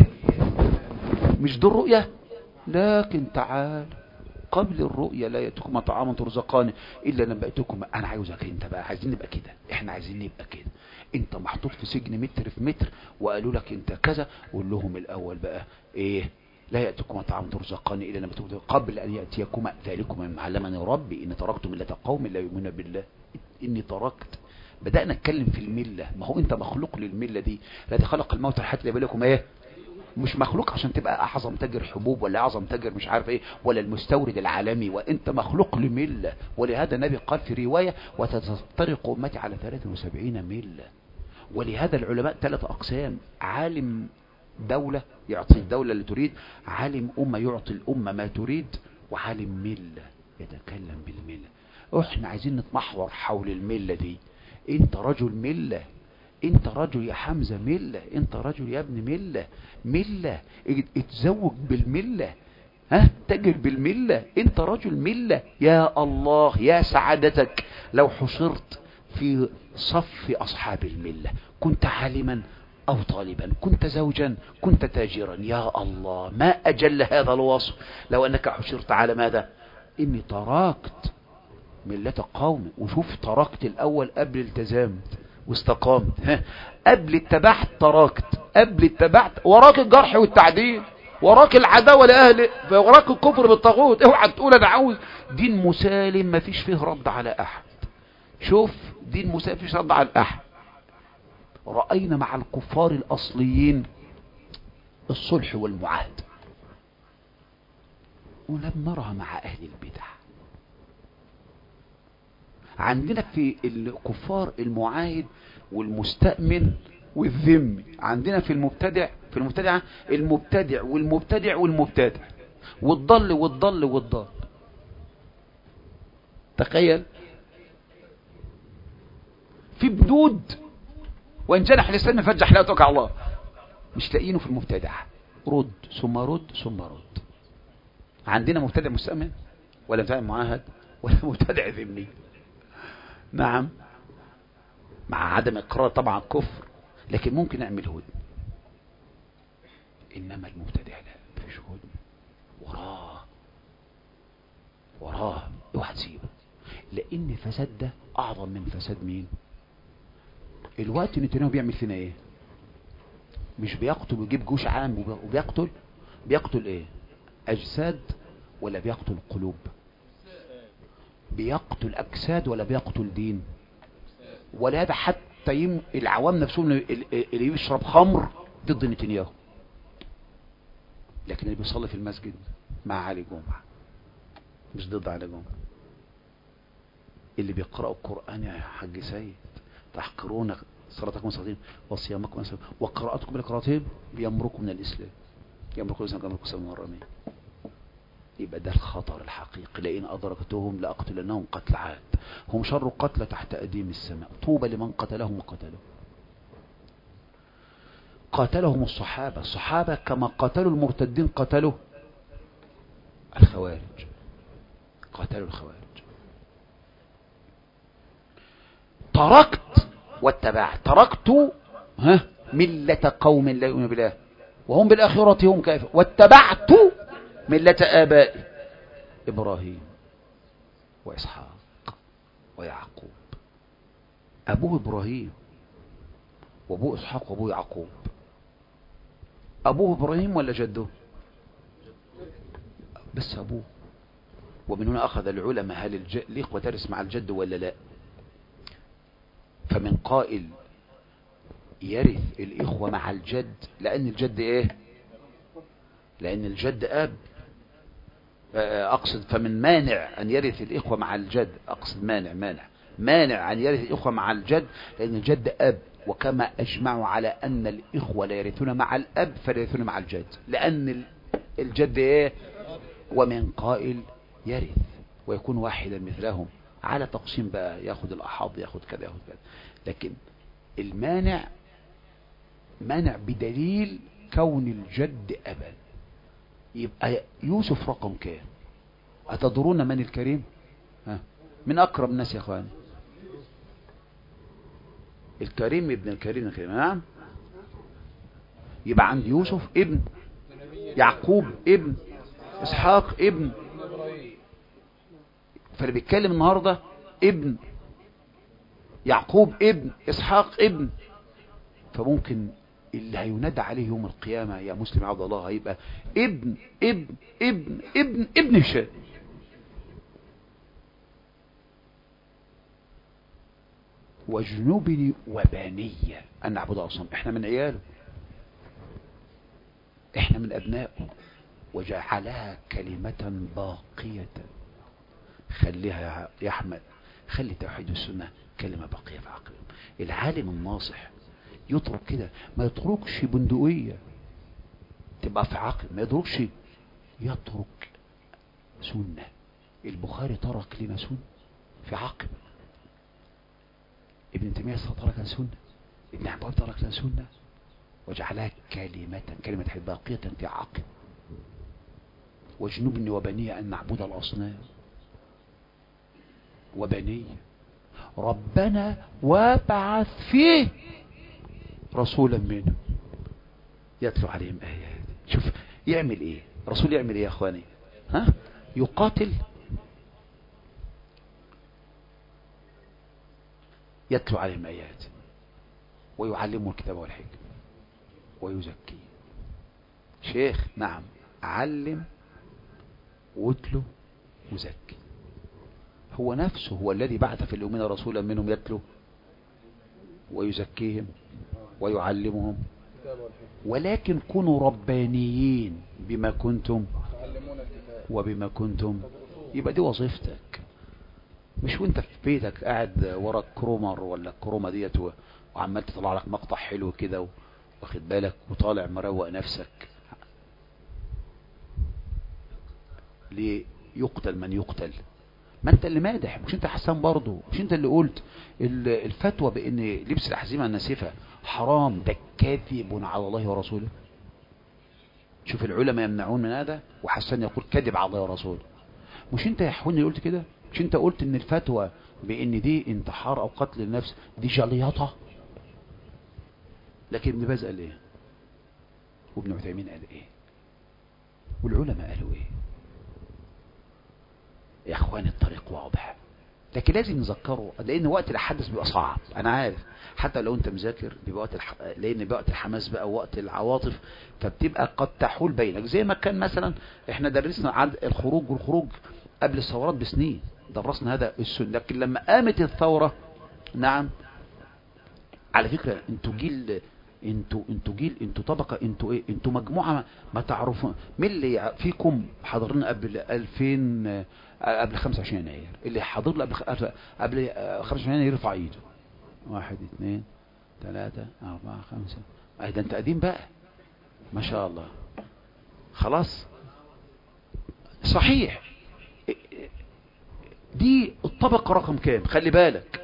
مش دي الرؤيا. لكن تعال قبل الرؤيا لا يأتكم طعاما ترزقان إلا نبأتكم. أنا عاوزك أنت بقى، عايزين نبقى كده، إحنا عايزين نبقى كده. أنت محطوط في سجن متر في متر وقالوا لك أنت كذا، قول لهم الأول بقى إيه. لا يأتكم طعاما ترزقان إلا نبأتكم قبل أن يأتيكم ذلكم مما علمني ربي إن تركت ملة قوم لا يؤمنون بالله. إني تركت. بدأنا نتكلم في الملة. ما هو أنت مخلوق للملة دي. الذي خلق الموت والحياة ليبلوكم إيه. مش مخلوق عشان تبقى اعظم تاجر حبوب ولا اعظم تاجر مش عارف ايه ولا المستورد العالمي، وانت مخلوق لملة. ولهذا النبي قال في رواية وتفترق امتي على ثلاث وسبعين ملة. ولهذا العلماء ثلاث اقسام: عالم دولة يعطي الدولة اللي تريد، عالم امة يعطي الامة ما تريد، وعالم ملة يتكلم بالملة. احنا عايزين نتمحور حول الملة دي. انت رجل ملة، انت رجل يا حمزة ملة، انت رجل يا ابن ملة. ملة اتزوج بالملة، ها تجر بالملة. انت رجل ملة. يا الله يا سعادتك لو حشرت في صف اصحاب الملة. كنت عالما او طالبا، كنت زوجا، كنت تاجرا. يا الله ما اجل هذا الوصف لو انك حشرت على ماذا. اني تركت ملة قوم. وشوف تركت الاول قبل التزمت واستقامت. ها قبل اتبعت تركت، قبل اتبعت وراك الجرح والتعديل، وراك العداوة لأهل، وراك الكفر بالطاغوت. اوعى تقول انا عاوز دين مسالم ما فيش فيه رد على احد. شوف دين مسالم فيش رد على احد. رأينا مع الكفار الاصليين الصلح والمعاهد، ولم نرى مع اهل البدع. عندنا في الكفار المعاهد والمستأمن والذمي. عندنا في المبتدع في المبتدع المبتدع والمبتدع والمبتدع والضل والضل والضل. تخيل في بدود وان جنح لسان فجح لا توقع الله. مش لاقينه في المبتدع. رد ثم رد ثم رد. عندنا مبتدع مستأمن ولا مبتدع معاهد ولا مبتدع ذمي. نعم مع عدم اقرار طبعا كفر، لكن ممكن نعمل هدن. انما المبتدع لا مفيش هدن. وراه وراه اوعى تسيبه، لان فساد ده اعظم من فساد مين. الوقت نتنياهو بيعمل فينا ايه؟ مش بيقتل ويجيب جيوش عام وبيقتل. بيقتل ايه؟ اجساد ولا بيقتل قلوب؟ بيقتل اجساد ولا بيقتل دين؟ ولهذا حتى يم العوام نفسهم اللي يشرب خمر ضد نتنياهو، لكن اللي بيصلي في المسجد مع علي جمعة مش ضد علي جمعة. اللي بيقرأوا القرآن يا حاج سيد تحقرون صلاتكم وصلاتهم وصيامكم وقراءتكم لقراءتهم بيمركم من الإسلام. يمركم الإسلام كما يمركم من الرمي. يبقى ده الخطر الحقيقي. لئن أدركتهم لأقتلنهم قتل عاد هم شر قتل تحت أديم السماء طوبى لمن قتلهم وقتلهم. قاتلهم الصحابة. الصحابة كما قتلوا المرتدين قتلوا الخوارج. قاتلوا الخوارج. تركت واتبعت. تركت ها ملة قوم لا يؤمنون بالله وهم بالآخرة هم كافرون واتبعت ملة آبائي إبراهيم وإسحاق ويعقوب. أبوه إبراهيم وأبوه إسحاق وأبوه يعقوب. أبوه إبراهيم ولا جده؟ بس أبوه. ومن هنا أخذ العلماء هل الإخوة ترث مع الجد ولا لا. فمن قائل يرث الإخوة مع الجد لأن الجد إيه؟ لأن الجد أب. أقصد فمن مانع أن يرث الإخوة مع الجد. أقصد مانع مانع مانع عن يرث الإخوة مع الجد، لأن الجد أب، وكما أجمعوا على أن الإخوة لا يرثون مع الأب فلا يرثون مع الجد، لأن الجد إيه؟ ومن قائل يرث ويكون واحدا مثلهم، على تقسيم بقى، ياخد الأحاض ياخد كذا ياخد كذا. لكن المانع مانع بدليل كون الجد أبا. يبقى يوسف رقم كام؟ أتدرون من الكريم؟ ها؟ من أقرب الناس يا أخوان؟ الكريم ابن الكريم الكريم. نعم. يبقى عند يوسف ابن يعقوب ابن إسحاق ابن، فاللي بيتكلم النهاردة ابن يعقوب ابن إسحاق ابن، فممكن اللي هينادى عليه يوم القيامة يا مسلم عبد الله هيبقى ابن ابن ابن ابن ابن هشام. وجنوبني وباني أن نعبد أصنام. احنا من عياله، احنا من أبنائه. وجعلها كلمة باقية. خليها يا أحمد، خلي توحيد السنة كلمة باقية في عقلهم. العالم الناصح يترك كده، ما يتركش بندقية تبقى في عقل، ما يتركش، يترك سنة. البخاري ترك لنا سنة في عقل، ابن تيمية ترك لنا سنة، ابن حباب ترك لنا سنة، وجعلها كلمة كلمة باقية في عقل. واجنبني وبني أن نعبد الأصنام. وبني ربنا وابعث فيه رسولا منه يتلو عليهم آيات. شوف يعمل ايه رسول، يعمل ايه يا اخواني؟ ها؟ يقاتل، يتلو عليهم آيات، ويعلمه الكتاب والحكمة، ويزكي. شيخ نعم، علم واتلو وزكي. هو نفسه هو الذي بعث في الأمين رسولا منهم يتلو ويزكيهم ويعلمهم. ولكن كونوا ربانيين بما كنتم وبما كنتم. يبقى دي وظيفتك، مش وانت في بيتك قاعد ورا الكرومر ولا الكرومة ديت وعمال تطلع لك مقطع حلو كده واخد بالك وطالع مروق نفسك. ليه يقتل من يقتل؟ ما انت اللي مادح، مش انت حسان برضو، مش انت اللي قلت الفتوى بان لبس الاحزمه الناسفه حرام، ده كاذب على الله ورسوله. شوف العلماء يمنعون من هذا، وحسان يقول كذب على الله ورسوله. مش انت يا حوني اللي قلت كده؟ مش انت قلت ان الفتوى بان دي انتحار او قتل النفس دي جليطه؟ لكن ابن باز قال ايه؟ وابن عثيمين قال ايه؟ والعلماء قالوا ايه؟ يا اخواني الطريق واضح، لكن لازم نذكره، لان وقت الحدث بيبقى صعب. انا عارف حتى لو انت مذاكر بيبقى وقت الح... لان وقت الحماس بقى وقت العواطف، فبتبقى قد تحول بينك. زي ما كان مثلا احنا درسنا عن الخروج والخروج قبل الثورات بسنين، درسنا هذا السن. لكن لما قامت الثورة، نعم على فكرة انتوا جيل، انتوا انتوا جيل، انتوا طبقة، انتوا ايه، انتوا مجموعة ما, ما تعرفون مين اللي فيكم حضرنا قبل ألفين، قبل خمسة وعشرين يناير. اللي حاضر له قبل قبل خمسة وعشرين يناير يرفع ايده. واحد اثنين ثلاثة أربعة خمسة. اي ده انت قديم بقى ما شاء الله. خلاص صحيح. دي الطبقة رقم كام؟ خلي بالك،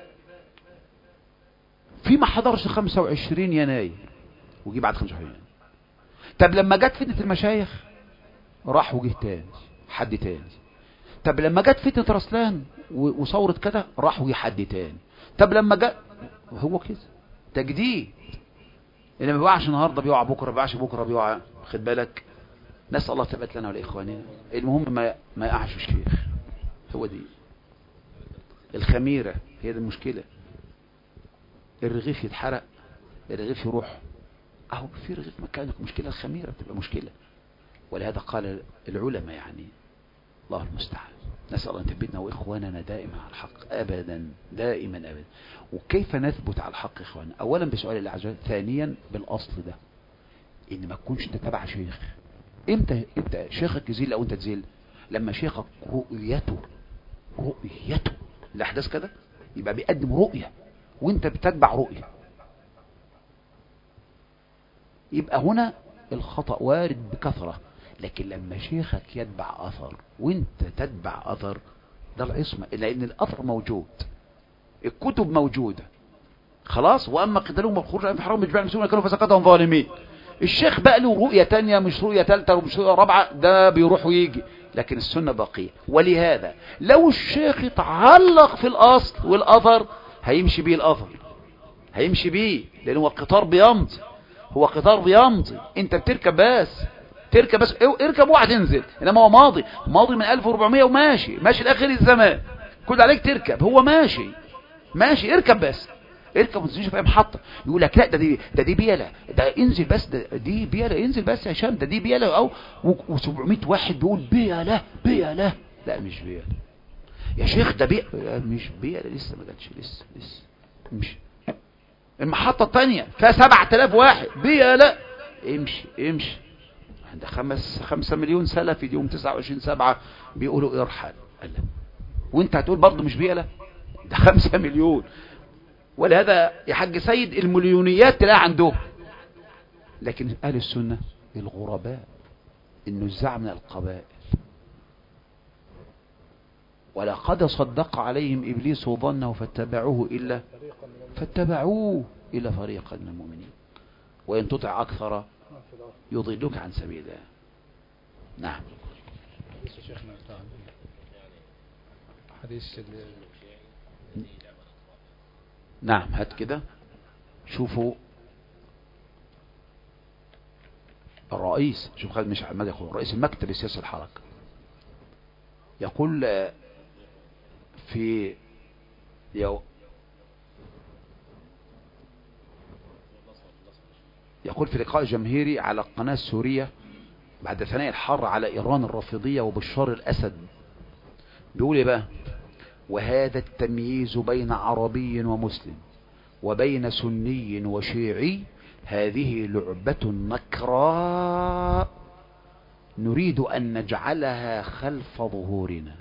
في ما حضرش خمسة وعشرين يناير وجي بعد خمسة وعشرين يناير. طب لما جت فتنة المشايخ راح وجه تاني حد تاني. طب لما جت فتنة رسلان وصورت كده راح وجه حد تاني. طب لما جت، هو كده تجديد. اللي ما بيوقعش النهارده بيوقع بكره، ما بيوقعش بكره بيوقع. خد بالك، نسأل الله ثبت لنا ولاخواننا. المهم ما ما يقعش الشيخ. هو دي الخميرة، هي دي المشكلة. الرغيف يتحرق، الرغيف يروح، اهو في رغيف مكانك، مشكلة الخميرة بتبقى مشكلة. ولهذا قال العلماء يعني الله المستعان. نسأل الله أن تثبتنا وإخواننا دائما على الحق أبدا، دائما أبدا. وكيف نثبت على الحق إخواننا؟ أولا بسؤال الله عز وجل، ثانيا بالأصل ده إن ما تكونش أنت تبع شيخ. إمتى إمتى شيخك يزيل أو أنت تزيل؟ لما شيخك رؤيته رؤيته الأحداث كده يبقى بيقدم رؤية وانت بتتبع رؤية. يبقى هنا الخطأ وارد بكثرة، لكن لما شيخك يتبع أثر وانت تتبع أثر، ده العصمة، لأن الأثر موجود، الكتب موجودة خلاص. وأما قتالهم والخروج في حرام بجماع المسلمين كانوا فسقتهم ظالمين. الشيخ بقى له رؤية تانية مش رؤية ثالثة ومش رؤية رابعة، ده بيروح ويجي، لكن السنة باقية. ولهذا لو الشيخ يتعلق في الأصل والأثر هيمشي بيه الأثر، هيمشي بيه، لأن هو القطار بيمضي، هو قطار بيمضي، انت بتركب بس، تركب بس، اركب وهتنزل، انما هو ماضي ماضي من ألف وأربعمائة وماشي ماشي لاخر الزمان، كل عليك تركب، هو ماشي ماشي، اركب بس، اركب وتنزلش في اي محطه. يقول لك لا ده دي ده دي بياله، ده انزل بس، ده دي بياله، انزل بس يا هشام، ده دي بياله، او و700 واحد بيقول بياله بياله، لا مش بياله يا شيخ، ده بياله، مش بياله، لسه ما جاتش، لسه لسه امشي. المحطه الثانيه فيها سبعة آلاف واحد بياله، امشي امشي. عند خمس خمسة مليون سلفي يوم تسعة وعشرين سبعة بيقولوا ارحل، قال لا، وانت هتقول برضه مش بياله، ده خمسة مليون. ولهذا يا حاج سيد المليونيات تلاقي عندهم، لكن اهل السنه الغرباء النزاع من القبائل. ولقد صدق عليهم ابليس ظنه فاتبعوه الا فاتبعوه الا فريقا من المؤمنين وان تطع اكثر يضلك عن سبيل الله. نعم. حديث نعم، هات كده شوفوا الرئيس، شوف خالد مش عماد يقول رئيس المكتب السياسي الحركة يقول في يو يقول في لقاء جماهيري على القناة السورية بعد ثناء الحر على إيران الرافضية وبشار الأسد، بيقول ايه بقى: وهذا التمييز بين عربي ومسلم وبين سني وشيعي هذه لعبة نكراء نريد أن نجعلها خلف ظهورنا.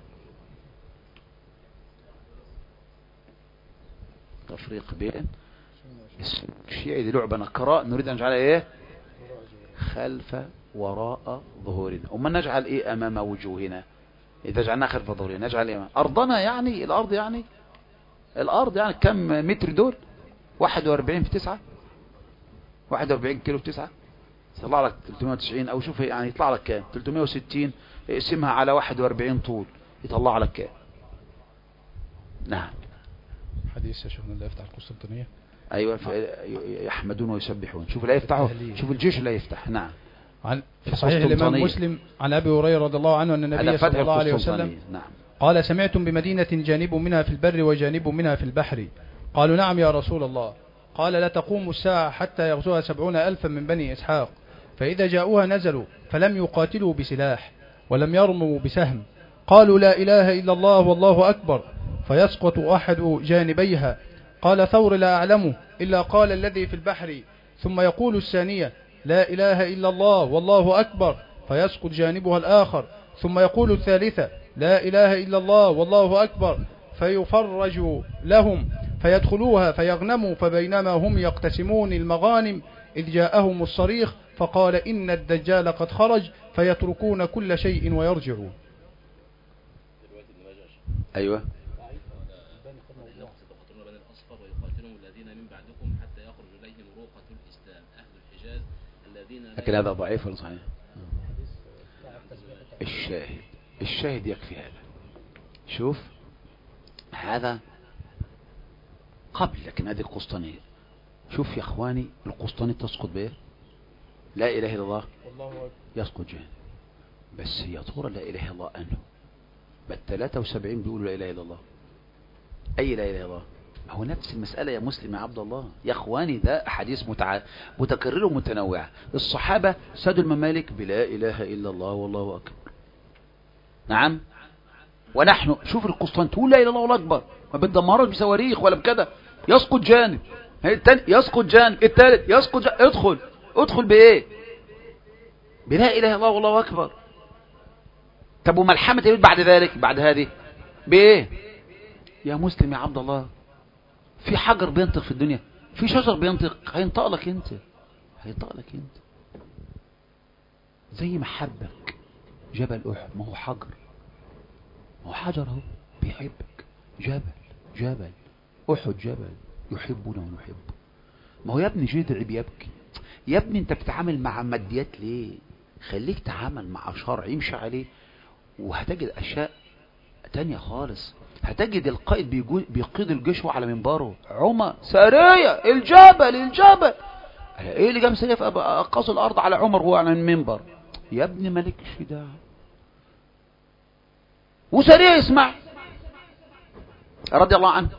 تفريق بين الشيعي دي لعبة نكراء نريد أن نجعلها ايه؟ خلف وراء ظهورنا. وما نجعل ايه أمام وجوهنا؟ إذا جعلناها خلف ظهورنا نجعل ايه أرضنا؟ يعني الأرض، يعني الأرض يعني كم متر دول؟ واحد واربعين في تسعة، واحد واربعين كيلو في تسعة، يطلع لك ثلاثمائة وتسعين، او شوف يعني يطلع لك كام، ثلاثمائة وستين، اقسمها على واحد واربعين طول يطلع لك كام. نعم. حديث يا شيخنا لا يفتح القسطنطينية. ايوه يحمدون ويسبحون. شوف لا يفتحوا، شوف الجيش لا يفتح. نعم. عن في صحيح الإمام مسلم عن أبي هريرة رضي الله عنه أن النبي صلى الله عليه وسلم نعم. قال: سمعتم بمدينة جانب منها في البر وجانب منها في البحر؟ قالوا: نعم يا رسول الله. قال: لا تقوم الساعة حتى يغزوها سبعون ألفا من بني إسحاق، فإذا جاءوها نزلوا فلم يقاتلوا بسلاح ولم يرموا بسهم، قالوا: لا إله إلا الله والله أكبر، فيسقط أحد جانبيها. قال ثور: لا أعلمه إلا قال الذي في البحر. ثم يقول الثانية: لا إله إلا الله والله أكبر، فيسقط جانبها الآخر. ثم يقول الثالثة: لا إله إلا الله والله أكبر، فيفرج لهم فيدخلوها فيغنموا. فبينما هم يقتسمون المغانم إذ جاءهم الصريخ فقال: إن الدجال قد خرج، فيتركون كل شيء ويرجعون. أيوة. لكن هذا ضعيف ولا صحيح؟ الشاهد الشاهد يكفي هذا. شوف هذا قبل، لكن هذه القسطنية. شوف يا اخواني القسطنية تسقط بايه؟ لا اله الا الله يسقط جهنم. بس هي طورة لا اله الا الله انه بل ثلاثة وسبعين بيقولوا لا اله الا الله. اي لا اله الا الله؟ هو نفس المسألة يا مسلم يا عبد الله يا اخواني. ده احاديث متع... متكررة ومتنوعة. الصحابة سادوا الممالك بلا اله الا الله والله اكبر. نعم. ونحن شوف القسطنطين تقول لا اله الا الله والله اكبر، ما بتدمرش بصواريخ ولا بكده، يسقط جانب، الثاني يسقط جانب، الثالث يسقط جانب. ادخل ادخل بايه؟ بلا اله الا الله والله اكبر. طب وملحمة اليهود بعد ذلك بعد هذه بايه يا مسلم يا عبد الله؟ في حجر بينطق في الدنيا؟ في شجر بينطق؟ هينطق لك انت، هينطق لك انت. زي ما حبك جبل احد، ما هو حجر، ما هو حجر اهو بيحبك. جبل جبل احد جبل يحبنا ونحبه. ما هو يا ابني جدع بيبكي. يا ابني انت بتتعامل مع ماديات ليه؟ خليك تعامل مع شرع يمشي عليه، وهتجد اشياء تانية خالص. هتجد القائد بيقيد الجيش على منبره، عمر سارية الجبل الجبل. ايه اللي جاب سيف اقاص الارض على عمر وهو على المنبر؟ يا ابني مالكش دعوه. وسارية يسمع رضي الله عنه،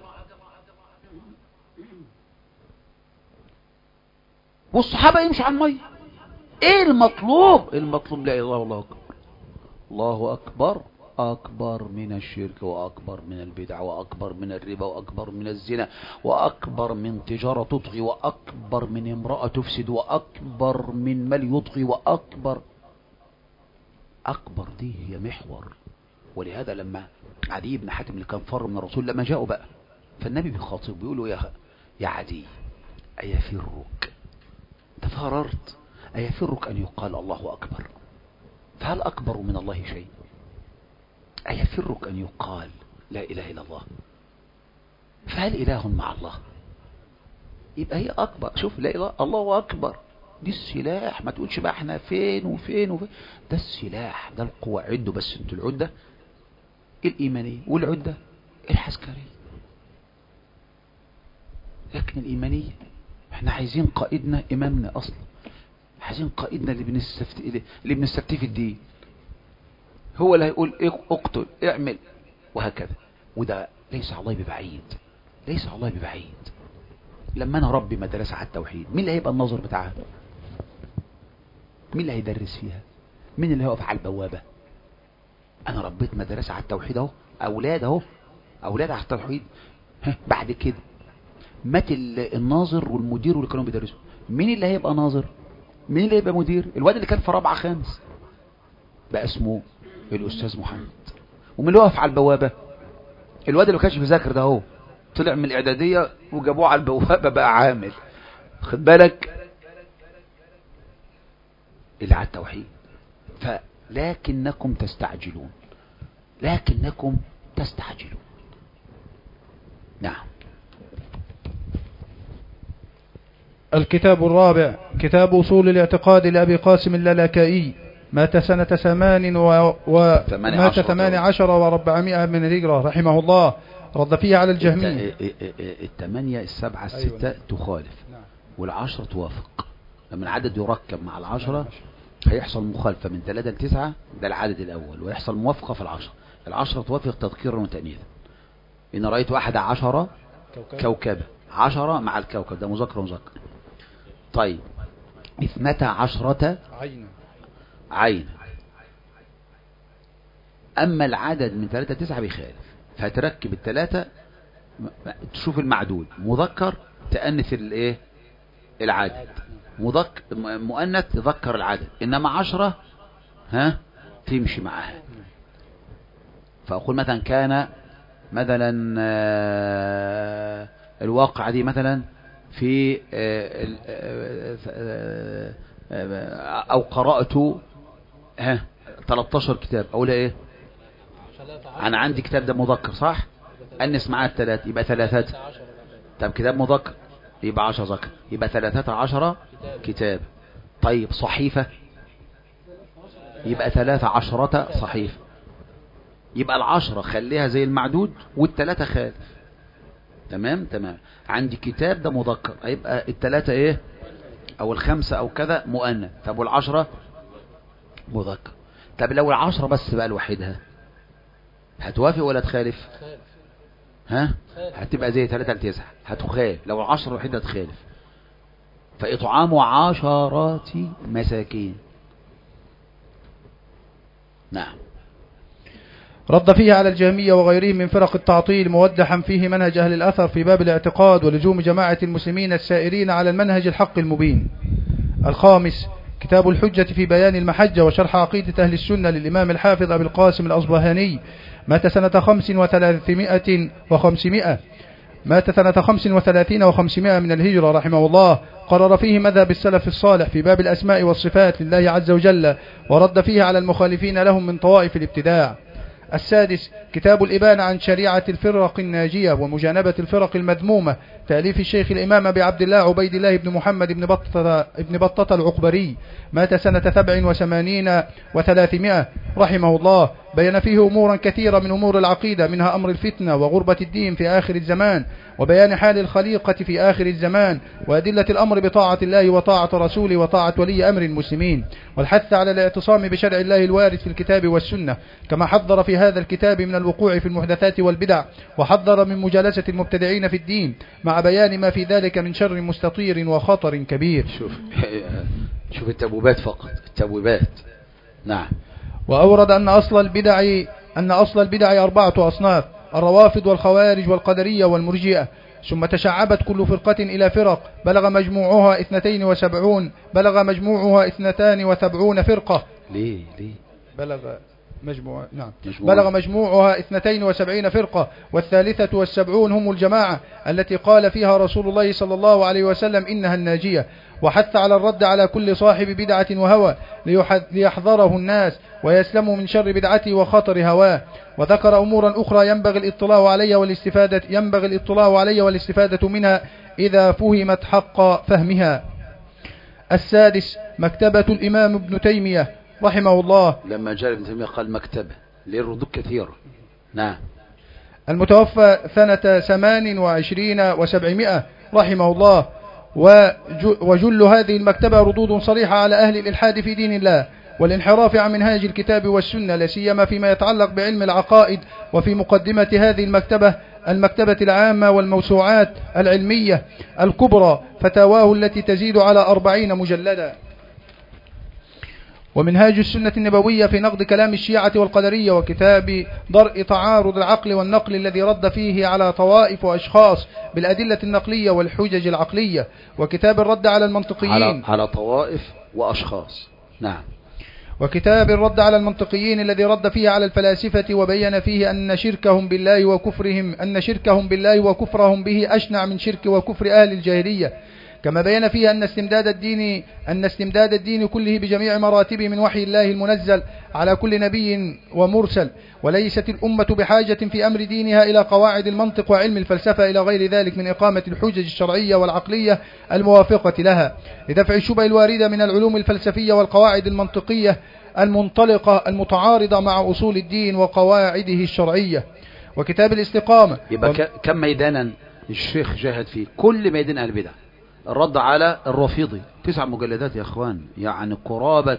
والصحابة يمشوا على المية. ايه المطلوب؟ المطلوب لا اله الا الله اكبر. الله اكبر اكبر من الشرك، واكبر من البدع، واكبر من الربا، واكبر من الزنا، واكبر من تجارة تطغي، واكبر من امرأة تفسد، واكبر من مال يطغي، واكبر اكبر. دي هي محور. ولهذا لما عدي بن حاتم اللي كان فر من الرسول لما جاءوا بقى، فالنبي بيخاطب بيقول له يا يا عدي ايفرك تفررت، ايفرك ان يقال الله اكبر؟ فهل اكبر من الله شيء؟ ايفرك ان يقال لا اله الا الله؟ فهل اله مع الله؟ يبقى هي اكبر. شوف لا اله الله اكبر دي السلاح. ما تقولش بقى احنا فين وفين وفين. ده السلاح، ده القوة. عدوا بس انتوا العدة الإيمانية والعدة العسكرية. لكن الإيمانية احنا عايزين قائدنا إمامنا أصلا، عايزين قائدنا اللي بنستفتي اللي بنستفتي في الدين، هو اللي هيقول اقتل اعمل وهكذا. وده ليس على الله ببعيد، ليس على الله ببعيد. لما انا ربي مدرسة على التوحيد، مين اللي هيبقى الناظر بتاعها؟ مين اللي هيدرس فيها؟ مين اللي هيقف على البوابة؟ انا ربيت مدرسة على التوحيد اهو، اولاد اهو، اولاد على التوحيد. بعد كده مات الناظر والمدير واللي كانوا بيدرسوا، مين اللي هيبقى ناظر؟ مين اللي هيبقى مدير؟ الواد اللي كان في رابعة خامس بقى اسمه الاستاذ محمد. ومين اللي واقف على البوابة؟ الواد اللي ما كانش بيذاكر ده اهو، طلع من الاعدادية وجابوه على البوابة بقى عامل. خد بالك اللي على التوحيد. فلكنكم تستعجلون، لكنكم تستعجلون. نعم. الكتاب الرابع كتاب أصول الاعتقاد لأبي قاسم اللالكائي، مات سنة ثمان و... و... مات ثمان عشر وأربعمائة من الهجرة رحمه الله. رد فيه على الجهمية. الثمانية السبعة الستة أيوة. تخالف والعشرة توافق. لما العدد يركب مع العشرة هيحصل مخالفة من ثلاثة لتسعة، ده العدد الأول، ويحصل موافقة في العشرة. العشرة توافق تذكيرا وتأنيثا. إن رأيت أحد عشرة كوكبة، عشرة مع الكوكب ده مذكر ومذكر. طيب اثنتا عشرة عين عين. أما العدد من ثلاثة لتسعة بيخالف، فتركب الثلاثة تشوف المعدود مذكر تأنث الايه العدد، مذكر مؤنث تذكر العدد. إنما عشرة ها تمشي معها. فأقول مثلا كان مثلا الواقع دي مثلا في أو قرأت ها ثلاثة عشر كتاب، أقول إيه؟ أنا عندي كتاب ده مذكر صح؟ أنس معاه الثلاث يبقى ثلاثة. طب كتاب مذكر يبقى عشرة ذكر، يبقى ثلاثة عشرة كتاب. طيب صحيفة يبقى ثلاثة عشرة صحيفة. يبقى العشرة خليها زي المعدود والثلاثة خالف. تمام تمام. عندي كتاب ده مذكر، هيبقى الثلاثة ايه او الخمسة او كذا مؤنث. طب والعشرة مذكر. طب لو العشرة بس بقى لوحدها هتوافق ولا تخالف؟ ها هتبقى زي ثلاثة لتسعة هتخالف. لو العشرة لوحدها تخالف. فإطعام عشرات مساكين. نعم. رد فيه على الجهمية وغيرهم من فرق التعطيل، موضحا فيه منهج أهل الأثر في باب الاعتقاد ولزوم جماعة المسلمين السائرين على المنهج الحق المبين. الخامس كتاب الحجة في بيان المحجة وشرح عقيدة أهل السنة للإمام الحافظ أبي القاسم الأصبهاني، مات سنة خمس وثلاثمائة وخمسمائة. مات سنة خمس وثلاثين وخمسمائة من الهجرة رحمه الله. قرر فيه مذهب السلف الصالح في باب الأسماء والصفات لله عز وجل، ورد فيه على المخالفين لهم من طوائف الابتداع. السادس كتاب الإبانة عن شريعة الفرق الناجية ومجانبة الفرق المذمومة، تأليف الشيخ الإمام أبي عبد الله عبيد الله بن محمد بن بطة, بن بطة العقبري، مات سنة سبع وثمانين وثلاثمائة رحمه الله. بين فيه أمورا كثيرة من أمور العقيدة، منها أمر الفتنة وغربة الدين في آخر الزمان، وبيان حال الخليقة في آخر الزمان، وأدلة الأمر بطاعة الله وطاعة رسوله وطاعة ولي أمر المسلمين، والحث على الاعتصام بشرع الله الوارد في الكتاب والسنة، كما حذر في هذا الكتاب من الوقوع في المحدثات والبدع، وحذر من مجالسة المبتدعين في الدين، مع بيان ما في ذلك من شر مستطير وخطر كبير. شوف شوف التبويبات فقط، التبويبات. نعم. وأورد أن أصل البدع أن أصل البدع أربعة أصناف: الروافض والخوارج والقدرية والمرجئة، ثم تشعبت كل فرقة إلى فرق، بلغ مجموعها اثنتين وسبعون بلغ مجموعها اثنتان وسبعون فرقة. ليه ليه بلغ مجموع نعم مجموعة. بلغ مجموعها اثنتين وسبعين فرقة، والثالثة والسبعون هم الجماعة التي قال فيها رسول الله صلى الله عليه وسلم إنها الناجية، وحث على الرد على كل صاحب بدعة وهوى ليحذره الناس ويسلموا من شر بدعته وخطر هواه. وذكر أمورا أخرى ينبغي الاطلاع عليها والاستفادة ينبغي الاطلاع عليها والاستفادة منها إذا فهمت حق فهمها. السادس مكتبة الإمام ابن تيمية رحمه الله. لما جاء ابن تيمية قال مكتبة، ليه الردود كثيرة. نعم. المتوفى سنة ثمان وعشرين وسبعمائة رحمه الله. وجل هذه المكتبة ردود صريحة على أهل الإلحاد في دين الله والانحراف عن منهاج الكتاب والسنة، لا سيما فيما يتعلق بعلم العقائد. وفي مقدمة هذه المكتبة المكتبة العامة والموسوعات العلمية الكبرى فتاواه التي تزيد على أربعين مجلدا، ومنهاج السنة النبوية في نقد كلام الشيعة والقدرية، وكتاب درء تعارض العقل والنقل الذي رد فيه على طوائف وأشخاص بالأدلة النقلية والحجج العقلية، وكتاب الرد على المنطقيين على, على طوائف وأشخاص. نعم. وكتاب الرد على المنطقيين الذي رد فيه على الفلاسفة، وبين فيه أن شركهم بالله وكفرهم أن شركهم بالله وكفرهم به أشنع من شرك وكفر أهل الجاهلية. كما بين فيه أن استمداد الدين أن استمداد الدين كله بجميع مراتبه من وحي الله المنزل على كل نبي ومرسل، وليست الأمة بحاجة في أمر دينها إلى قواعد المنطق وعلم الفلسفة إلى غير ذلك من إقامة الحجج الشرعية والعقلية الموافقة لها، لدفع الشبه الواردة من العلوم الفلسفية والقواعد المنطقية المنطلقة المتعارضة مع أصول الدين وقواعده الشرعية. وكتاب الاستقامة. يبقى و... كم ميدانا الشيخ جاهد فيه كل ميدان أهل البدع. الرد على الرافضي تسع مجلدات يا اخوان، يعني قرابة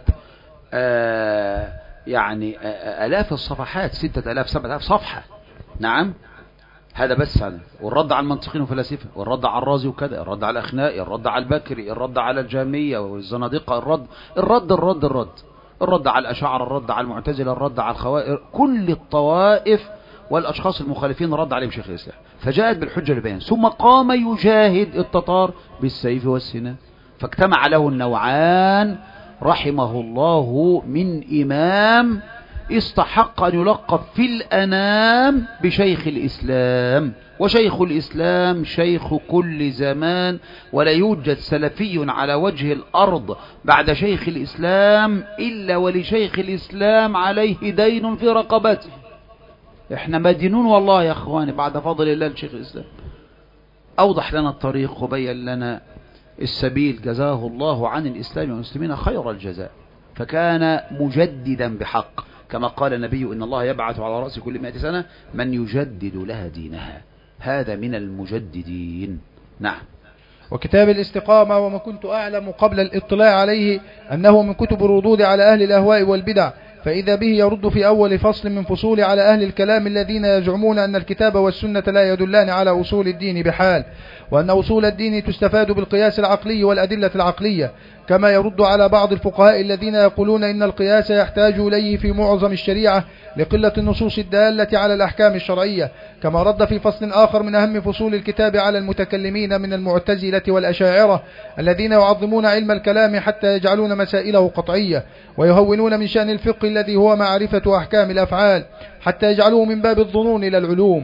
آه يعني آه آلاف الصفحات، ستة آلاف سبعة آلاف صفحة. نعم. هذا بس هذا. والرد على المنطقين والفلاسفة، والرد على الرازي وكذا، الرد على الأخنائي، الرد على البكري، الرد على الجهمية والزنادقة، الرد الرد الرد الرد الرد على الأشاعرة، الرد على المعتزلة، الرد على الخوارج، كل الطوائف والأشخاص المخالفين رد عليهم شيخ الإسلام، فجاءت بالحجة البيان. ثم قام يجاهد التتار بالسيف والسنان، فاجتمع له النوعان رحمه الله من إمام استحق أن يلقب في الأنام بشيخ الإسلام. وشيخ الإسلام شيخ كل زمان، ولا يوجد سلفي على وجه الأرض بعد شيخ الإسلام إلا ولشيخ الإسلام عليه دين في رقبته. احنا مدينون والله يا اخواني بعد فضل الله لشيخ الإسلام. أوضح لنا الطريق وبين لنا السبيل، جزاه الله عن الإسلام والمسلمين خير الجزاء، فكان مجددا بحق، كما قال النبي إن الله يبعث على رأس كل مئة سنة من يجدد لها دينها، هذا من المجددين. نعم. وكتاب الاستقامة. وما كنت أعلم قبل الاطلاع عليه أنه من كتب الردود على أهل الأهواء والبدع، فإذا به يرد في أول فصل من فصول على أهل الكلام الذين يزعمون أن الكتاب والسنة لا يدلان على أصول الدين بحال، وأن أصول الدين تستفاد بالقياس العقلي والأدلة العقلية، كما يرد على بعض الفقهاء الذين يقولون إن القياس يحتاج إليه في معظم الشريعة لقلة النصوص الدالة على الأحكام الشرعية، كما رد في فصل آخر من أهم فصول الكتاب على المتكلمين من المعتزلة والأشاعرة الذين يعظمون علم الكلام حتى يجعلون مسائله قطعية، ويهونون من شأن الفقه الذي هو معرفة أحكام الأفعال حتى يجعلوه من باب الظنون إلى العلوم.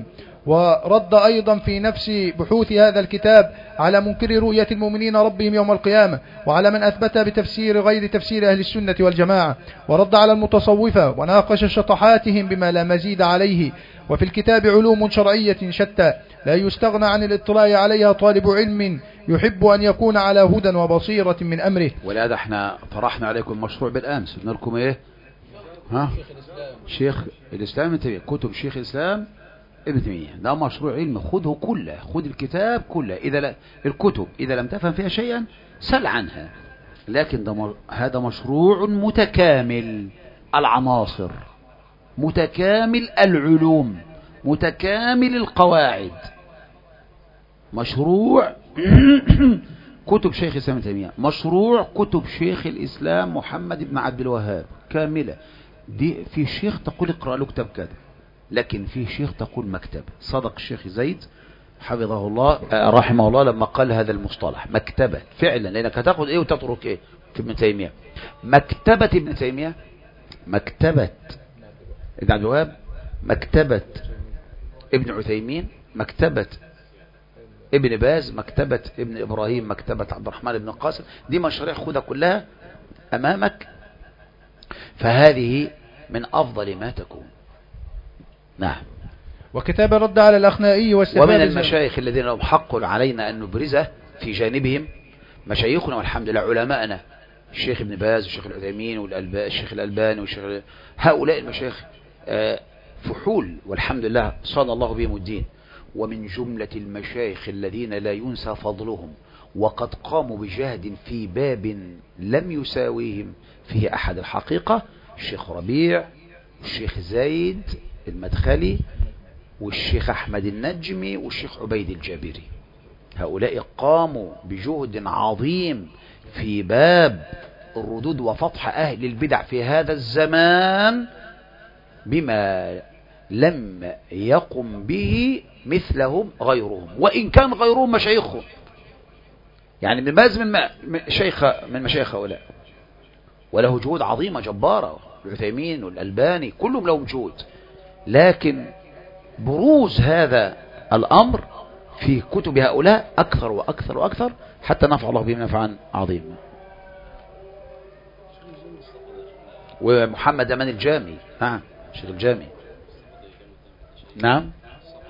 ورد أيضا في نفس بحوث هذا الكتاب على منكر رؤية المؤمنين ربهم يوم القيامة، وعلى من أثبت بتفسير غير تفسير أهل السنة والجماعة، ورد على المتصوفة وناقش شطحاتهم بما لا مزيد عليه. وفي الكتاب علوم شرعية شتى لا يستغنى عن الاطلاع عليها طالب علم يحب أن يكون على هدى وبصيرة من أمره. ولهذا احنا طرحنا عليكم مشروع بالأمس، قلنا لكم ايه؟ ها؟ شيخ الإسلام ابن تيمية، كتب شيخ الإسلام ابن تيمية، ده مشروع علمي، خذه كله، خذ الكتاب كله. إذا لا الكتب إذا لم تفهم فيها شيئا سل عنها، لكن ده م... هذا مشروع متكامل العناصر، متكامل العلوم، متكامل القواعد، مشروع كتب شيخ الإسلام ابن تيمية، مشروع كتب شيخ الإسلام محمد بن عبد الوهاب كاملة. دي في شيخ تقول اقرأ له كتاب كذا، لكن في شيخ تقول مكتبة. صدق الشيخ زيد حفظه الله رحمه الله لما قال هذا المصطلح مكتبة فعلا، لأنك هتاخد ايه وتترك ايه في ابن تيمية. مكتبة ابن تيمية، مكتبة ابن عبد الوهاب، مكتبة ابن عثيمين، مكتبة ابن باز، مكتبة ابن إبراهيم، مكتبة عبد الرحمن بن القاسم. دي مشاريع خذها كلها أمامك، فهذه من أفضل ما تكون. نعم. وكتاب الرد على الأخنائي ومن المشايخ الذين لهم حق علينا أن نبرزه في جانبهم مشايخنا والحمد لله علماءنا، الشيخ ابن باز والشيخ العثيمين والشيخ الألباني والشيخ، هؤلاء المشايخ فحول والحمد لله صان الله بهم الدين. ومن جملة المشايخ الذين لا ينسى فضلهم وقد قاموا بجهد في باب لم يساويهم فيه أحد الحقيقة، الشيخ ربيع والشيخ زايد المدخلي والشيخ أحمد النجمي والشيخ عبيد الجابري. هؤلاء قاموا بجهد عظيم في باب الردود وفضح أهل البدع في هذا الزمان بما لم يقم به مثلهم غيرهم، وإن كان غيرهم مشايخهم. يعني ابن باز من شيخ من مشايخ هؤلاء، وله جهود عظيمة جبارة، العثيمين والألباني كلهم لهم جهود، لكن بروز هذا الأمر في كتب هؤلاء أكثر وأكثر وأكثر حتى نفع الله بهم نفعا عظيما. ومحمد أمان الجامي، نعم شيخ الجامي، نعم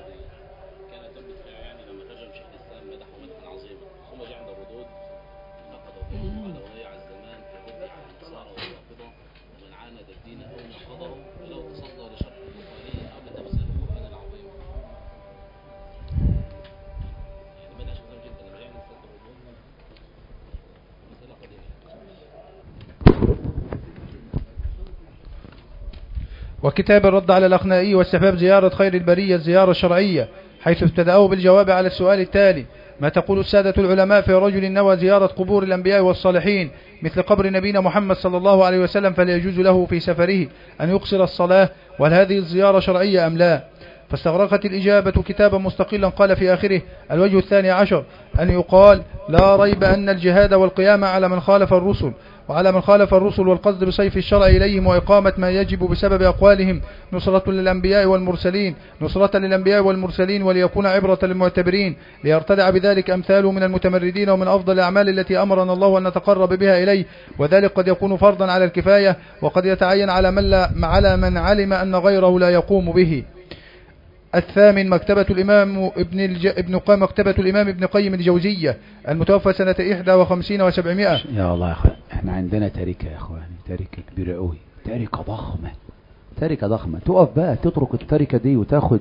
وكتاب الرد على الأخنائي واستحباب زيارة خير البرية الزيارة الشرعية، حيث ابتدأوا بالجواب على السؤال التالي: ما تقول السادة العلماء في رجل نوى زيارة قبور الأنبياء والصالحين مثل قبر نبينا محمد صلى الله عليه وسلم، فلا يجوز له في سفره أن يقصر الصلاة، وهل هذه الزيارة شرعية أم لا؟ فاستغرقت الإجابة كتابا مستقلا قال في آخره: الوجه الثاني عشر أن يقال لا ريب أن الجهاد والقيامة على من خالف الرسل، وعلى من خالف الرسل والقصد بصيف الشرع إليهم وإقامة ما يجب بسبب أقوالهم نصرة للأنبياء والمرسلين نصرة للأنبياء والمرسلين وليكون عبرة للمعتبرين، ليرتدع بذلك أمثاله من المتمردين ومن أفضل الأعمال التي أمرنا الله أن نتقرب بها إليه، وذلك قد يكون فرضا على الكفاية، وقد يتعين على من, لا على من علم أن غيره لا يقوم به. الثامن مكتبة الإمام ابن الج... ابن قيم مكتبة الإمام ابن قيم الجوزية المتوفى سنة إحدى وخمسين وسبعمائة. يا الله يا أخوان، احنا عندنا تاريخ يا أخواني، تاريخ كبيرة قوي، تاريخ ضخمة، تاريخ ضخمة. تقف بقى تترك التاريخ دي وتاخد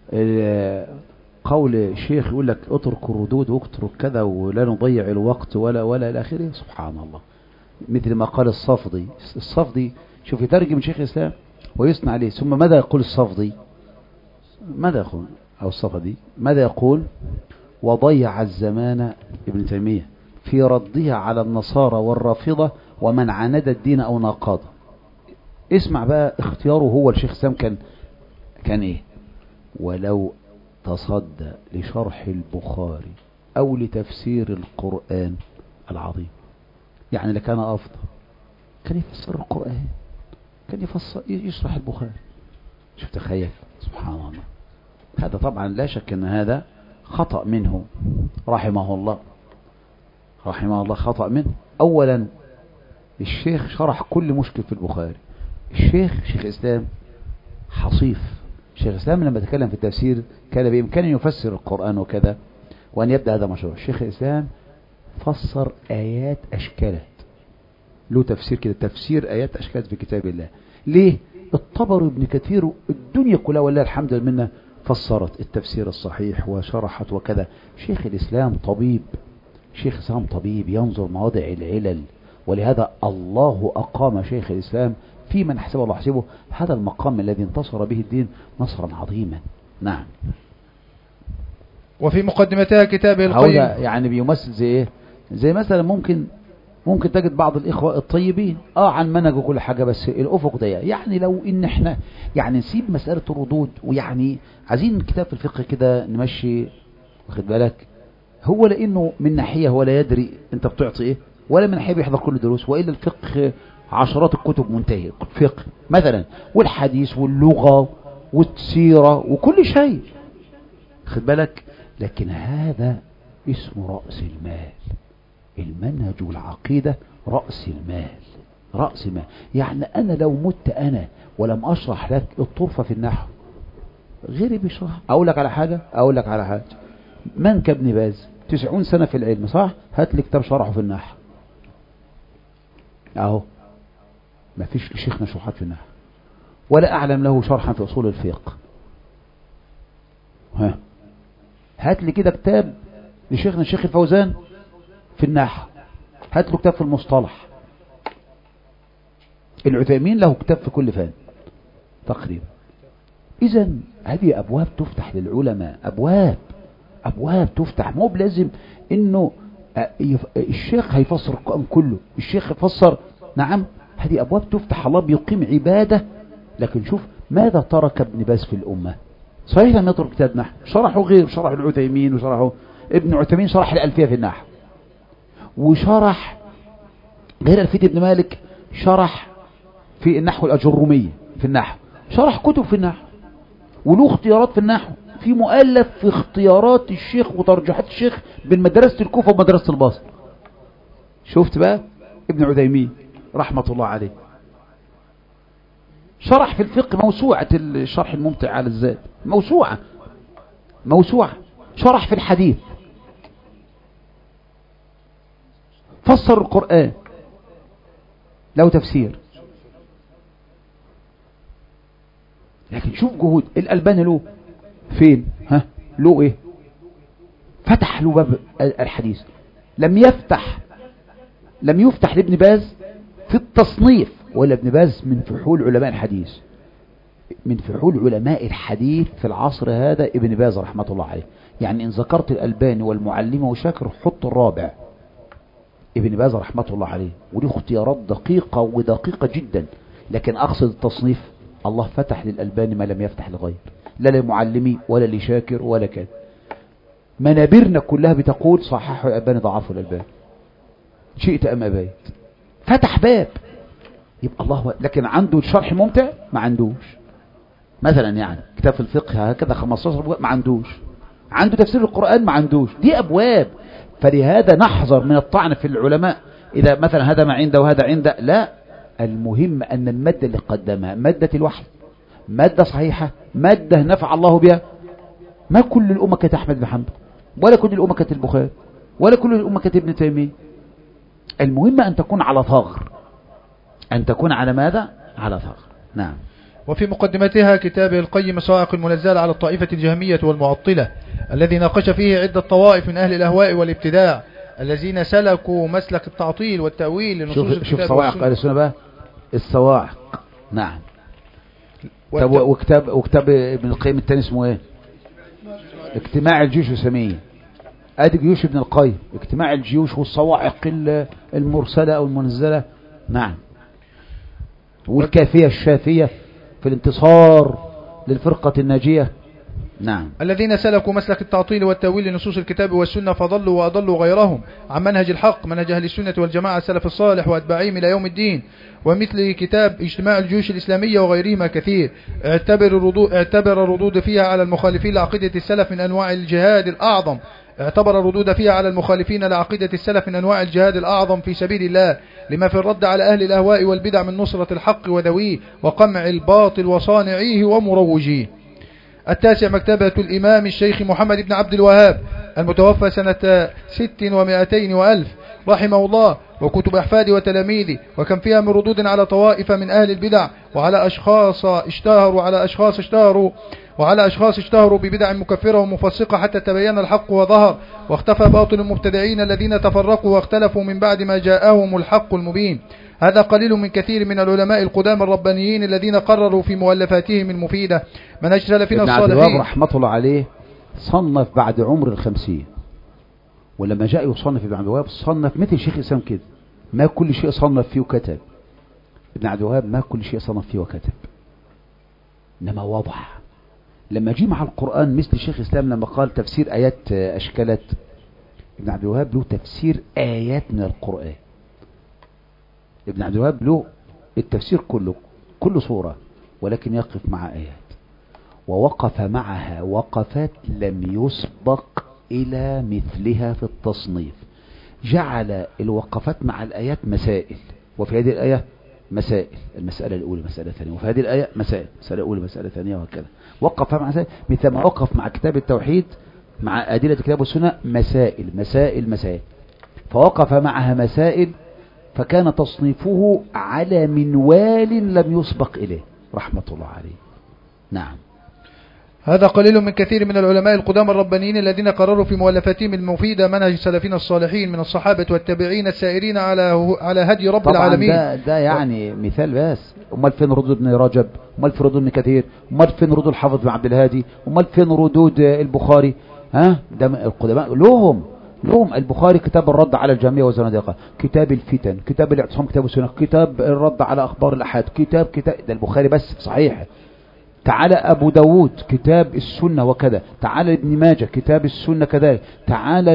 قول شيخ يقول لك اترك الردود واترك كذا ولا نضيع الوقت ولا ولا إلى آخره. سبحان الله. مثل ما قال الصفدي، الصفدي شوف يترجم شيخ الإسلام ويصنع عليه، ثم ماذا يقول الصفدي؟ ماذا يقول أو الصفدي ماذا يقول؟ وضيع الزمان ابن تيمية في ردها على النصارى والرافضة ومن عاند الدين أو ناقضه. اسمع بقى اختياره هو الشيخ الإسلام كان كان ايه؟ ولو تصدى لشرح البخاري أو لتفسير القرآن العظيم يعني لكان أفضل. كان يفسر القرآن، كان يفسر يشرح البخاري. شوف تخيل، سبحان الله. هذا طبعا لا شك أن هذا خطأ منه رحمه الله، رحمه الله خطأ منه. أولا الشيخ شرح كل مشكل في البخاري. الشيخ شيخ الإسلام حصيف. شيخ الإسلام لما تكلم في التفسير كان بإمكانه يفسر القرآن وكذا وأن يبدأ هذا مشروع. شيخ الإسلام فسر آيات أشكالات، له تفسير كده، تفسير آيات أشكالات في كتاب الله. ليه؟ الطبري ابن كثير الدنيا كلها والله الحمد لله منه فسرت التفسير الصحيح وشرحت وكذا. شيخ الإسلام طبيب، شيخ الإسلام طبيب ينظر مواضع العلل، ولهذا الله أقام شيخ الإسلام في من حسب الله حسبه هذا المقام الذي انتصر به الدين نصرا عظيما. نعم. وفي مقدمتها كتابه القيم يعني بيمثل زي ايه؟ زي مثلا ممكن ممكن تجد بعض الإخوة الطيبين اه عن منهج وكل حاجة، بس الأفق ده يعني لو إن احنا يعني نسيب مسألة الردود، ويعني عايزين كتاب في الفقه كده نمشي، واخد بالك؟ هو لأنه من ناحية هو لا يدري أنت بتعطي إيه، ولا من ناحية بيحضر كل الدروس، وإلا الفقه عشرات الكتب منتهية فقه مثلا، والحديث واللغة والسيرة وكل شيء، واخد بالك؟ لكن هذا اسمه رأس المال. المنهج والعقيدة رأس المال، رأس المال. يعني أنا لو مت أنا ولم أشرح لك الطرفة في النحو غيري بيشرح. أقول لك على حاجة أقول لك على حاجة من كابن باز تسعون سنة في العلم صح؟ هات لي كتاب شرحه في النحو أهو، ما فيش لشيخنا شرحات في النحو، ولا أعلم له شرحا في أصول الفقه. ها هات لي كده كتاب لشيخنا الشيخ الفوزان في النحو، هات له كتاب في المصطلح. العثيمين له كتاب في كل فن تقريبا. إذا هذه أبواب تفتح للعلماء، أبواب أبواب تفتح. مو بلازم إنه الشيخ هيفسر القرآن كله، الشيخ يفسر. نعم هذه أبواب تفتح، الله بيقيم عبادة. لكن شوف ماذا ترك ابن باز في الأمة. صحيح لم يترك كتاب نحو، شرحوا غير، شرح العثيمين وشرحوا ابن عثيمين، شرح الألفية في النحو، وشرح غير ألفية ابن مالك، شرح في النحو الأجرمية في النحو، شرح كتب في النحو، وله اختيارات في النحو، في مؤلف في اختيارات الشيخ وترجيحات الشيخ بين مدرسة الكوفة ومدرسة البصره. شفت بقى ابن عثيمين رحمة الله عليه شرح في الفقه موسوعة الشرح الممتع على الزاد، موسوعة موسوعة. شرح في الحديث، فسر القرآن له تفسير. لكن شوف جهود الألباني له فين، ها له ايه؟ فتح له باب الحديث. لم يفتح لم يفتح لابن باز في التصنيف، ولا ابن باز من فحول علماء الحديث، من فحول علماء الحديث في العصر هذا ابن باز رحمة الله عليه. يعني إن ذكرت الألباني والمعلمة وشاكر حط الرابع ابن باز رحمة الله عليه، ودي اختيارات دقيقة ودقيقة جدا. لكن أقصد التصنيف، الله فتح للألباني ما لم يفتح لغير، لا للمعلمي ولا لشاكر ولا كذا. منابرنا كلها بتقول صححوا الألباني ضعفوا الألباني، شئت أم أبيت. فتح باب، يبقى الله. لكن عنده الشرح ممتع ما عندوش، مثلا يعني كتاب في الفقه هكذا خمستاشر ما عندوش، عنده تفسير القرآن ما عندوش. دي أبواب. فلهذا نحذر من الطعن في العلماء إذا مثلا هذا ما عنده وهذا عنده، لا. المهم أن المادة اللي قدمها مادة الوحي، مادة صحيحة، مادة نفع الله بها. ما كل الأمة كانت أحمد بن حنبل، ولا كل الأمة كانت البخاري، ولا كل الأمة كانت ابن تيمية. المهم أن تكون على ثغر، أن تكون على ماذا؟ على ثغر. نعم. وفي مقدمتها كتاب القيم صواعق المنزلة على الطائفة الجهمية والمعطلة، الذي ناقش فيه عدة طوائف من أهل الأهواء والابتداع الذين سلكوا مسلك التعطيل والتأويل لنصوص الكتاب. شوف صواعق أهل السنة بقى، الصواعق. نعم. طب وكتاب وكتاب ابن القيم الثاني اسمه ايه؟ اجتماع الجيوش السامية. ادي جيوش ابن القيم، اجتماع الجيوش والصواعق المرسلة او المنزلة. نعم. والكافية الشافية في الانتصار للفرقة الناجية. نعم. الذين سلكوا مسلك التعطيل والتأويل لنصوص الكتاب والسنة فضلوا وأضلوا غيرهم عن منهج الحق، منهج أهل السنة والجماعة السلف الصالح وأتباعهم إلى يوم الدين. ومثل كتاب اجتماع الجيوش الإسلامية وغيرهما كثير. اعتبر الردود, اعتبر الردود فيها على المخالفين لعقيدة السلف من أنواع الجهاد الأعظم اعتبر الردود فيها على المخالفين لعقيدة السلف من أنواع الجهاد الأعظم في سبيل الله، لما في الرد على أهل الأهواء والبدع من نصرة الحق وذويه وقمع الباطل وصانعيه ومروجيه. التاسع مكتبة الإمام الشيخ محمد بن عبد الوهاب المتوفى سنة ست ومائتين وألف رحمه الله، وكتب أحفاده وتلاميذه، وكم فيها من ردود على طوائف من أهل البدع وعلى أشخاص اشتهروا على أشخاص اشتهروا وعلى أشخاص اشتهروا ببدع مكفرة ومفسقة حتى تبين الحق وظهر، واختفى باطل المبتدعين الذين تفرقوا واختلفوا من بعد ما جاءهم الحق المبين. هذا قليل من كثير من العلماء القدام الربانيين الذين قرروا في مؤلفاتهم المفيدة منهج سلفنا الصالحين. ابن عبد الوهاب رحمة الله عليه صنف بعد عمر الخمسين، ولما جاء يصنف ابن عبد الوهاب صنف مثل شيخ الإسلام كده، ما كل شيء صنف فيه وكتب. ابن عبد الوهاب ما كل شيء صنف فيه وكتب، إنما وضح. لما جي مع القرآن مثل شيخ الإسلام لما قال تفسير آيات أشكالات، ابن عبد الوهاب له تفسير آيات من القرآن. ابن عبد الوهاب له التفسير كله، كل صورة، ولكن يقف مع آيات، ووقف معها وقفات لم يسبق إلى مثلها في التصنيف. جعل الوقفات مع الآيات مسائل، وفي هذه الآية مسائل، المسألة الأولى مسألة ثانية، وفي هذه الآية مسائل، مسألة أولى مسألة ثانية، وهكذا. وقف مع مسائل مثل ما وقف مع كتاب التوحيد مع أدلة الكتاب والسنة مسائل مسائل مسائل، فوقف معها مسائل، فكان تصنيفه على منوال لم يسبق إليه رحمة الله عليه. نعم. هذا قليل من كثير من العلماء القدام الربانيين الذين قرروا في مؤلفاتهم المفيدة منهج سلفنا الصالحين من الصحابة والتابعين السائرين على على هدي رب طبعا العالمين. ده, ده يعني مثال بس. امال فين ردود ابن رجب؟ امال فين ردود ابن كثير؟ امال فين ردود الحافظ بن عبد الهادي؟ امال فين ردود البخاري؟ ها ده القدماء لهم لهم البخاري كتاب الرد على الجهمية والزنادقة، كتاب الفتن، كتاب الاعتصام، كتاب السنة، كتاب الرد على أخبار الأحاد، كتاب كتاب ده البخاري بس صحيح. تعالى أبو داود كتاب السنة وكذا، تعالى ابن ماجه كتاب السنة كذلك، تعالى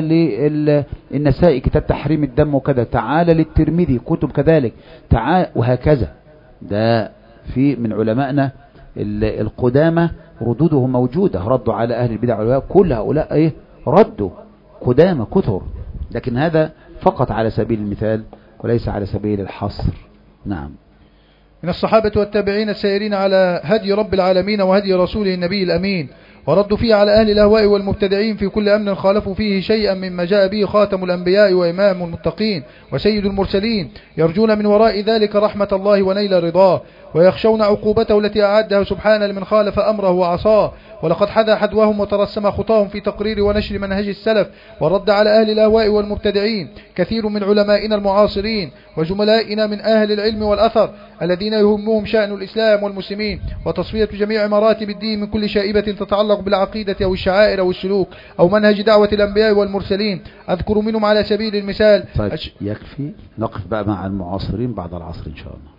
للنسائي كتاب تحريم الدم وكذا، تعالى للترمذي كتب كذلك، تعالى وهكذا. ده في من علمائنا القدامى ردودهم موجودة، ردوا على أهل البدع والأهواء، كل هؤلاء ايه ردوا قدامى كثر، لكن هذا فقط على سبيل المثال وليس على سبيل الحصر. نعم. من الصحابة والتابعين السائرين على هدي رب العالمين وهدي رسوله النبي الأمين، وردوا فيه على أهل الأهواء والمبتدعين في كل أمر خالفوا فيه شيئا مما جاء به خاتم الأنبياء وإمام المتقين وسيد المرسلين، يرجون من وراء ذلك رحمة الله ونيل رضاه، ويخشون عقوبته التي أعدها سبحانه لمن خالف أمره وعصاه. ولقد حذا حذوهم وترسم خطاهم في تقرير ونشر منهج السلف والرد على أهل الأهواء والمبتدعين كثير من علمائنا المعاصرين وزملائنا من أهل العلم والأثر الذين يهمهم شأن الإسلام والمسلمين وتصفية جميع مراتب الدين من كل شائبة تتعلق بالعقيدة أو الشعائر أو السلوك أو منهج دعوة الأنبياء والمرسلين. أذكر منهم على سبيل المثال. طيب يكفي، نقف بقى مع المعاصرين بعد العصر إن شاء الله.